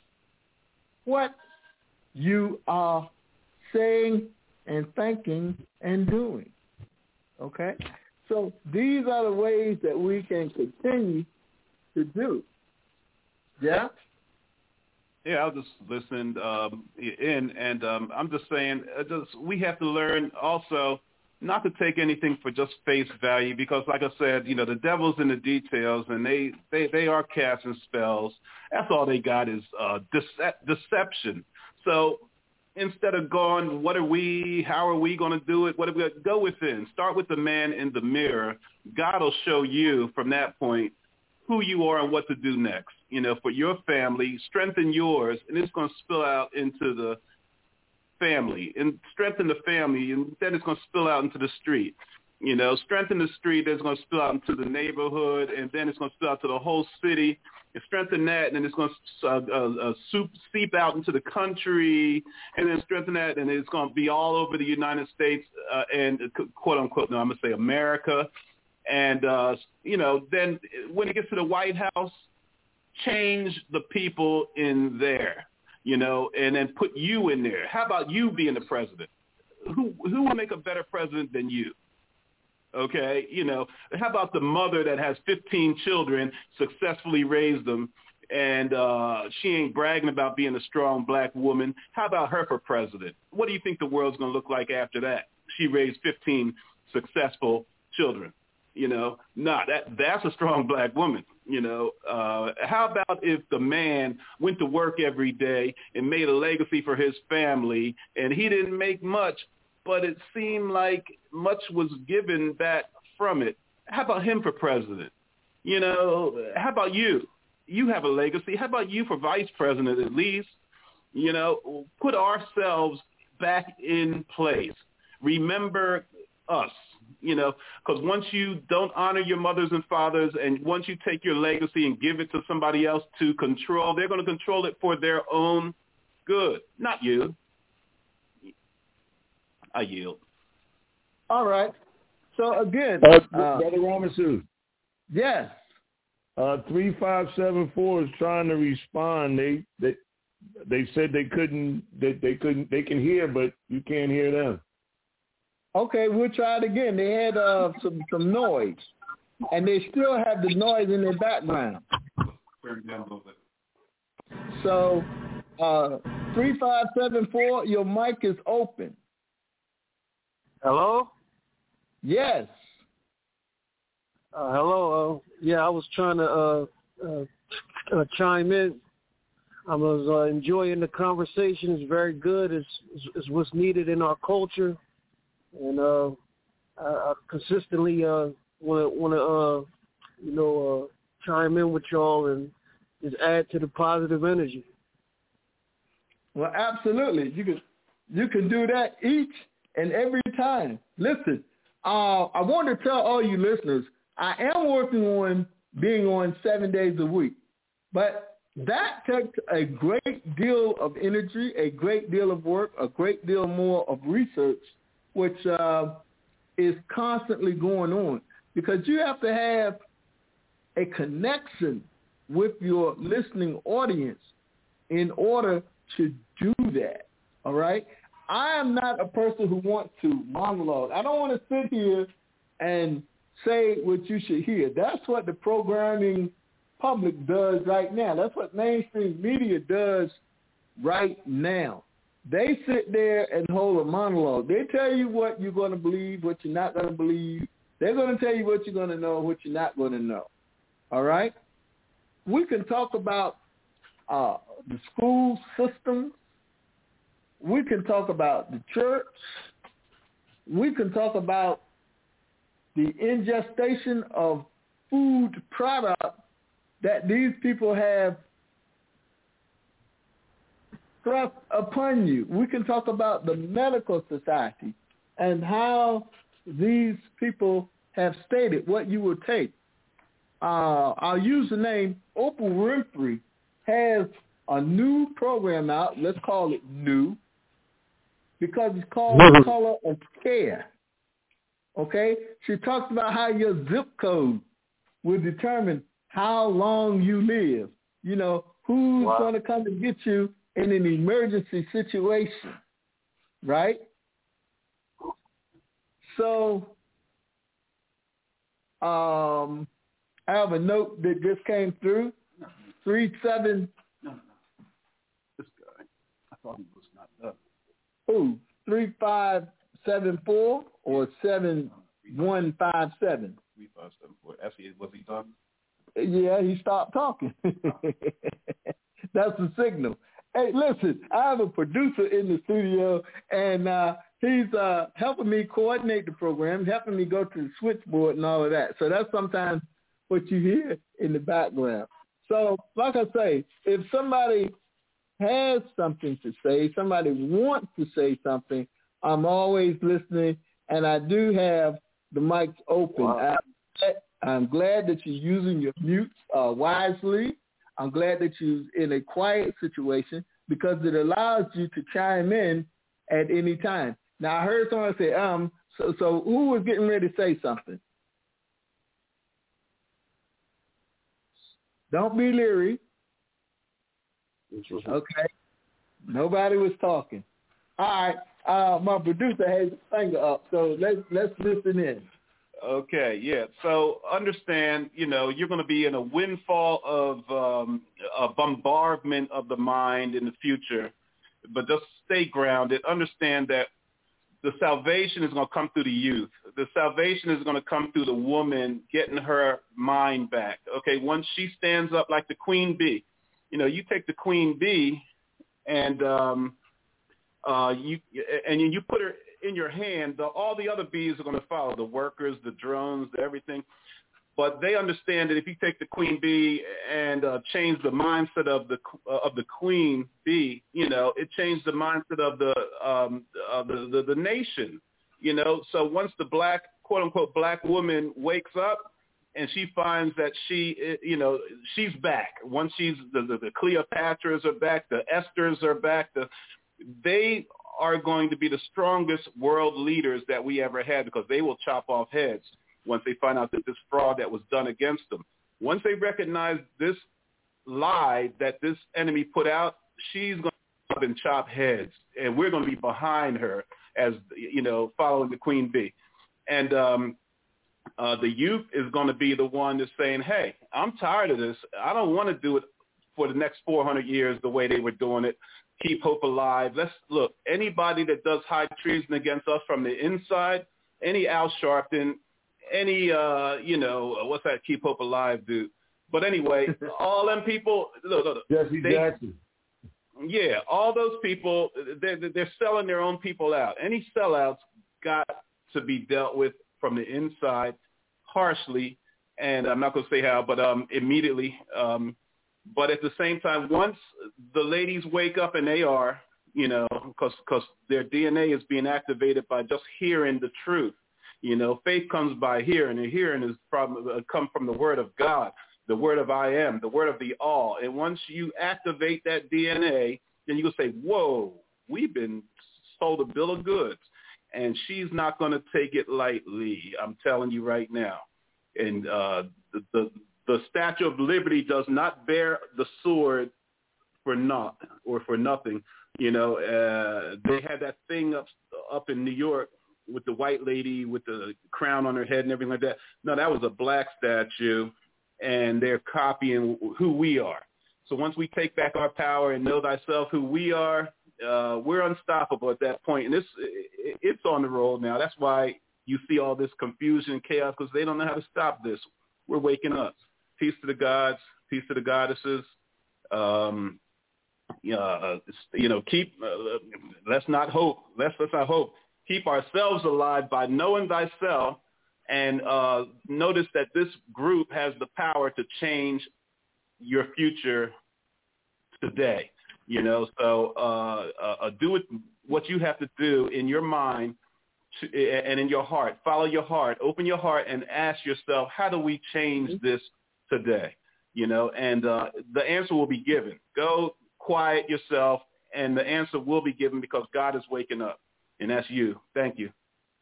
what you are saying and thinking and doing. Okay? So these are the ways that we can continue to do. Yeah? Yeah, I was just listening um, in, and um, I'm just saying, uh, just, we have to learn also not to take anything for just face value, because, like I said, you know, the devil's in the details, and they, they, they are casting spells. That's all they got is uh, dece- deception. So instead of going, what are we, how are we going to do it, what are we going to go within? Start with the man in the mirror. God will show you from that point who you are and what to do next, you know, for your family. Strengthen yours, and it's going to spill out into the family, and strengthen the family, and then it's going to spill out into the street. You know, strengthen the street, it's going to spill out into the neighborhood, and then it's going to spill out to the whole city. And strengthen that, and then it's going to uh, uh, uh, soup, seep out into the country, and then strengthen that, and it's going to be all over the United States uh, and uh, quote unquote, no, I'm going to say America. And, uh, you know, then when it gets to the White House, change the people in there, you know, and then put you in there. How about you being the president? Who who will make a better president than you? Okay, you know, how about the mother that has fifteen children, successfully raised them, and uh, she ain't bragging about being a strong black woman? How about her for president? What do you think the world's going to look like after that? She raised fifteen successful children. You know, nah, that that's a strong black woman. You know, uh, how about if the man went to work every day and made a legacy for his family, and he didn't make much, but it seemed like much was given back from it, How about him for president? You know, how about you? You have a legacy. How about you for vice president at least? You know, put ourselves back in place. Remember us, you know, because once you don't honor your mothers and fathers and once you take your legacy and give it to somebody else to control, they're going to control it for their own good, not you. I yield. All right. So, again. Uh, uh, Brother Ramasu. Yes. Uh, three five seven four is trying to respond. They they they said they couldn't they, they couldn't they can hear, but you can't hear them. Okay, we'll try it again. They had uh, some some noise, and they still have the noise in their background. So, uh, three five seven four, your mic is open. Hello? Yes. Uh, hello. Uh, yeah, I was trying to uh, uh, uh, chime in. I was uh, enjoying the conversation. It's very good. It's, it's, it's what's needed in our culture. And uh, I, I consistently uh, want to, want to uh, you know, uh, chime in with y'all and just add to the positive energy. Well, absolutely. You can you can do that each and every time. Listen, uh, I want to tell all you listeners, I am working on being on seven days a week, but that takes a great deal of energy, a great deal of work, a great deal more of research, which uh, is constantly going on because you have to have a connection with your listening audience in order to do that, all right? I am not a person who wants to monologue. I don't want to sit here and say what you should hear. That's what the programming public does right now. That's what mainstream media does right now. They sit there and hold a monologue. They tell you what you're going to believe, what you're not going to believe. They're going to tell you what you're going to know, what you're not going to know. All right? We can talk about uh, the school system. We can talk about the church. We can talk about the ingestion of food products that these people have thrust upon you. We can talk about the medical society and how these people have stated what you will take. Uh, I'll use the name Oprah Winfrey has a new program out. Let's call it new because it's called Color of Care. Okay? She talks about how your zip code will determine how long you live. You know, who's wow. going to come to get you in an emergency situation, right? So um, I have a note that just came through. Three seven. No, no, no. This guy. I thought he was not done. Who? Three five seven four or seven one five seven. Three five seven four. Actually, was he done? Yeah, he stopped talking. That's the signal. Hey, listen, I have a producer in the studio, and uh, he's uh, helping me coordinate the program, helping me go to the switchboard and all of that. So that's sometimes what you hear in the background. So, like I say, if somebody has something to say, somebody wants to say something, I'm always listening, and I do have the mics open. Wow. I, I'm glad that you're using your mutes uh, wisely. I'm glad that you're in a quiet situation because it allows you to chime in at any time. Now, I heard someone say, um, so, so who was getting ready to say something? Don't be leery. Okay. Nobody was talking. All right. Uh, my producer has his finger up, so let's let's listen in. Okay, yeah. So understand, you know, you're going to be in a windfall of um, a bombardment of the mind in the future, but just stay grounded. Understand that the salvation is going to come through the youth. The salvation is going to come through the woman getting her mind back. Okay, once she stands up like the queen bee, you know, you take the queen bee and um, uh, you and you put her in your hand, the, all the other bees are going to follow, the workers, the drones, the everything. But they understand that if you take the queen bee and uh, change the mindset of the uh, of the queen bee, you know, it changed the mindset of the um, uh, the, the the nation, you know. So once the black, quote unquote, black woman wakes up and she finds that she, you know, she's back. Once she's the the, the Cleopatras are back, the Esthers are back. The they are going to be the strongest world leaders that we ever had because they will chop off heads once they find out that this fraud that was done against them. Once they recognize this lie that this enemy put out, she's going to up and chop heads, and we're going to be behind her as, you know, following the queen bee. And um, uh, the youth is going to be the one that's saying, hey, I'm tired of this. I don't want to do it for the next four hundred years the way they were doing it. Keep hope alive. Let's look, anybody that does high treason against us from the inside, any Al Sharpton, any, uh, you know, what's that Keep Hope Alive dude? But anyway, all them people, look, look, Jesse they, Jackson. Yeah, all those people, they're, they're selling their own people out. Any sellouts got to be dealt with from the inside harshly, and I'm not going to say how, but um, immediately. Um, but at the same time, once the ladies wake up, and they are, you know, because because their D N A is being activated by just hearing the truth. You know, faith comes by hearing, and hearing is from uh, come from the word of God, the word of I am, the word of the all. And once you activate that D N A, then you can say, whoa, we've been sold a bill of goods. And she's not going to take it lightly, I'm telling you right now. And uh, the, the, the Statue of Liberty does not bear the sword for naught or for nothing. You know, uh, they had that thing up, up in New York with the white lady with the crown on her head and everything like that. No, that was a black statue, and they're copying who we are. So once we take back our power and know thyself who we are, uh, we're unstoppable at that point. And it's, it's on the roll now. That's why you see all this confusion and chaos, because they don't know how to stop this. We're waking up. Peace to the gods, peace to the goddesses. Um, uh, you know, keep, uh, let's not hope. Let's, let's not hope. Keep ourselves alive by knowing thyself, and uh, notice that this group has the power to change your future today. You know, so uh, uh, do it, what you have to do in your mind to, and in your heart. Follow your heart. Open your heart and ask yourself, how do we change this today? You know, and uh, the answer will be given. Go quiet yourself, and the answer will be given because God is waking up. And that's you. Thank you.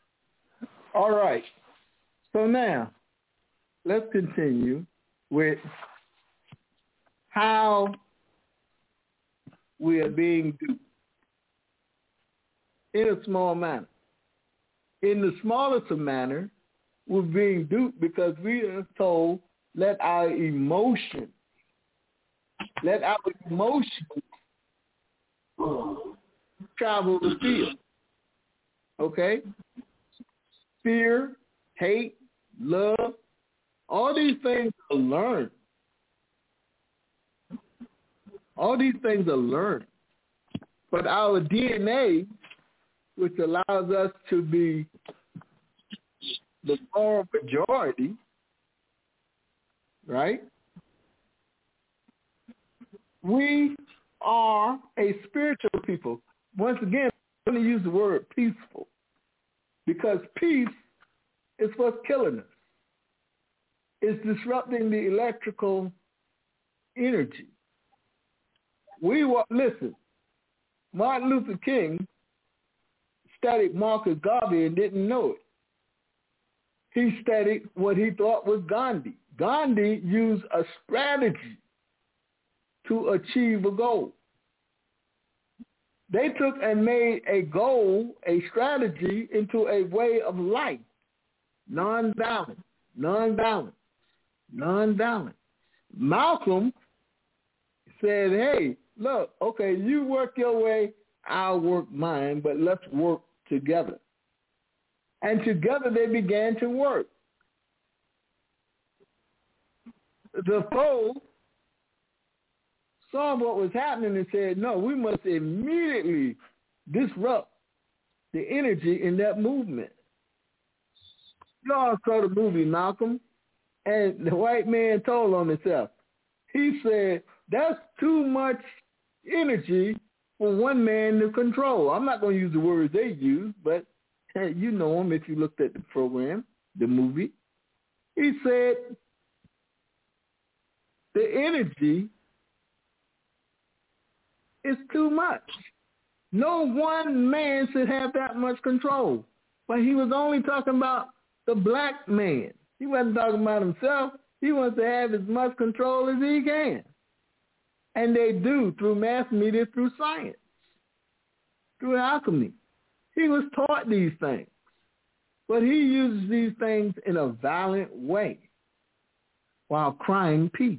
All right. So now, let's continue with how we are being duped in a small manner. In the smallest of manner, we're being duped because we are told, let our emotions, let our emotions travel the field. Okay? Fear, hate, love, all these things are learned. All these things are learned. But our D N A, which allows us to be the moral majority, right? We are a spiritual people. Once again, I'm going to use the word peaceful, because peace is what's killing us. It's disrupting the electrical energy. We want, listen, Martin Luther King studied Marcus Garvey and didn't know it. He studied what he thought was Gandhi. Gandhi used a strategy to achieve a goal. They took and made a goal, a strategy, into a way of life. Non-violent, non-violent, non-violent. Malcolm said, hey, look, okay, you work your way, I'll work mine, but let's work together. And together they began to work. The foe saw what was happening and said, no, we must immediately disrupt the energy in that movement. You all saw the movie Malcolm, and the white man told on himself. He said, that's too much energy for one man to control. I'm not going to use the words they use, but hey, you know them if you looked at the program, the movie. He said, the energy is too much. No one man should have that much control. But he was only talking about the black man. He wasn't talking about himself. He wants to have as much control as he can. And they do through mass media, through science, through alchemy. He was taught these things. But he uses these things in a violent way while crying peace.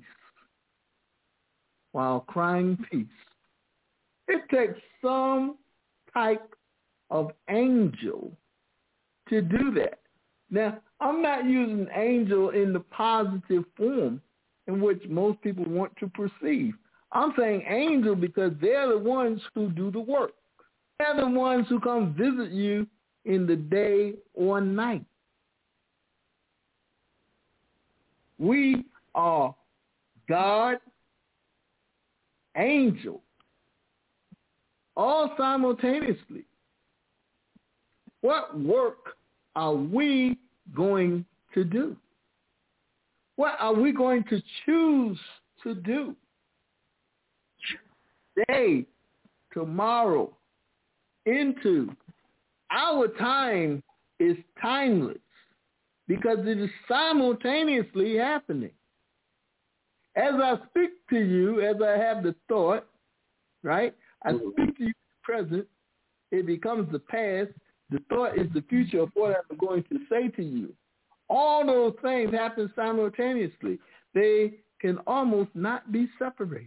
While crying peace. It takes some type of angel to do that. Now, I'm not using angel in the positive form in which most people want to perceive. I'm saying angel because they're the ones who do the work. They're the ones who come visit you in the day or night. We are God, angel, all simultaneously. What work are we going to do? What are we going to choose to do? Today, tomorrow, into our time is timeless because it is simultaneously happening. As I speak to you, as I have the thought, right? I speak to you in the present, it becomes the past. The thought is the future of what I'm going to say to you. All those things happen simultaneously. They can almost not be separated.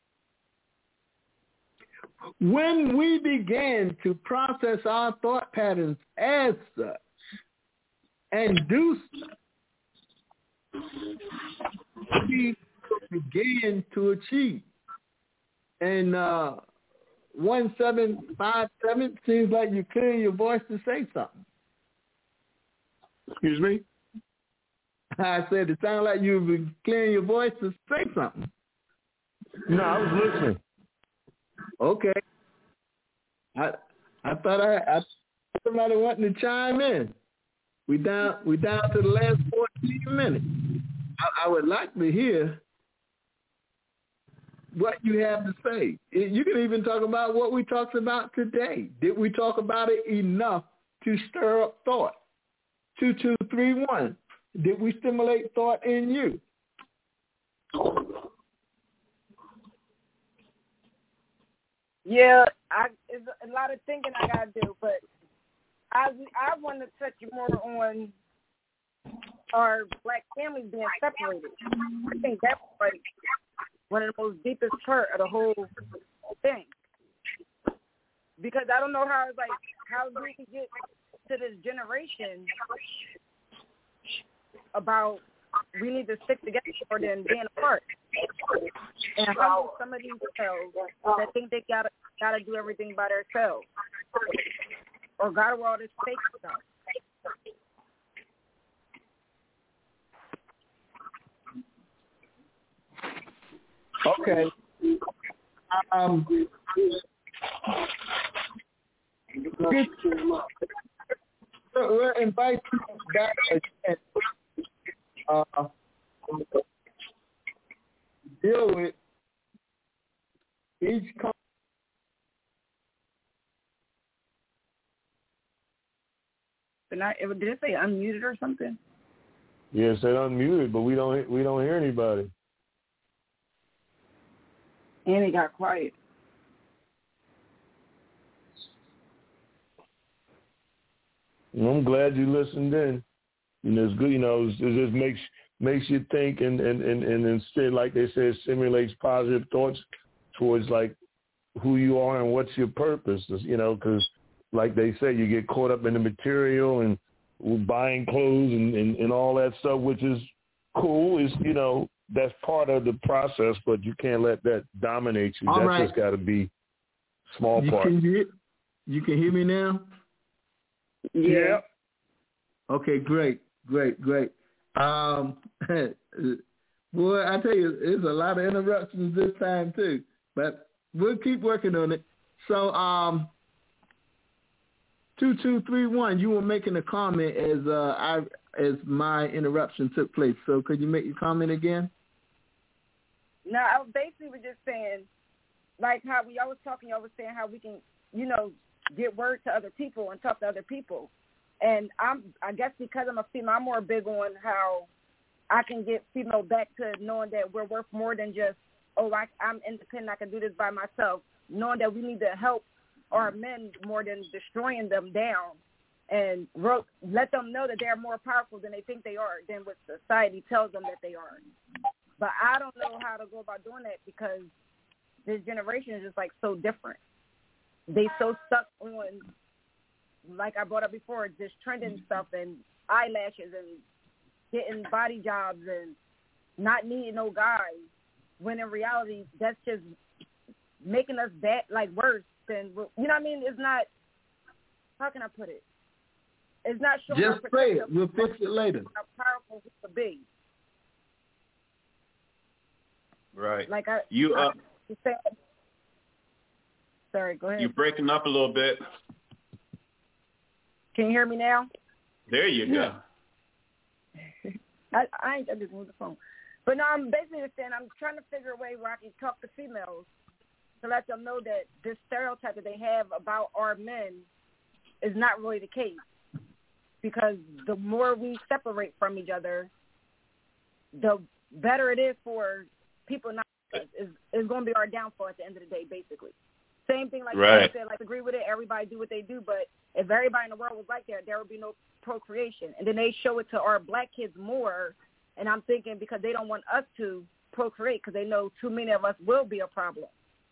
When we begin to process our thought patterns as such and do such, we begin to achieve. And uh, one seven five seven seems like you're clearing your voice to say something. Excuse me? I said it sounded like you were clearing your voice to say something. No, I was listening. Okay. I I thought I, I somebody wanting to chime in. We down we down to the last fourteen minutes. I, I would like to hear what you have to say. You can even talk about what we talked about today. Did we talk about it enough to stir up thought? Two two three one. Did we stimulate thought in you? Yeah, I, it's a lot of thinking I gotta do, but I I want to touch more on our black families being separated. I think that's like one of the most deepest part of the whole thing, because I don't know how it's like how we can get to this generation about we need to stick together more than being apart. And how some of these cells that think they gotta gotta do everything by themselves, or gotta wear all this fake stuff. Okay. Um. We'll invite you back and uh, deal with each company. Did I, did it say unmuted or something? Yeah, it said unmuted, but we don't we don't hear anybody. And it got quiet. I'm glad you listened in. You know, it's good. You know, it just makes makes you think, and and and, and instead, like they said, stimulates positive thoughts towards like who you are and what's your purpose. You know, because like they say, you get caught up in the material and buying clothes and, and, and all that stuff, which is cool. Is you know that's part of the process, but you can't let that dominate you. All that's right. just got to be small you part. Can hear, you can hear me now? Yeah. Okay, great, great, great. Um, boy, I tell you, there's a lot of interruptions this time too, but we'll keep working on it. So, um, two two three one, you were making a comment as uh, I as my interruption took place. So, could you make your comment again? No, I was basically was just saying, like how we always talking, you always saying how we can, you know, get word to other people and talk to other people. And I'm, I guess because I'm a female, I'm more big on how I can get female back to knowing that we're worth more than just, oh, I, I'm independent, I can do this by myself, knowing that we need to help our men more than destroying them down, and ro- let them know that they're more powerful than they think they are, than what society tells them that they are. But I don't know how to go about doing that because this generation is just like so different. They so stuck on, like I brought up before, just trending stuff and eyelashes and getting body jobs and not needing no guys, when in reality that's just making us bad, like worse than, you know what I mean? It's not, how can I put it? It's not showing just say it. We'll fix it later. How powerful we could be. Right. Like I, you, uh, I said, sorry, go ahead. You're breaking up a little bit. Can you hear me now? There you yeah. go. I, I ain't I just moved the phone. But no, I'm basically saying I'm trying to figure a way where I can talk to females to let them know that this stereotype that they have about our men is not really the case. Because the more we separate from each other, the better it is for people not to. It's, it's going to be our downfall at the end of the day, basically. Same thing like right. you said, like agree with it, everybody do what they do, but if everybody in the world was like that, there would be no procreation. And then they show it to our black kids more, and I'm thinking because they don't want us to procreate because they know too many of us will be a problem.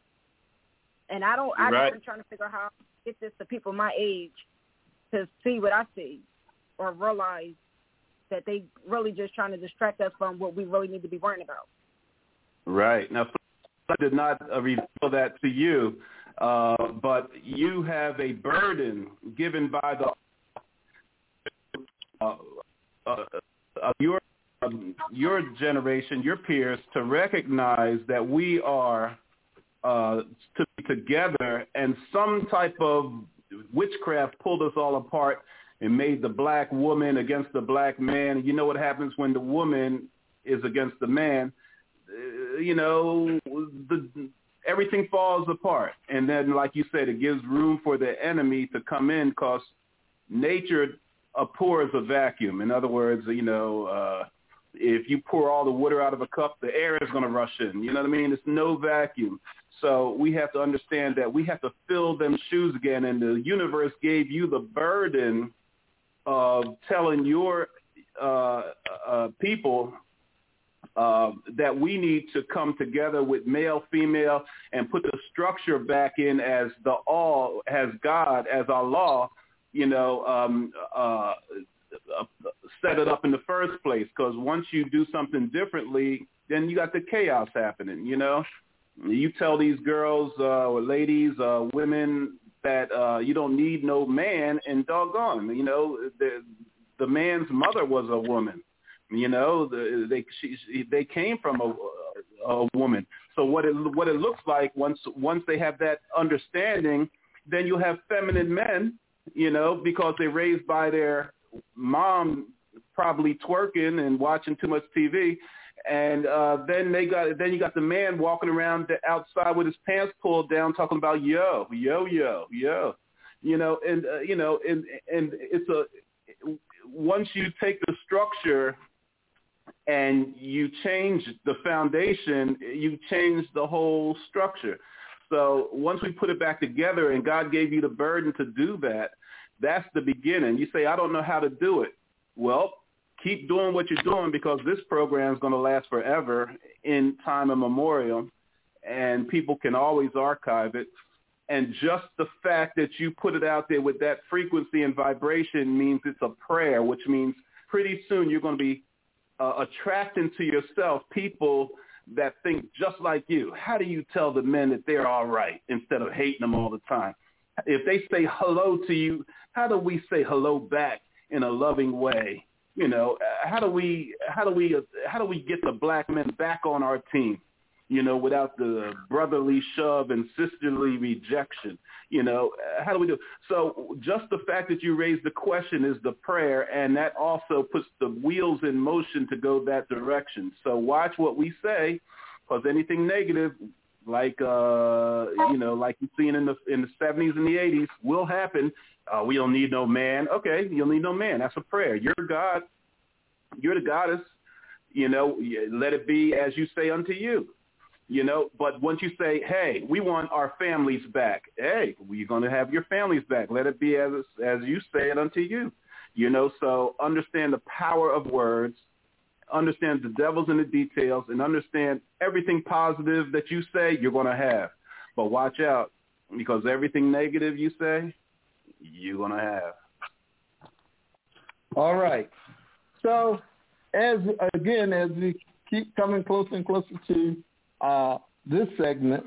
And I don't, I right. I'm trying to figure out how to get this to people my age to see what I see or realize that they really just trying to distract us from what we really need to be worrying about. Right. Now, I did not uh, reveal that to you, uh, but you have a burden given by the uh, uh, uh, your um, your generation, your peers, to recognize that we are uh, to be together, and some type of witchcraft pulled us all apart and made the black woman against the black man. You know what happens when the woman is against the man? Uh, you know, the, everything falls apart. And then, like you said, it gives room for the enemy to come in because nature abhors a vacuum. In other words, you know, uh, if you pour all the water out of a cup, the air is going to rush in. You know what I mean? It's no vacuum. So we have to understand that we have to fill them shoes again. And the universe gave you the burden of telling your uh, uh, people uh, that we need to come together with male, female, and put the structure back in as the all, as God, as our law, you know, um, uh, uh, set it up in the first place. Because once you do something differently, then you got the chaos happening, you know. You tell these girls uh, or ladies, uh, women, that uh, you don't need no man, and doggone, you know, the the man's mother was a woman, you know, the, they she, they came from a, a woman. So what it what it looks like once once they have that understanding, then you'll have feminine men, you know, because they're raised by their mom probably twerking and watching too much T V. And uh, then they got then you got the man walking around the outside with his pants pulled down, talking about yo, yo, yo, yo, you know, and uh, you know, and and it's a once you take the structure and you change the foundation, you change the whole structure. So once we put it back together, and God gave you the burden to do that, that's the beginning. You say, I don't know how to do it. Well, keep doing what you're doing, because this program is going to last forever in time immemorial, and people can always archive it. And just the fact that you put it out there with that frequency and vibration means it's a prayer, which means pretty soon you're going to be uh, attracting to yourself people that think just like you. How do you tell the men that they're all right instead of hating them all the time? If they say hello to you, how do we say hello back in a loving way? You know, how do we how do we how do we get the black men back on our team? You know, without the brotherly shove and sisterly rejection. You know, how do we do? So just the fact that you raised the question is the prayer, and that also puts the wheels in motion to go that direction. So watch what we say, because anything negative, like uh, you know, like you've seen in the in the seventies and the eighties, will happen. Uh, we don't need no man. Okay, you'll need no man. That's a prayer. You're God. You're the goddess. You know, let it be as you say unto you. You know, but once you say, hey, we want our families back, hey, we're going to have your families back. Let it be as as you say it unto you. You know, so understand the power of words, understand the devil's in the details, and understand everything positive that you say you're going to have. But watch out, because everything negative you say, you're going to have. All right. So, as again, as we keep coming closer and closer to Uh, this segment,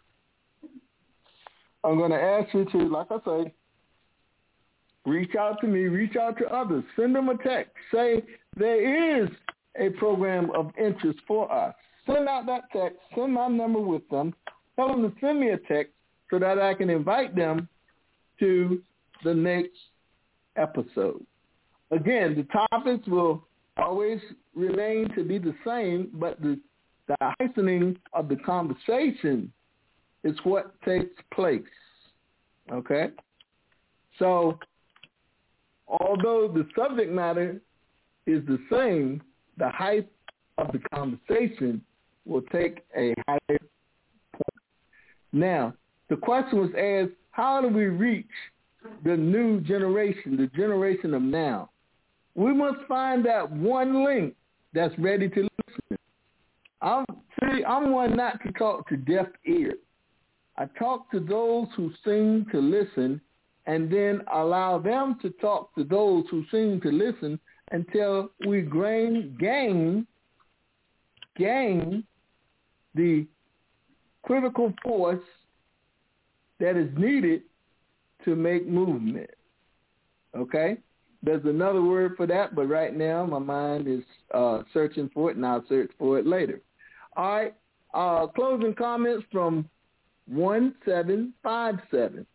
I'm going to ask you to, like I say, reach out to me, reach out to others, send them a text, say there is a program of interest for us. Send out that text, send my number with them, tell them to send me a text so that I can invite them to the next episode. Again, the topics will always remain to be the same, but the The heightening of the conversation is what takes place, okay? So although the subject matter is the same, the height of the conversation will take a higher point. Now, the question was asked, how do we reach the new generation, the generation of now? We must find that one link that's ready to listen. I'm see, I'm one not to talk to deaf ears. I talk to those who seem to listen, and then allow them to talk to those who seem to listen until we gain gain gain the critical force that is needed to make movement. Okay? There's another word for that, but right now my mind is uh, searching for it, and I'll search for it later. All right, uh, closing comments from one seven five seven.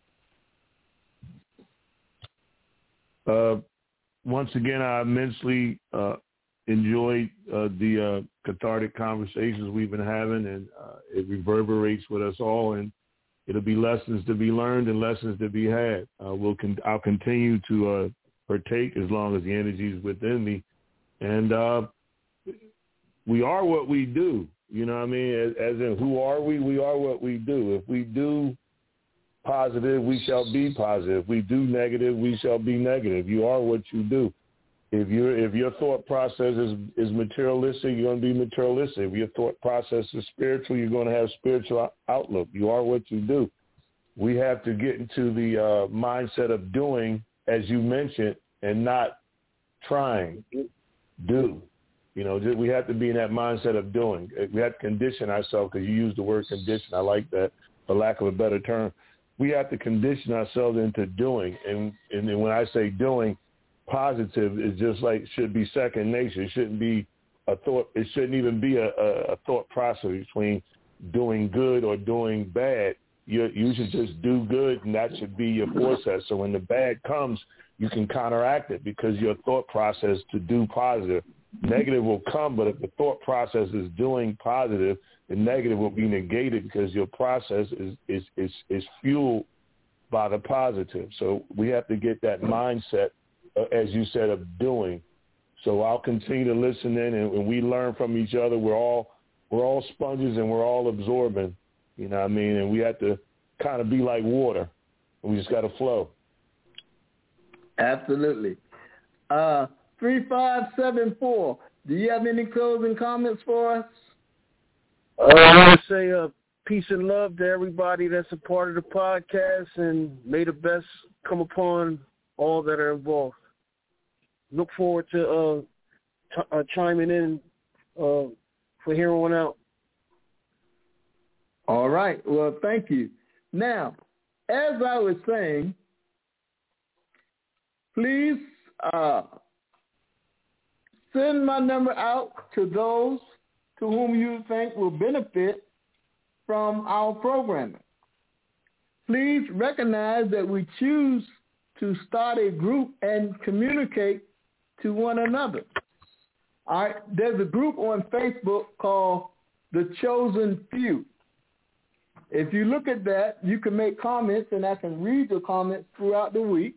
Uh, once again, I immensely uh, enjoyed uh, the uh, cathartic conversations we've been having, and uh, it reverberates with us all, and it'll be lessons to be learned and lessons to be had. Uh, we'll con- I'll continue to uh, partake as long as the energy is within me, and uh, we are what we do. You know what I mean? As, as in, who are we? We are what we do. If we do positive, we shall be positive. If we do negative, we shall be negative. You are what you do. If your if your thought process is, is materialistic, you're going to be materialistic. If your thought process is spiritual, you're going to have spiritual outlook. You are what you do. We have to get into the uh, mindset of doing, as you mentioned, and not trying. Do. You know, we have to be in that mindset of doing. We have to condition ourselves, because you used the word condition. I like that, for lack of a better term. We have to condition ourselves into doing. And, and then when I say doing, positive is just like should be second nature. It shouldn't be a thought. It shouldn't even be a, a, a thought process between doing good or doing bad. You, you should just do good, and that should be your process. So when the bad comes, you can counteract it, because your thought process to do positive. Negative will come, but if the thought process is doing positive, the negative will be negated, because your process is, is, is, is fueled by the positive. So we have to get that mindset, uh, as you said, of doing. So I'll continue to listen in, and, and we learn from each other. We're all we're all sponges, and we're all absorbing, you know what I mean? And we have to kind of be like water. We just got to flow. Absolutely. Uh, three five seven four, do you have any closing comments for us? Uh, I want to say uh, peace and love to everybody that's a part of the podcast, and may the best come upon all that are involved. Look forward to uh, t- uh, chiming in uh, for here on out. All right. Well, thank you. Now, as I was saying, please uh, send my number out to those to whom you think will benefit from our programming. Please recognize that we choose to start a group and communicate to one another. All right, there's a group on Facebook called The Chosen Few. If you look at that, you can make comments, and I can read your comments throughout the week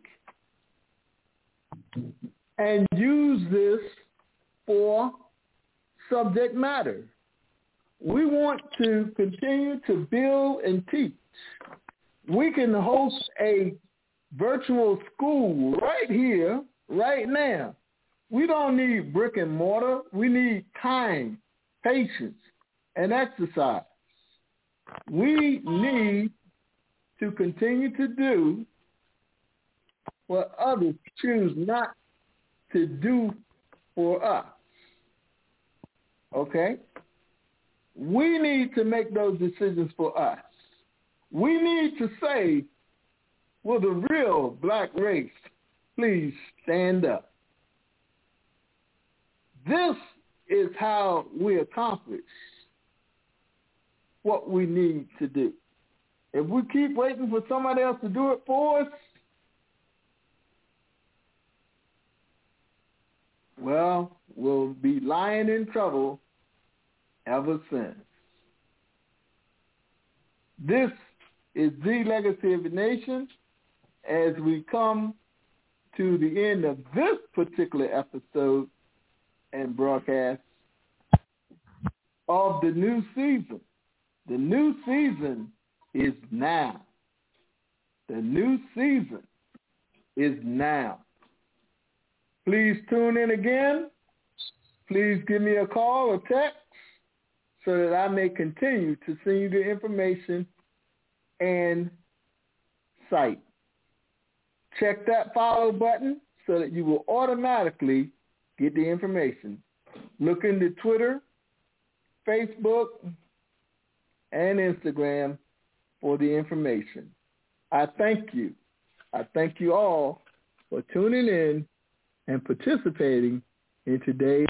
and use this for subject matter. We want to continue to build and teach. We can host a virtual school right here, right now. We don't need brick and mortar. We need time, patience, and exercise. We need to continue to do what others choose not to do for us. Okay? We need to make those decisions for us. We need to say, will the real black race please stand up? This is how we accomplish what we need to do. If we keep waiting for somebody else to do it for us, well, we'll be lying in trouble ever since. This is the Legacy of a Nation. As we come to the end of this particular episode and broadcast of the new season. The new season is now. The new season is now. Please tune in again. Please give me a call or text so that I may continue to send you the information and site. Check that follow button so that you will automatically get the information. Look into Twitter, Facebook, and Instagram for the information. I thank you. I thank you all for tuning in and participating in today's